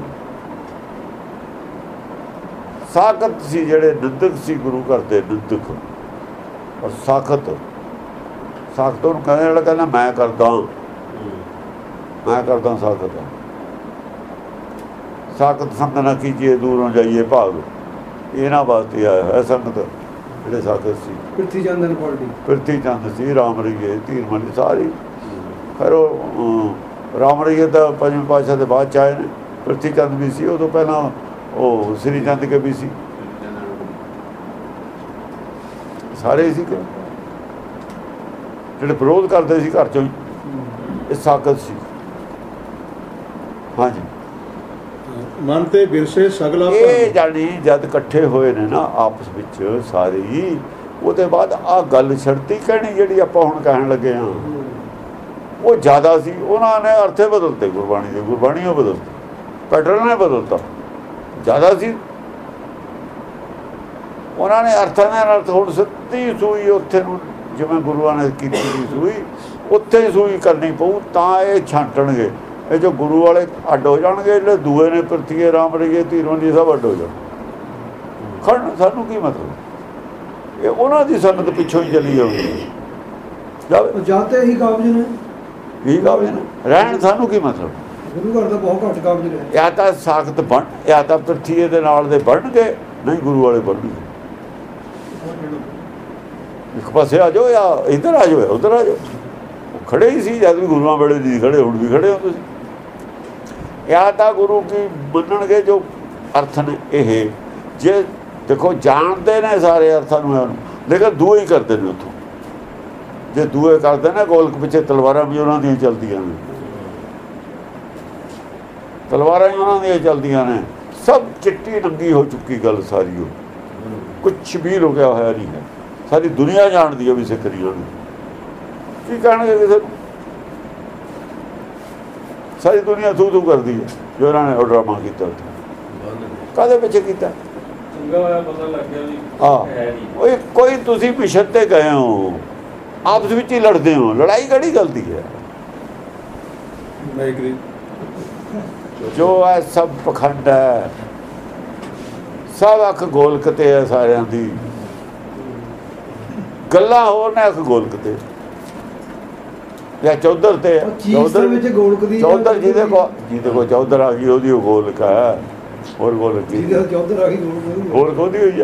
ਸਾਕਤ ਸੀ ਜਿਹੜੇ ਨਿੰਦਕ ਸੀ, ਗੁਰੂ ਘਰ ਦੇ ਨਿੰਦਕ। ਔਰ ਸਾਖਤ, ਸਾਖਤ ਉਹਨੂੰ ਕਹਿੰਦੇ ਜਿਹੜਾ ਕਹਿੰਦਾ ਮੈਂ ਕਰਦਾ, ਮੈਂ ਕਰਦਾ ਸਾਖਤ। ਸਾਖਤ ਸੰਗ ਨਾ ਕੀਜੀਏ ਦੂਰੋਂ ਜਾਈਏ ਭਾਗ, ਇਹਨਾਂ ਵਾਸਤੇ ਆਇਆ ਹੈ ਸੰਗਤ। ਜਿਹੜੇ ਸਾਖਤ ਸੀ ਪ੍ਰਿਥੀ ਚੰਦ ਨੇ ਪਾਰਟੀ, ਪ੍ਰਿਥੀ ਚੰਦ ਸੀ, ਰਾਮ ਰਹੀਏ, ਧੀਰਮਲੀ ਸਾਰੀ। ਫਿਰ ਉਹ ਰਾਮ ਰਹੀਏ ਤਾਂ ਪੰਜਵੇਂ ਪਾਤਸ਼ਾਹ ਦੇ ਬਾਅਦ 'ਚ ਆਏ ਨੇ। ਪ੍ਰਿਥੀ ਚੰਦ ਵੀ ਸੀ, ਉਦੋਂ ਪਹਿਲਾਂ ਉਹ ਸ੍ਰੀ ਚੰਦ ਕੇ ਵੀ ਸੀ, ਸਾਰੇ ਸੀ ਜਿਹੜੇ ਵਿਰੋਧ ਕਰਦੇ ਸੀ ਘਰ 'ਚੋਂ ਹੀ। ਇਹ ਸਾਕਤ ਸੀ। ਹਾਂਜੀ, ਮਨ ਤੇ ਵਿਰਸੇ ਸਗਲਾ। ਇਹ ਜਾਣੀ ਜਦ ਇਕੱਠੇ ਹੋਏ ਨੇ ਨਾ ਆਪਸ ਵਿੱਚ ਸਾਰੇ ਹੀ, ਉਹਦੇ ਬਾਅਦ ਆਹ ਗੱਲ ਛੜਤੀ ਕਹਿਣੀ ਜਿਹੜੀ ਆਪਾਂ ਹੁਣ ਕਹਿਣ ਲੱਗੇ ਹਾਂ, ਉਹ ਜ਼ਿਆਦਾ ਸੀ। ਉਹਨਾਂ ਨੇ ਅਰਥੇ ਬਦਲਤੇ ਗੁਰਬਾਣੀ ਦੇ, ਗੁਰਬਾਣੀ ਉਹ ਬਦਲਤੀ, ਪੈਟਰਨ ਨੇ ਬਦਲਤਾ, ਜ਼ਿਆਦਾ ਸੀ। ਉਹਨਾਂ ਨੇ ਅਰਥਾਂ ਦੇ ਅਰਥ ਹੁਣ ਸਿੱਧੀ ਸੂਈ ਉੱਥੇ ਨੂੰ, ਜਿਵੇਂ ਗੁਰੂਆਂ ਨੇ ਕੀਤੀ ਸੀ ਸੂਈ, ਉੱਥੇ ਹੀ ਸੂਈ ਕਰਨੀ ਪਊ, ਤਾਂ ਇਹ ਛਾਂਟਣਗੇ। ਇਹ ਜੋ ਗੁਰੂ ਵਾਲੇ ਅੱਡ ਹੋ ਜਾਣਗੇ, ਜਿਹੜੇ ਦੂਏ ਨੇ ਪ੍ਰਿਥੀਏ ਰਾਮ ਰਹੀਏ ਧੀਰਮਲੀ ਸਭ ਅੱਡ ਹੋ ਜਾਣ। ਖੜਨ ਸਾਨੂੰ ਕੀ ਮਤਲਬ? ਇਹ ਉਹਨਾਂ ਦੀ ਸੰਗਤ ਪਿੱਛੋਂ ਹੀ ਚੱਲੀ ਜਾਊਗੀ। ਜਾਤੇ ਹੀ ਕਾਬਜ ਨੇ, ਇਹੀ ਕਾਬਜ ਨੇ, ਰਹਿਣ ਸਾਨੂੰ ਕੀ ਮਤਲਬ? ਗੁਰੂ ਘਰ ਦਾ ਬਹੁਤ ਘੱਟ ਕਾਬਜ ਨੇ। ਜਾਂ ਤਾਂ ਸਾਖਤ ਬਣ, ਜਾਂ ਤਾਂ ਪ੍ਰਿਥੀਏ ਦੇ ਨਾਲ ਦੇ ਬਣਨਗੇ, ਨਹੀਂ ਗੁਰੂ ਵਾਲੇ ਬਣਨਗੇ। ਇੱਕ ਪਾਸੇ ਆ ਜਾਓ, ਜਾਂ ਇੱਧਰ ਆ ਜਾਓ, ਉੱਧਰ ਆ ਜਾਓ। ਖੜੇ ਹੀ ਸੀ ਜਦ ਵੀ ਗੁਰੂਆਂ ਵੇਲੇ ਨਹੀਂ ਖੜੇ, ਹੁਣ ਵੀ ਖੜੇ ਹੋ ਤੁਸੀਂ। ਜਾਂ ਤਾਂ ਗੁਰੂ ਕੀ ਮੰਨਣਗੇ ਜੋ ਅਰਥ ਨੇ ਇਹ, ਜੇ ਦੇਖੋ ਜਾਣਦੇ ਨੇ ਸਾਰੇ ਅਰਥਾਂ ਨੂੰ, ਲੇਕਿਨ ਦੂਏ ਹੀ ਕਰਦੇ ਨੇ ਉੱਥੋਂ। ਜੇ ਦੂਏ ਕਰਦੇ ਨੇ, ਗੋਲਕ ਪਿੱਛੇ ਤਲਵਾਰਾਂ ਵੀ ਉਹਨਾਂ ਦੀਆਂ ਚੱਲਦੀਆਂ ਨੇ, ਤਲਵਾਰਾਂ ਹੀ ਉਹਨਾਂ ਦੀਆਂ ਚੱਲਦੀਆਂ ਨੇ। ਸਭ ਚਿੱਟੀ ਨੰਗੀ ਹੋ ਚੁੱਕੀ ਗੱਲ ਸਾਰੀ, ਉਹ ਕੁਛ ਵੀ ਰੁਕਿਆ ਹੋਇਆ ਨਹੀਂ ਹੈ। ਸਾਰੀ ਦੁਨੀਆ ਜਾਣਦੀ ਹੈ ਵੀ ਸਿੱਖ ਨਹੀਂ ਹੋਣੀ। ਕੀ ਕਹਿਣਗੇ ਕਿਸੇ ਨੂੰ? ਸਾਰੀ ਦੁਨੀਆ ਥੂ ਥੂ ਕਰਦੀ ਹੈ ਜੋ ਇਹਨਾਂ ਨੇ ਉਹ ਡਰਾਮਾ ਕੀਤਾ ਉੱਥੇ। ਕਾਹਦੇ ਪਿੱਛੇ ਕੀਤਾ? ਓਏ ਕੋਈ ਤੁਸੀਂ ਮਿਸ਼ਨ ਤੇ ਗਏ ਹੋ, ਆਪਸ ਵਿੱਚ ਹੀ ਲੜਦੇ ਹੋ, ਲੜਾਈ ਕਿਹੜੀ ਗਲਤੀ ਹੈ? ਜੋ ਹੈ ਸਭ ਪਖੰਡ ਹੈ, ਸਭ ਅੱਖ ਗੋਲਕਤੇ ਹੈ ਸਾਰਿਆਂ ਦੀ, ਗੱਲਾਂ ਹੋਰ ਨੇ ਅੱਖ ਗੋਲਕਤੇ ਜਾਂ ਚੌਧਰ ਤੇ ਚੌਧਰ ਵਿੱਚ ਗੋਲਕਦੀ ਚੌਧਰ ਜਿਹਦੇ ਕੋ ਚੌਧਰ ਆ ਗਈ ਉਹਦੀ ਉਹ ਗੋਲਕ ਹੈ, ਹੋਰ ਗੋਲਕ ਚੌਧਰ ਆ ਗਈ ਗੋਲਕ ਉਹਦੀ ਹੋਈ ਹੈ।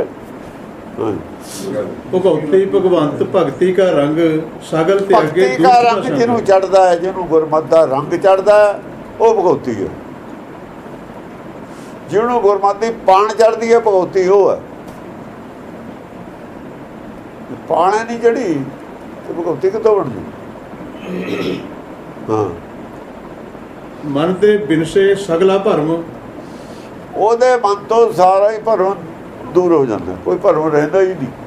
ਭਗਉਤੀ ਭਗਵੰਤ ਭਗਤੀ ਕਾ ਰੰਗ ਸਗਲ ਤੇ ਅੱਗੇ ਭਗਤੀ ਕਾ ਰੰਗ ਜਿਹਨੂੰ ਚੜਦਾ ਹੈ, ਜਿਹਨੂੰ ਗੁਰਮਤਿ ਦਾ ਰੰਗ ਚੜਦਾ ਹੈ, ਉਹ ਭਗਉਤੀ ਹੈ। ਜਿਹਨੂੰ ਗੁਰਮਤਿ ਦੀ ਪਾਣ ਚੜਦੀ ਹੈ, ਭਗਉਤੀ ਉਹ ਹੈ। ਪਾਣੇ ਨਹੀਂ ਚੜੀ ਤੇ ਭਗਉਤੀ ਕਿੱਥੋਂ ਬਣਦੀ? ਹਾਂ, ਮਨ ਦੇ ਬਿਨਸੇ ਸਗਲਾ ਭਰਮ, ਉਹਦੇ ਮਨ ਤੋਂ ਸਾਰਾ ਹੀ ਭਰਮ ਦੂਰ ਹੋ ਜਾਂਦਾ, ਕੋਈ ਭਰਮ ਰਹਿੰਦਾ ਹੀ ਨਹੀਂ।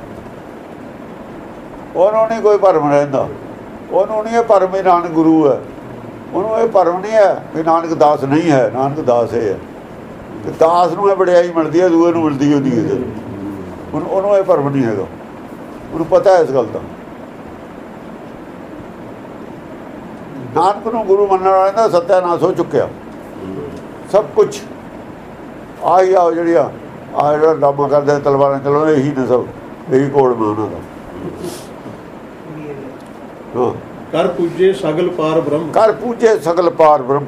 ਉਹਨੂੰ ਨਹੀਂ ਕੋਈ ਭਰਮ ਰਹਿੰਦਾ, ਉਹਨੂੰ ਨਹੀਂ ਇਹ ਭਰਮ ਹੀ ਨਾਨਕ ਗੁਰੂ ਹੈ, ਉਹਨੂੰ ਇਹ ਭਰਮ ਨਹੀਂ ਹੈ ਵੀ ਨਾਨਕ ਦਾਸ ਨਹੀਂ ਹੈ, ਨਾਨਕ ਦਾਸ ਇਹ ਹੈ। ਤੇ ਦਾਸ ਨੂੰ ਇਹ ਵਡਿਆਈ ਮਿਲਦੀ ਹੈ, ਦੂਏ ਨੂੰ ਮਿਲਦੀ ਉਹਦੀ। ਉਹਨੂੰ ਇਹ ਭਰਮ ਨਹੀਂ ਹੈਗਾ, ਉਹਨੂੰ ਪਤਾ ਹੈ ਇਸ ਗੱਲ ਦਾ। ਨਾਨਕ ਨੂੰ ਗੁਰੂ ਮੰਨਣ ਵਾਲੇ ਦਾ ਸਤਿਆਨਾਸ਼ ਹੋ ਚੁੱਕਿਆ ਸਭ ਕੁਛ। ਆਹੀ ਆਓ ਜਿਹੜੀਆਂ ਆਹ ਜਿਹੜਾ ਡਰਾਮਾ ਕਰਦੇ ਤਲਵਾਰਾਂ ਚਲਾਉਂਦੇ, ਇਹੀ ਨੇ ਸਭ, ਇਹੀ ਕੋਲ ਮੈਂ ਉਹਨਾਂ ਦਾ। ਹਾਂ, ਕਰ ਪੂਜੇ ਸਗਲ ਪਾਰ ਬ੍ਰਹਮ, ਕਰ ਪੂਜੇ ਸਗਲ ਪਾਰ ਬ੍ਰਹਮ,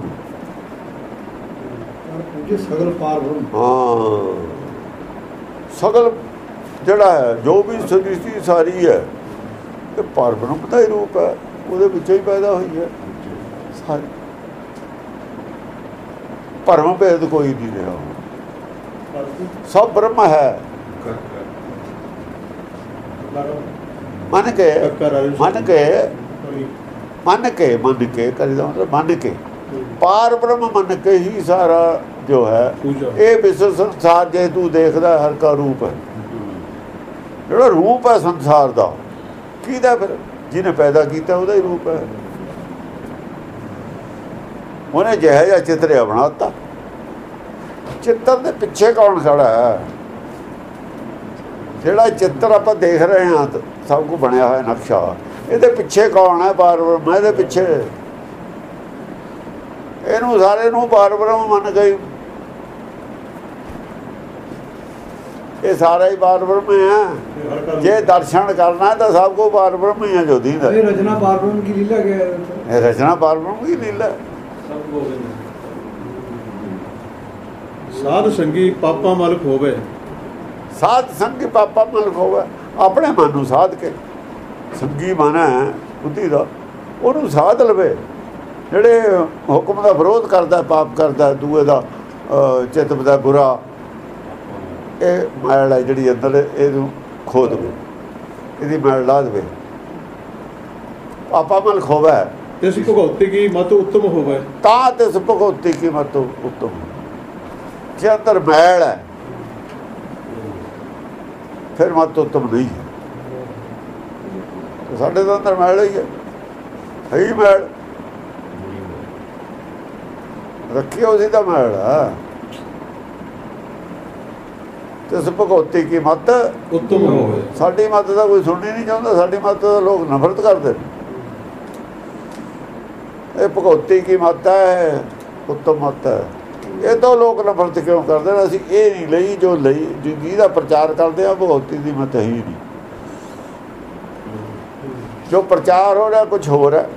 ਸਗਲ ਪਾਰ ਬ੍ਰਹਮ। ਹਾਂ, ਸਗਲ ਜਿਹੜਾ ਹੈ, ਜੋ ਵੀ ਸ੍ਰਿਸ਼ਟੀ ਸਾਰੀ ਹੈ, ਇਹ ਪਾਰ ਬ੍ਰਹਮ ਦਾ ਹੀ ਰੂਪ ਹੈ, ਉਹਦੇ ਵਿੱਚੋਂ ਹੀ ਪੈਦਾ ਹੋਈ ਹੈ ਸਾਰੀ। ਭਰਮ ਭੇਦ ਕੋਈ ਨਹੀਂ ਰਿਹਾ, ਸਭ ਬ੍ਰਹਮ ਹੈ। ਮੰਨ ਕੇ ਕਰੀਦਾ ਮਤਲਬ ਮੰਨ ਕੇ, ਪਾਰ ਬ੍ਰਹਮ ਮੰਨ ਕੇ ਹੀ ਸਾਰਾ ਜੋ ਹੈ ਇਹ ਵਿਸ਼ਵ ਸੰਸਾਰ ਜੇ ਤੂੰ ਦੇਖਦਾ ਹਰ ਕਾ ਰੂਪ ਹੈ। ਜਿਹੜਾ ਰੂਪ ਹੈ ਸੰਸਾਰ ਦਾ ਕਿਹਦਾ? ਫਿਰ ਜਿਹਨੇ ਪੈਦਾ ਕੀਤਾ ਉਹਦਾ ਹੀ ਰੂਪ ਹੈ। ਉਹਨੇ ਜਿਹੋ ਜਿਹਾ ਚਿੱਤਰ ਬਣਾਤਾ। ਚਿੱਤਰ ਦੇ ਪਿੱਛੇ ਕੌਣ ਖੜਾ ਹੈ? ਜਿਹੜਾ ਚਿੱਤਰ ਆਪਾਂ ਦੇਖ ਰਹੇ ਹਾਂ, ਸਭ ਕੁਝ ਬਣਿਆ ਹੋਇਆ ਨਕਸ਼ਾ, ਇਹਦੇ ਪਿੱਛੇ ਕੌਣ ਹੈ? ਬਾਰ ਬ੍ਰਹਮ ਇਹਦੇ ਪਿੱਛੇ। ਇਹਨੂੰ ਸਾਰੇ ਨੂੰ ਬਾਰ ਬ੍ਰਹਮ ਮੰਨ ਗਈ, ਇਹ ਸਾਰਾ ਹੀ ਬਾਰ ਬ੍ਰਹਮ ਹੈ। ਜੇ ਦਰਸ਼ਨ ਕਰਨਾ ਤਾਂ ਸਭ ਕੋ ਬਾਰ ਬ੍ਰਹਮ ਹੀ ਹੈ ਜੋ ਦੀਦਾ। ਇਹ ਰਚਨਾ ਬਾਰ ਬ੍ਰਹਮ ਕੀ ਲੀਲਾ ਹੈ? ਇਹ ਰਚਨਾ ਬਾਰ ਬ੍ਰਹਮ ਕੀ ਲੀਲਾ। ਸਾਧ ਸੰਗੀ ਪਾਪਾ ਮਲਕ ਹੋਵੇ, ਸਾਧ ਸੰਗੀ ਪਾਪਾ ਮਲਕ ਹੋਵੇ। ਆਪਣੇ ਮਨ ਨੂੰ ਸਾਧ ਕੇ, ਸੰਗੀ ਮਨ ਹੈ ਬੁੱਧੀ ਦਾ, ਉਹਨੂੰ ਸਾਧ ਲਵੇ। ਜਿਹੜੇ ਹੁਕਮ ਦਾ ਵਿਰੋਧ ਕਰਦਾ, ਪਾਪ ਕਰਦਾ, ਦੂਏ ਦਾ ਚਿੱਤ ਦਾ ਬੁਰਾ, ਇਹ ਮੈਲ ਹੈ ਜਿਹੜੀ ਅੰਦਰ, ਇਹਨੂੰ ਖੋ ਦੇਵੇ, ਇਹਦੀ ਮੈਲ ਲਾ ਦੇਵੇ। ਪਾਪਾ ਮਲਕ ਹੋਵੇ ਤਿਸ ਭਗਉਤੀ ਕੀ ਮਤ ਉੱਤਮ ਹੋਵੇ, ਤਾਂ ਤਿਸ ਭਗਉਤੀ ਕੀ ਮਤ ਉੱਤਮ। ਜੇ ਅੰਦਰ ਮੈਲ ਹੈ ਫਿਰ ਮਤ ਉੱਤਮ ਨਹੀਂ ਹੈ। ਸਾਡੇ ਤਾਂ ਅੰਦਰ ਮੈਲ ਹੀ ਹੈ ਹੀ ਮੈਲ, ਰੱਖੀ ਉਸੇ ਦਾ ਮੈਲ ਹੈ। ਤਿਸ ਭਗਉਤੀ ਕੀ ਮਤ ਉੱਤਮ ਹੋਵੇ। ਸਾਡੀ ਮਤ ਦਾ ਕੋਈ ਸੁਣਨੀ ਨਹੀਂ ਚਾਹੁੰਦਾ, ਸਾਡੀ ਮਤ ਦਾ ਲੋਕ ਨਫ਼ਰਤ ਕਰਦੇ। ਇਹ ਭਗਉਤੀ ਕੀ ਮਤ ਹੈ, ਉੱਤਮ ਮਤ ਹੈ। ਇਹ ਤਾਂ ਲੋਕ ਨਫ਼ਰਤ ਕਿਉਂ ਕਰਦੇ ਨੇ? ਅਸੀਂ ਇਹ ਨਹੀਂ ਲਈ ਜੋ ਲਈ, ਜਿਹਦਾ ਪ੍ਰਚਾਰ ਕਰਦੇ ਆ, ਭਗਉਤੀ ਦੀ ਮਤ ਹੀ ਨਹੀਂ। ਜੋ ਪ੍ਰਚਾਰ ਹੋ ਰਿਹਾ ਕੁਝ ਹੋਰ ਹੈ,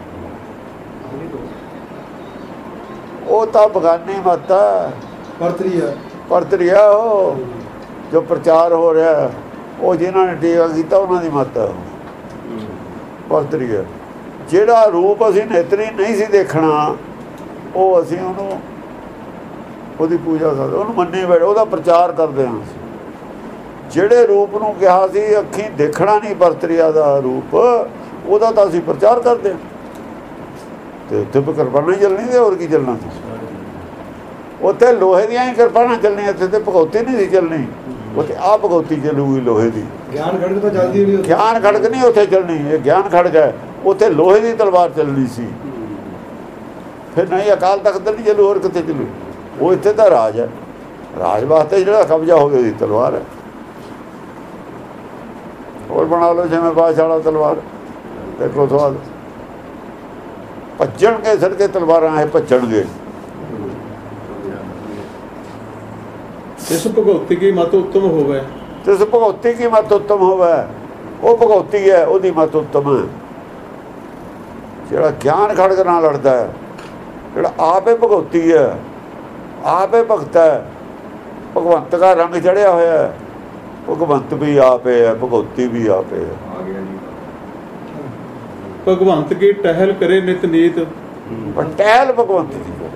ਉਹ ਤਾਂ ਬਗਾਨੀ ਮਤ ਹੈ, ਪਰਤਰੀਆ। ਉਹ ਜੋ ਪ੍ਰਚਾਰ ਹੋ ਰਿਹਾ, ਉਹ ਜਿਨ੍ਹਾਂ ਨੇ ਟੀਕਾ ਕੀਤਾ ਉਹਨਾਂ ਦੀ ਮਤ ਹੈ, ਪਰਤਰੀਆ। ਜਿਹੜਾ ਰੂਪ ਅਸੀਂ ਨੇਤਰੀ ਨਹੀਂ ਸੀ ਦੇਖਣਾ, ਉਹ ਅਸੀਂ ਉਹਨੂੰ ਉਹਦੀ ਪੂਜਾ ਕਰਦੇ, ਉਹਨੂੰ ਮੰਨੇ ਬੈਠੇ, ਉਹਦਾ ਪ੍ਰਚਾਰ ਕਰਦੇ ਹਾਂ। ਜਿਹੜੇ ਰੂਪ ਨੂੰ ਕਿਹਾ ਸੀ ਅੱਖੀਂ ਦੇਖਣਾ ਨਹੀਂ, ਪਰਤਰੀਆ ਦਾ ਰੂਪ, ਉਹਦਾ ਤਾਂ ਅਸੀਂ ਪ੍ਰਚਾਰ ਕਰਦੇ ਹਾਂ। ਤੇ ਉੱਥੇ ਕਿਰਪਾਨਾਂ ਹੀ ਚੱਲਣੀ ਤੇ ਹੋਰ ਕੀ ਚੱਲਣਾ ਸੀ? ਉੱਥੇ ਲੋਹੇ ਦੀਆਂ ਹੀ ਕਿਰਪਾਨਾਂ ਚੱਲਣੀਆਂ, ਇੱਥੇ ਤੇ ਭਗਉਤੀ ਨਹੀਂ ਸੀ ਚੱਲਣੀ। ਉੱਥੇ ਆਹ ਭਗਉਤੀ ਚੱਲੂਗੀ ਲੋਹੇ ਦੀ। ਗਿਆਨ ਖੜਕ ਤਾਂ ਚੱਲਦੀ ਨਹੀਂ, ਗਿਆਨ ਖੜਕ ਨਹੀਂ ਉੱਥੇ ਚੱਲਣੀ। ਇਹ ਗਿਆਨ ਖੜਕ ਹੈ, ਉੱਥੇ ਲੋਹੇ ਦੀ ਤਲਵਾਰ ਚੱਲਣੀ ਸੀ। ਫਿਰ ਨਹੀਂ ਅਕਾਲ ਤਖਤ ਨਹੀਂ ਚੱਲੂ, ਹੋਰ ਕਿੱਥੇ ਚੱਲੂ? ਉਹ ਇੱਥੇ ਤਾਂ ਰਾਜ ਹੈ, ਰਾਜ ਵਾਸਤੇ ਜਿਹੜਾ ਕਬਜ਼ਾ ਹੋ ਗਿਆ ਉਹਦੀ ਤਲਵਾਰ ਹੈ। ਹੋਰ ਬਣਾ ਲਓ ਜਿਵੇਂ ਬਾਦਸ਼ਾਹ ਵਾਲਾ ਤਲਵਾਰ, ਦੇਖੋ ਸਵਾਦ ਭੱਜਣਗੇ ਸੜਕੇ ਤਲਵਾਰਾਂ ਇਹ ਭੱਜਣਗੇ। ਇਸ ਭਗਉਤੀ ਕੀ ਮਤ ਉੱਤਮ ਹੋਵੇ, ਜਿਸ ਭਗਉਤੀ ਕੀ ਮਤ ਉੱਤਮ ਹੋਵੇ, ਉਹ ਭਗਉਤੀ ਹੈ, ਉਹਦੀ ਮਤ ਉੱਤਮ ਹੈ। ਜਿਹੜਾ ਗਿਆਨ ਖੜਗ ਨਾਲ ਲੜਦਾ ਹੈ, ਜਿਹੜਾ ਆਪੇ ਭਗਉਤੀ ਹੈ, ਆਪੇ ਭਗਤ ਹੈ, ਭਗਵੰਤ ਦਾ ਰੰਗ ਚੜਿਆ ਹੋਇਆ ਹੈ। ਭਗਵੰਤ ਵੀ ਆਪੇ ਹੈ, ਭਗਉਤੀ ਵੀ ਆਪੇ ਹੈ। ਭਗਵੰਤ ਕੀ ਟਹਿਲ ਕਰੇ ਨਿਤ ਨੀਤ, ਪਰ ਟਹਿਲ ਭਗਵੰਤ ਦੀ ਕਰੇ,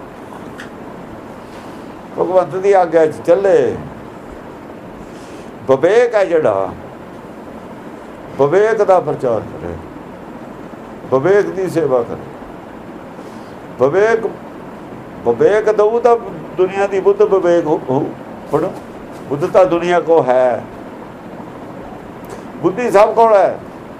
ਭਗਵੰਤ ਦੀ ਆਗਿਆ 'ਚ ਚੱਲੇ। ਵਿਵੇਕ ਹੈ ਜਿਹੜਾ, ਵਿਵੇਕ ਦਾ ਪ੍ਰਚਾਰ ਕਰੇ, ਵਿਵੇਕ ਦੀ ਸੇਵਾ ਕਰੇ। ਵਿਵੇਕ ਦਊ ਤਾਂ ਦੁਨੀਆ ਦੀ ਬੁੱਧ ਵਿਵੇਕ ਹੋ। ਬੁੱਧ ਤਾਂ ਦੁਨੀਆ ਕੋ ਹੈ, ਬੁੱਧੀ ਸਭ ਕੋਲ ਹੈ।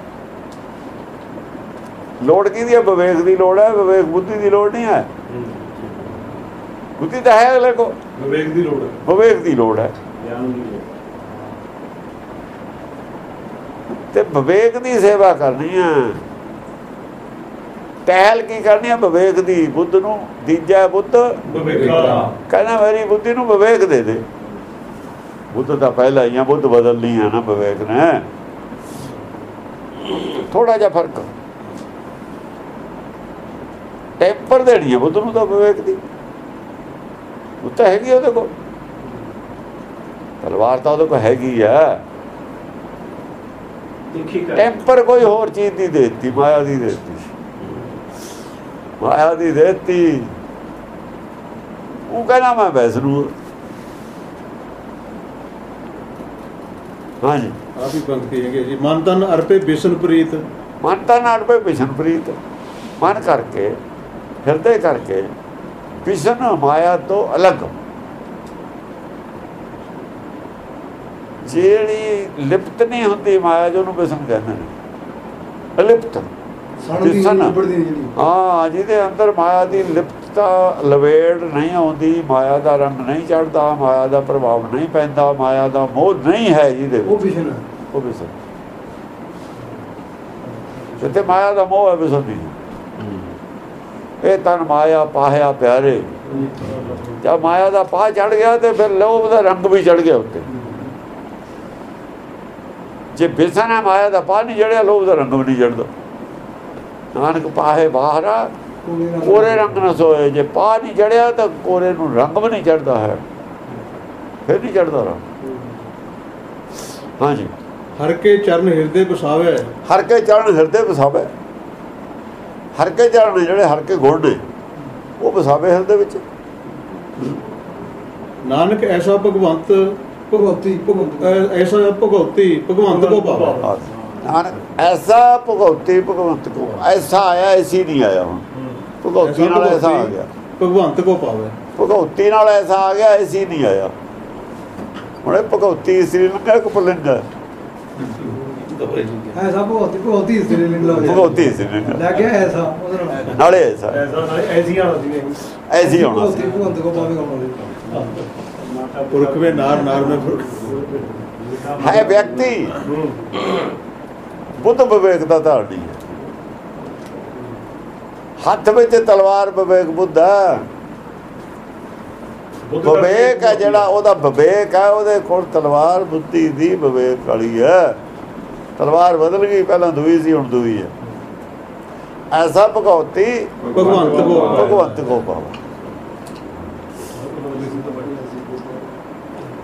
ਲੋੜ ਕਿਹਦੀ ਹੈ? ਵਿਵੇਕ ਦੀ ਲੋੜ ਹੈ। ਵਿਵੇਕ ਬੁੱਧੀ ਦੀ ਲੋੜ ਨਹੀਂ ਹੈ। ਬੁੱਧੀ ਤਾਂ ਹੈ ਅਗਲੇ ਕੋ, ਵਿਵੇਕ ਦੀ ਲੋੜ ਹੈ। ਵਿਵੇਕ ਦੀ ਲੋੜ ਹੈ। ਤੇ ਵਿਵੇਕ ਦੀ ਸੇਵਾ ਕਰਨੀ ਹੈ। ਟਹਿਲ ਕੀ ਕਰਨੀ ਹੈ? ਵਿਵੇਕ ਦੀ। ਬੁੱਧ ਨੂੰ ਦੀਜਾ ਬੁੱਧ ਕਹਿੰਦਾ ਮੇਰੀ ਬੁੱਧੀ ਨੂੰ ਵਿਵੇਕ ਦੇ ਦੇ। ਬੁੱਧ ਤਾਂ ਪਹਿਲਾਂ ਹੀ ਆ, ਬੁੱਧ ਬਦਲਣੀ ਹੈ ਨਾ ਵਿਵੇਕ ਨੇ। ਥੋੜਾ ਜਿਹਾ ਫਰਕ, ਟੈਂਪਰ ਦੇਣੀ ਹੈ ਬੁੱਧ ਨੂੰ ਤਾਂ ਵਿਵੇਕ ਦੀ। ਉਹ ਤਾਂ ਹੈਗੀ ਉਹਦੇ ਕੋਲ, ਤਲਵਾਰ ਤਾਂ ਉਹਦੇ ਕੋਲ ਹੈਗੀ ਆ। ਟੈਂਪਰ ਕੋਈ ਹੋਰ ਚੀਜ਼ ਦੀ ਦੇ ਦਿੱਤੀ, ਮਾਇਆ ਦੀ ਦੇ ਦਿੱਤੀ, ਮਾਇਆ ਦੀ ਦੇ ਦਿੱਤੀ। ਉਹ ਕਹਿੰਦਾ ਮੈਂ ਵੈਸਨੂੰ। ਹਾਂਜੀ ਆਪ ਹੀ ਪੰਕਤੀ ਹੈਗੀ ਜੀ। ਮਨ ਤਨ ਅਰਪੇ ਬਿਸ਼ਨ ਪ੍ਰੀਤ, ਮਨ ਤਨ ਅਰਪੇ ਬਿਸ਼ਨ ਪ੍ਰੀਤ। ਮਨ ਕਰਕੇ, ਹਿਰਦੇ ਕਰਕੇ, ਬਿਸ਼ਨ ਮਾਇਆ ਤੋਂ ਅਲੱਗ, ਜਿਹੜੀ ਲਿਪਤ ਨਹੀਂ ਹੁੰਦੀ ਮਾਇਆ, ਜਿਹਨੂੰ ਬਿਸ਼ਨ ਕਹਿੰਦੇ ਨੇ। ਅਲਿਪਤ ਹਾਂ, ਜਿਹਦੇ ਅੰਦਰ ਮਾਇਆ ਦੀ ਲਿਪਤਤਾ ਲਵੇੜ ਨਹੀਂ ਆਉਂਦੀ, ਮਾਇਆ ਦਾ ਰੰਗ ਨਹੀਂ ਚੜ੍ਹਦਾ, ਮਾਇਆ ਦਾ ਪ੍ਰਭਾਵ ਨਹੀਂ ਪੈਂਦਾ, ਮਾਇਆ ਦਾ ਮੋਹ ਨਹੀਂ ਹੈ ਜਿਹਦੇ ਵਿੱਚ, ਉਹ ਬਿਸ਼ਨ। ਜਿੱਥੇ ਮਾਇਆ ਦਾ ਮੋਹ ਹੈ ਬਿਸ਼ਨ ਨਹੀਂ। ਇਹ ਤਨ ਮਾਇਆ ਪਾਹਿਆ ਪਿਆਰੇ। ਜਦ ਮਾਇਆ ਦਾ ਪਾਹ ਚੜ੍ਹ ਗਿਆ ਤੇ ਫਿਰ ਲੋਭ ਦਾ ਰੰਗ ਵੀ ਚੜ੍ਹ ਗਿਆ ਉੱਤੇ। ਜੇ ਬਿਸ਼ਨ ਹੈ, ਮਾਇਆ ਦਾ ਪਾਹ ਨਹੀਂ ਚੜ੍ਹਿਆ, ਲੋਭ ਦਾ ਰੰਗ ਵੀ ਨਹੀਂ ਚੜ੍ਹਦਾ। ਨਾਨਕ ਪਾਹੇ ਬਾਹਰਾ ਕੋਰੇ ਰੰਗ ਨਾ ਸੋਏ। ਜੇ ਪਾਹ ਨਹੀਂ ਚੜ੍ਹਿਆ ਤਾਂ ਕੋਰੇ ਨੂੰ ਰੰਗ ਵੀ ਨਹੀਂ ਚੜ੍ਹਦਾ ਹੈ, ਫਿਰ ਨਹੀਂ ਚੜ੍ਹਦਾ ਰੰਗ। ਹਾਂਜੀ, ਹਰ ਕੇ ਚਰਨ ਹਿਰਦੇ ਵਸਾਵੇ, ਹਰ ਕੇ ਚਰਨ ਹਿਰਦੇ ਵਸਾਵੇ। ਹਰ ਕੇ ਚਰਨ ਜਿਹੜੇ ਹਰ ਕੇ ਗੁਣ ਨੇ ਉਹ ਵਸਾਵੇ ਹਿਰਦੇ ਵਿੱਚ। ਨਾਨਕ ਐਸਾ ਭਗਵੰਤ ਭਗਉਤੀ ਐਸਾ ਭਗਉਤੀ ਭਗਵੰਤ ਕੋ ਪਾਵਾ। ਨਾਨਕ ਐਸਾ ਭਗਉਤੀ ਭਗਵੰਤ ਕੋ। ਐਸਾ ਆਇਆ, ਐਸੀ ਨਹੀਂ ਆਇਆ। ਹੁਣ ਭਗਉਤੀ ਨਾਲ ਐਸਾ ਆ ਗਿਆ, ਭਗਵੰਤ ਕੋ ਪਾਵੇ। ਭਗਉਤੀ ਨਾਲ ਐਸਾ ਆ ਗਿਆ, ਐਸੀ ਨਹੀਂ ਆਇਆ। ਹੁਣ ਇਹ ਭਗਉਤੀ ਸ੍ਰੀ ਲੰਕਾ ਇੱਕ ਪੁਲਿੰਗ ਹੈ। ਐਸਾ ਭਗਉਤੀ ਸ੍ਰੀ ਲੰਕਾ ਭਗਉਤੀ ਸ੍ਰੀ ਲੰਕਾ ਲੱਗ ਗਿਆ ਐਸਾ, ਉਹਦੇ ਨਾਲ ਨਾਲੇ ਐਸਾ ਐਸੀ ਹੋਣਾ ਸੀ। ਭਗਵੰਤ ਕੋ ਪਾਵੇ। ਪੁਰਖ ਵੇ ਨਾਰ ਨਾਰ ਮੈਂ ਪੁਰਖ ਹੈ ਵਿਅਕਤੀ। ਬੁੱਧ ਵਿਵੇਕ ਦਾ ਧਾਰਨੀ ਹੈ। ਹੱਥ ਵਿੱਚ ਤਲਵਾਰ ਵਿਵੇਕ ਬੁੱਧ ਹੈ। ਵਿਵੇਕ ਹੈ ਜਿਹੜਾ, ਉਹਦਾ ਵਿਵੇਕ ਹੈ, ਉਹਦੇ ਕੋਲ ਤਲਵਾਰ ਬੁੱਧੀ ਦੀ ਵਿਵੇਕ ਵਾਲੀ ਹੈ। ਤਲਵਾਰ ਬਦਲ ਗਈ, ਪਹਿਲਾਂ ਦੂਈ ਸੀ, ਹੁਣ ਦੂਈ ਹੈ। ਐਸਾ ਭਗਉਤੀ ਭਗਵੰਤ ਕੋ ਪਾਵਾ।